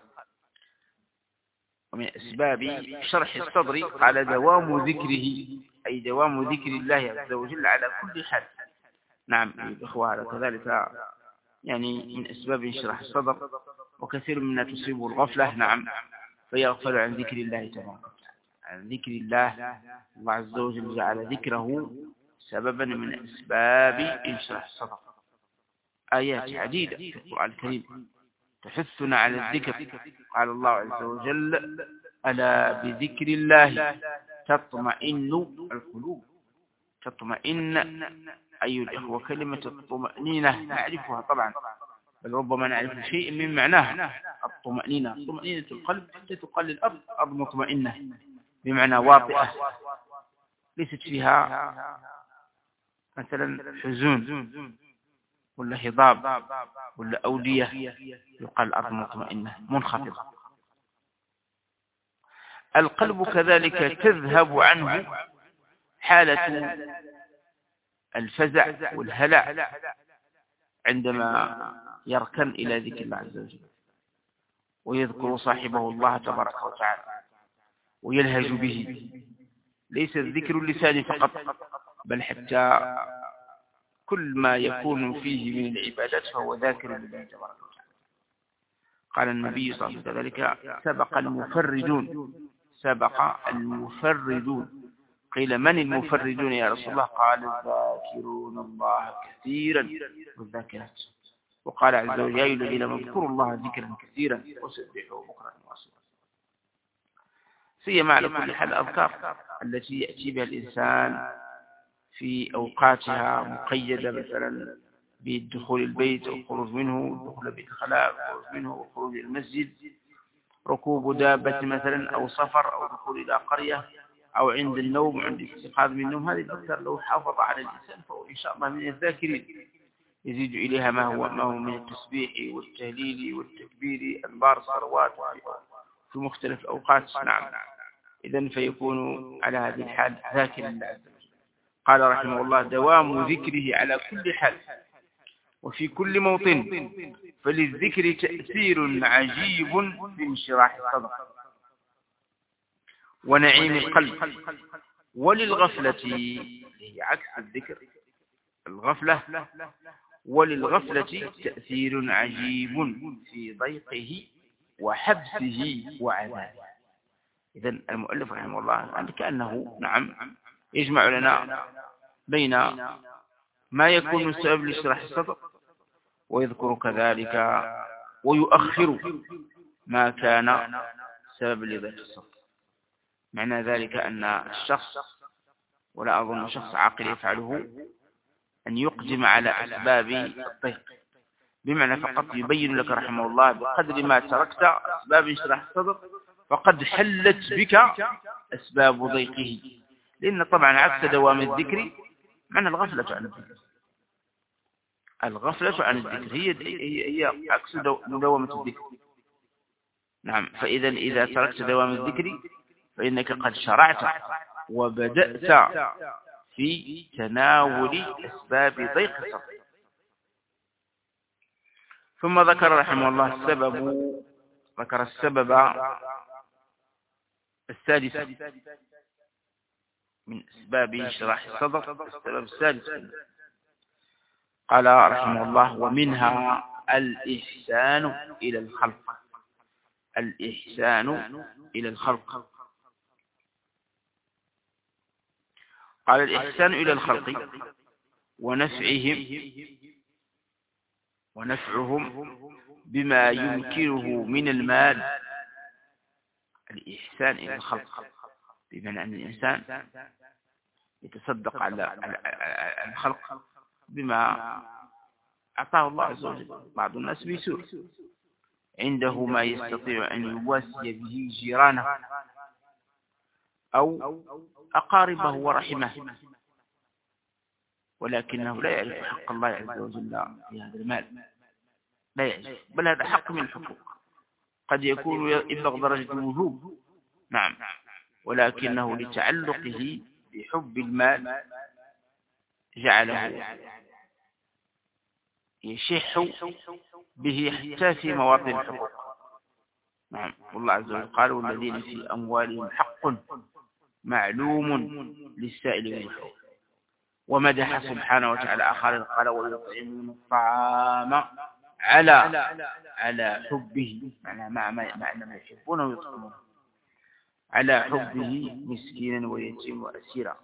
ومن أسباب شرح الصدر، قال: دوام ذكره، أي دوام ذكر الله عز وجل على كل حال. نعم الإخوة، على كذلك يعني من أسباب شرح الصدر، وكثير منا تصيبه الغفلة. نعم، فيغفل عن ذكر الله تبارك وتعالى، عن ذكر الله. الله عز وجل جعل ذكره سببا من أسباب انشراح الصدر. آيات عديدة في القرآن الكريم تحثنا على الذكر. قال الله عز وجل: ألا بذكر الله تطمئن القلوب. تطمئن أيها الإخوة، كلمة الطمأنينة نعرفها طبعا، بل ربما نعرف شيء من معناها. الطمأنينة، طمأنينة القلب حتى تقال الأرض أرض مطمئنة، بمعنى واطئة ليست فيها مثلا حزون ولا هضاب ولا أودية، يقال الأرض مطمئنة منخفضة. القلب كذلك تذهب عنه حالة الفزع والهلع عندما يركن إلى ذكر الله عز وجل ويذكر صاحبه الله تبارك وتعالى ويلهج به. ليس الذكر اللسان فقط، بل حتى كل ما يكون فيه من العبادات فهو ذاكر لله تبارك وتعالى. قال النبي صلى الله عليه وسلم كذلك: سبق المفردون. قيل: من المفردون يا رسول الله؟ قال: الذاكرون الله كثيرا والذاكرات. وقال عز وجل: يا أيها الذين آمنوا اذكروا الله ذكرا كثيرا وسبحوه بكرة وأصيلا. سيما على كل حال الأذكار التي يأتي بها الإنسان في أوقاتها مقيدة، مثلا بدخول البيت أو الخروج منه، دخول بيت الخلاء والخروج منه والخروج إلى المسجد، ركوب دابة مثلا، أو سفر، أو دخول إلى قرية، أو عند النوم، عند الاستيقاظ من النوم. هذه الأذكار لو حافظ على الإنسان فهو إن شاء الله من الذاكرين. يزيد إليها ما هو من التسبيح والتهليل والتكبير، أنبار الصلوات في مختلف الأوقات. نعم. إذن فيكون على هذه الحال ذاكرا لله عز وجل. قال رحمه الله: دوام ذكره على كل حال وفي كل موطن، فللذكر تأثير عجيب في انشراح الصدر ونعيم القلب. وللغفلة، هي عكس الذكر، الغفلة، وللغفلة تأثير عجيب في ضيقه وحبسه وعذابه. إذن المؤلف رحمه الله كأنه يجمع لنا بين ما يكون سبب لشرح الصدر، ويذكر كذلك ويؤخر ما كان سبب لضيق الصدر. معنى ذلك أن الشخص، ولا أظن شخص عاقل يفعله، أن يقدم على أسباب الضيق، بمعنى فقط يبين لك رحمه الله بقدر ما تركت أسباب انشراح الصدر فقد حلت بك أسباب ضيقه. لأن طبعا عكس دوام الذكر معنى الغفلة عن الذكر. الغفلة عن الذكر هي عكس مداومة الذكر. نعم. فإذا إذا تركت دوام الذكر فإنك قد شرعت وبدأت في تناول أسباب ضيق الصدر. ثم ذكر رحمه الله ذكر السبب السادس من أسباب شرح الصدر. السبب السادس قال رحمه الله: ومنها الإحسان إلى الخلق. الإحسان إلى الخلق. قال: الإحسان إلى الخلق ونفعهم بما يمكنه من المال. الإحسان إلى الخلق بمعنى أن الإنسان يتصدق على الخلق بما أعطاه الله عز وجل. بعض الناس بيسوء عنده ما يستطيع أن يواسي به جيرانه أو أقاربه ورحمه، ولكنه لا يعرف حق الله عز وجل في هذا المال، لا يعرف، بل هذا حق من الحقوق. قد يكون يبلغ درجة الوجوب، نعم، ولكنه لتعلقه بحب المال جعله يشح به حتى في مواطن الحقوق. نعم. والله عز وجل قال: والذين في أموالهم حق معلوم للسائل والمحروم. ومدح سبحانه وتعالى آخر قال: ويطعمون الطعام على حبه، مع ما يحبونه ويطعمونه، على حبه مسكينا ويتيما وأسيرا.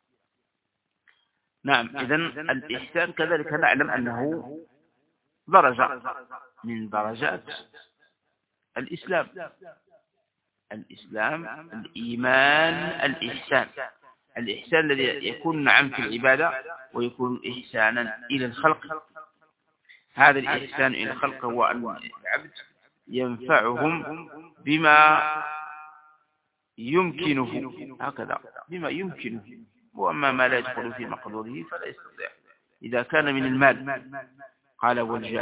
نعم. إذن الإحسان كذلك نعلم أنه درجة من درجات الإسلام. الإيمان، الإحسان الذي يكون في العبادة ويكون إحسانا إلى الخلق. هذا الإحسان إلى الخلق هو أن العبد ينفعهم بما يمكنه، هكذا بما يمكنه، وأما ما لا يدخل في مقدوره فلا يستطيع. إذا كان من المال قال: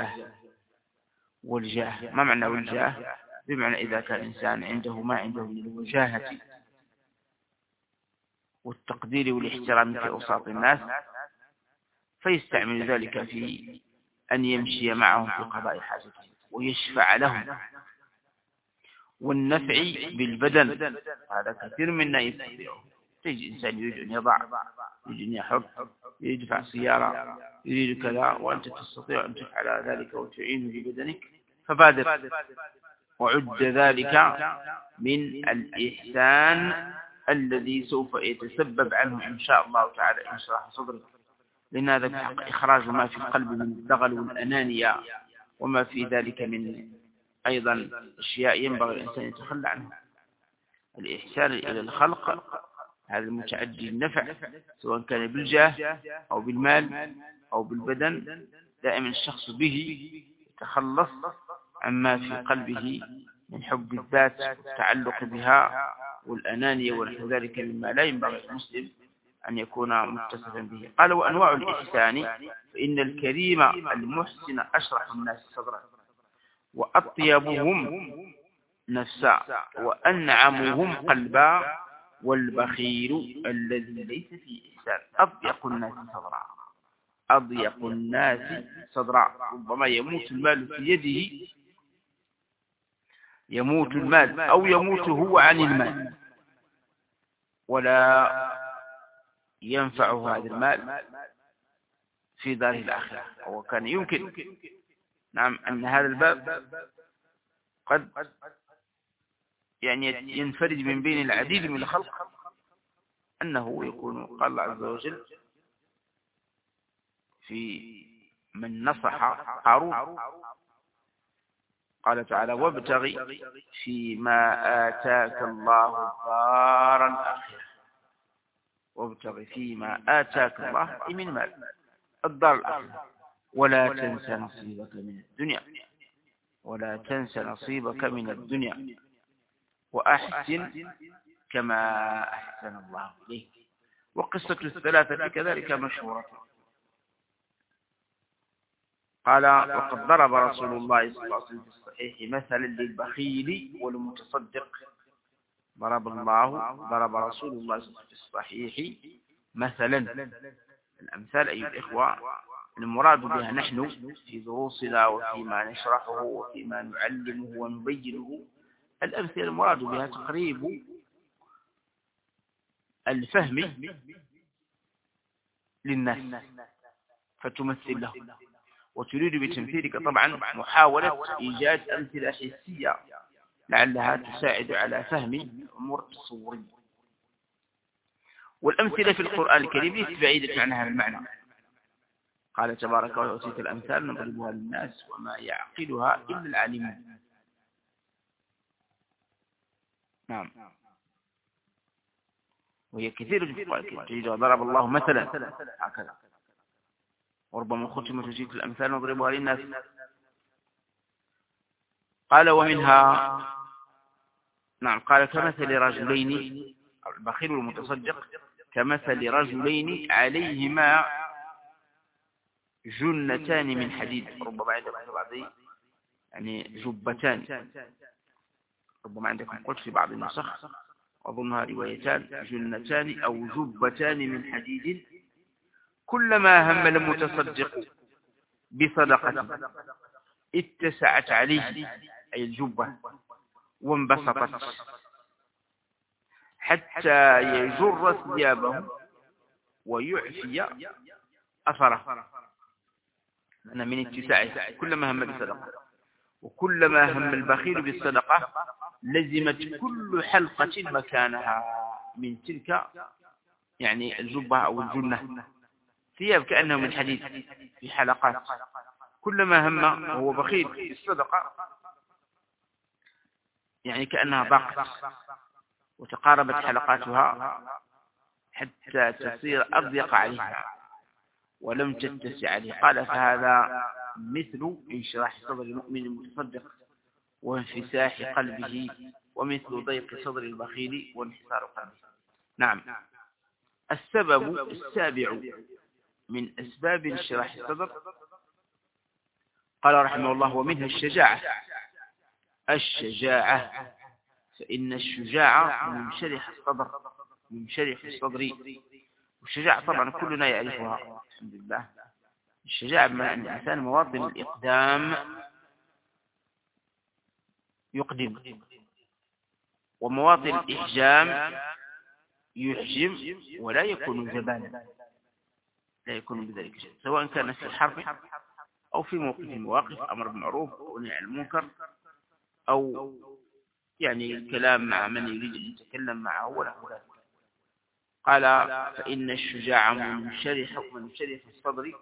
والجاه. ما معنى والجاه؟ بمعنى إذا كان الإنسان عنده ما عنده من الوجاهة والتقدير والاحترام في أوساط الناس، فيستعمل ذلك في أن يمشي معهم في قضاء حاجتهم ويشفع لهم. والنفع بالبدن هذا كثير منا يستطيعه. تجد إنسان يريد أن يضع، يريد أن يحب، يريد دفع سيارة، يريد كذا، وأنت تستطيع أن تفعل ذلك وتعينه ببدنك، فبادر. وعد ذلك من الإحسان الذي سوف يتسبب عنه إن شاء الله تعالى انشراح صدرك. لأن هذا في حق إخراج ما في القلب من الدغل والأنانية وما في ذلك من أيضا أشياء ينبغي الإنسان يتخلى عنها. الإحسان إلى الخلق هذا المتعدي النفع، سواء كان بالجاه أو بالمال أو بالبدن، دائما الشخص به يتخلص عما في قلبه من حب الذات والتعلق بها والأنانية ونحو ذلك مما لا ينبغي المسلم أن يكون متصفا به. قال: وأنواع الإحسان: فإن الكريم المحسن أشرح الناس صدرا، وأطيبهم نفسا، وأنعمهم قلبا، والبخيل الذي ليس فيه إحسان أضيق الناس صدرا. أضيق الناس صدرا. ربما يموت المال في يده، يموت المال أو يموت هو عن المال، ولا ينفعه هذا المال في داره الآخرة. وكان يمكن، نعم، أن هذا الباب قد يعني ينفرد من بين العديد من الخلق أنه يكون قال الله عز وجل في من نصح قارون قال تعالى وابتغ فيما آتاك الله الدار الآخرة. وابتغ فيما آتاك الله من مال الدار الآخرة ولا تنس نصيبك من الدنيا ولا تنس نصيبك من الدنيا وأحسن كما أحسن الله إليك. وقصة الثلاثة كذلك مشهورة. قال وقد ضرب رسول الله صلى الله عليه وسلم في الصحيح مثلا للبخيل والمتصدق. ضرب رسول الله صلى الله عليه وسلم في الصحيح مثلا. الأمثال أيها الإخوة المراد بها نحن في دروسنا وفيما نشرحه وفيما نعلمه ونبينه. الأمثلة المراد بها تقريب الفهم للناس فتمثل له، وتريد بتمثيلك طبعا محاولة إيجاد أمثلة حسية لعلها تساعد على فهم الأمور التصورية. والأمثلة في القرآن الكريم ليست بعيدة عن هذا المعنى. قال تبارك وتعالى وتلك الأمثال نضربها للناس وما يعقلها إلا العالمون. نعم. وهي كثير في القرآن الكريم تجد ضرب الله مثلا هكذا، وربما ختمت وتلك الأمثال نضربها للناس. قال ومنها نعم قال كمثل رجلين البخيل والمتصدق كمثل رجلين عليهما جنتان من حديد. ربما عندكم بعض يعني جبتان، ربما عندكم قلت في بعض النسخ أظنها روايتان جنتان أو جبتان من حديد كلما هم المتصدق بصدقة اتسعت عليه أي الجبة وانبسطت حتى يجر ثيابه ويعفي أثره. أنا من اتساعه كلما هم بالصدقة. وكلما هم البخيل بالصدقة لزمت كل حلقة مكانها من تلك يعني الجبة أو الجنة. ثياب كأنه من حديد في حلقات، كلما هم هو بخيل بالصدقة يعني كأنها ضاقت وتقاربت حلقاتها حتى تصير أضيق عليها ولم تتسع عليه. قال فهذا مثل انشراح صدر المؤمن المتصدق وانفساح قلبه ومثل ضيق صدر البخيل وانحسار قلبه. نعم. السبب السابع من أسباب انشراح الصدر قال رحمه الله ومنها الشجاعة فإن الشجاعة منشرح الصدر. والشجاعة طبعا كلنا يعرفها الحمد لله. الشجاعة بمعنى أن الإنسان مواطن الإقدام يقدم، ومواطن الإحجام يحجم ولا يكون جبانا، لا يكون بذلك شيء، سواء كان في الحرب أو في موقف المواقف أمر بالمعروف ونهي عن المنكر أو يعني الكلام مع من يريد أن يتكلم معه ولا ذلك. قال فإن الشجاع منشرح الصدر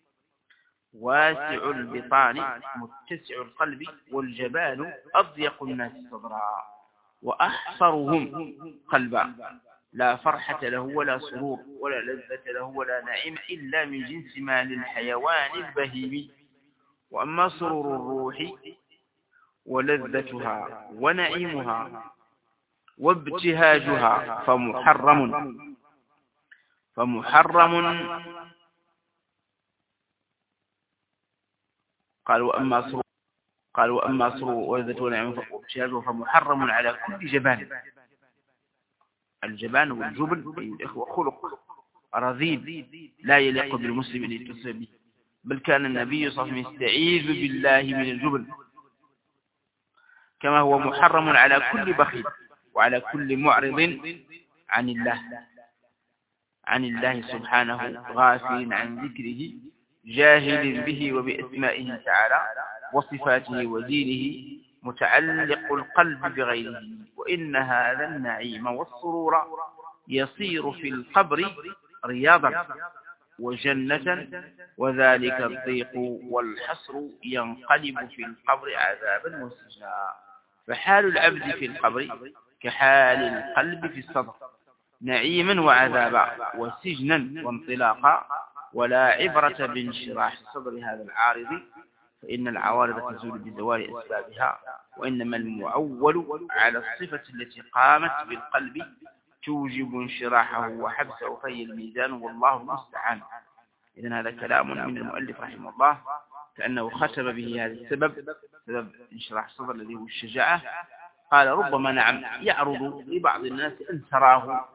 واسع البطان متسع القلب والجبان أضيق الناس صدرا وأحصرهم قلبا لا فرحة له ولا سرور ولا لذة له ولا نعيم إلا من جنس ما للحيوان البهيمي. وأما سرور الروح ولذتها ونعيمها وابتهاجها فمحرم قال وأما سرور ولذته ونعيمها وابتهاجها فمحرم على كل جبان. الجبان والجبن أيها الإخوة خلق رذيل لا يليق بالمسلم أن يتصف به، بل كان النبي صلى الله عليه وسلم يستعيذ بالله من الجبن، كما هو محرم على كل بخيل وعلى كل معرض عن الله سبحانه غافل عن ذكره جاهل به وبأسمائه تعالى وصفاته ودينه متعلق القلب بغيره، وإن هذا النعيم والسرور يصير في القبر رياضا وجنة، وذلك الضيق والحصر ينقلب في القبر عذابا وسجنا. فحال العبد في القبر كحال القلب في الصدر، نعيما وعذابا وسجنا وانطلاقا، ولا عبرة بانشراح صدر هذا العارض، فإن العوارض تزول بزوال أسبابها، وإنما المعول على الصفة التي قامت بالقلب توجب انشراحه وحبسه، فهي الميزان والله المستعان. إذن هذا كلام من المؤلف رحمه الله، كأنه ختم به هذا السبب، سبب انشراح الصدر الذي هو الشجاعة. قال ربما نعم يعرض لبعض الناس أن تراه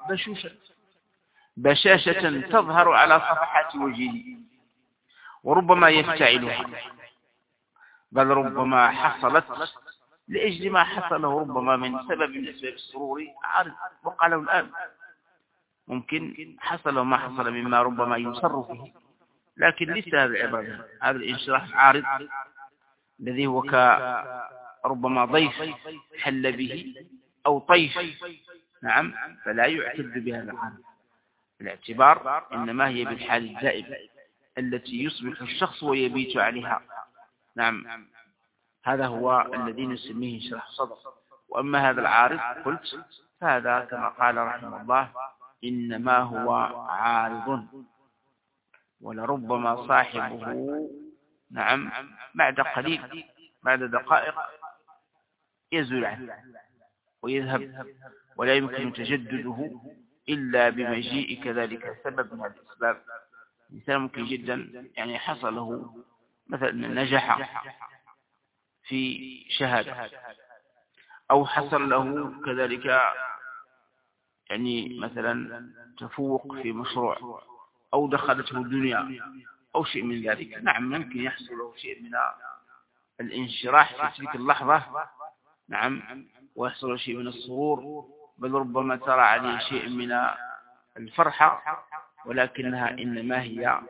بشاشة تظهر على صفحات وجهه، وربما يفتعلها، بل ربما حصلت لأجل ما حصله ربما من سبب من أسباب السرور عارض وقاله الآن. ممكن حصل ما حصل مما ربما يسر فيه، لكن ليس هذا العبادة، هذا الانشراح العارض الذي هو ربما ضيف حل به أو طيف، نعم، فلا يعتد بهذا العارض. الاعتبار إنما هي بالحال الدائم التي يصبح الشخص ويبيت عليها، نعم، هذا هو الذي نسميه انشراح صدر. وأما هذا العارض قلت فهذا كما قال رحمه الله إنما هو عارض، ولربما صاحبه، نعم، بعد قليل، بعد دقائق يزول عنه ويذهب، ولا يمكن تجدده إلا بمجيء كذلك سبب من الأسباب. مثال ممكن جدا يعني حصل له مثلا نجح في شهادة، أو حصل له كذلك يعني مثلا تفوق في مشروع، أو دخلته الدنيا أو شيء من ذلك، نعم ممكن يحصل له شيء من الانشراح في تلك اللحظة، نعم، ويحصل له شيء من السرور، بل ربما ترى عليه شيء من الفرحة، ولكنها إنما هي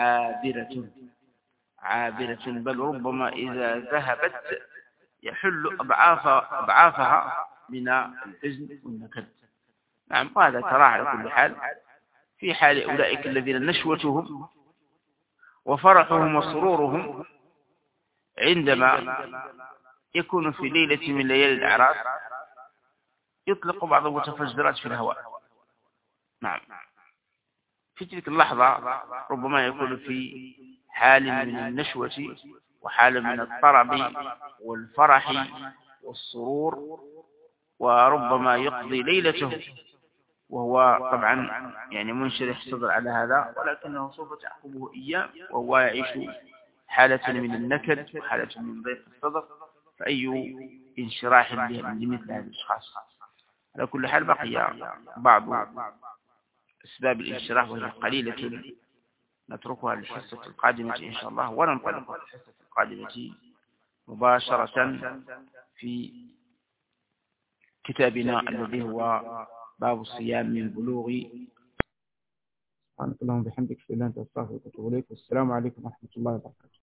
عابرة، بل ربما إذا ذهبت يحل أضعافها من الحزن والنكد. نعم، وهذا ترى على كل حال في حال أولئك الذين نشوتهم وفرحهم وسرورهم عندما يكون في ليلة من ليالي الأعراس يطلق بعض المتفجرات في الهواء. نعم، في تلك اللحظة ربما يكون في حال من النشوة وحال من الطرب والفرح والسرور، وربما يقضي ليلته وهو طبعا يعني منشرح صدر على هذا، ولكنه سوف تعقبه أيام وهو يعيش حالة من النكد وحالة من ضيق الصدر، فأي انشراح لمثل هذه الأشخاص. على كل حال بقي بعض أسباب الانشراح وهي قليلة نتركها للحصة القادمة إن شاء الله، وننطلق للحصة القادمة مباشرة في كتابنا الذي هو باب الصيام من بلوغ. سبحانك اللهم وبحمدك، أشهد أن لا إله إلا أنت، أستغفرك وأتوب إليك، والسلام عليكم ورحمة الله وبركاته.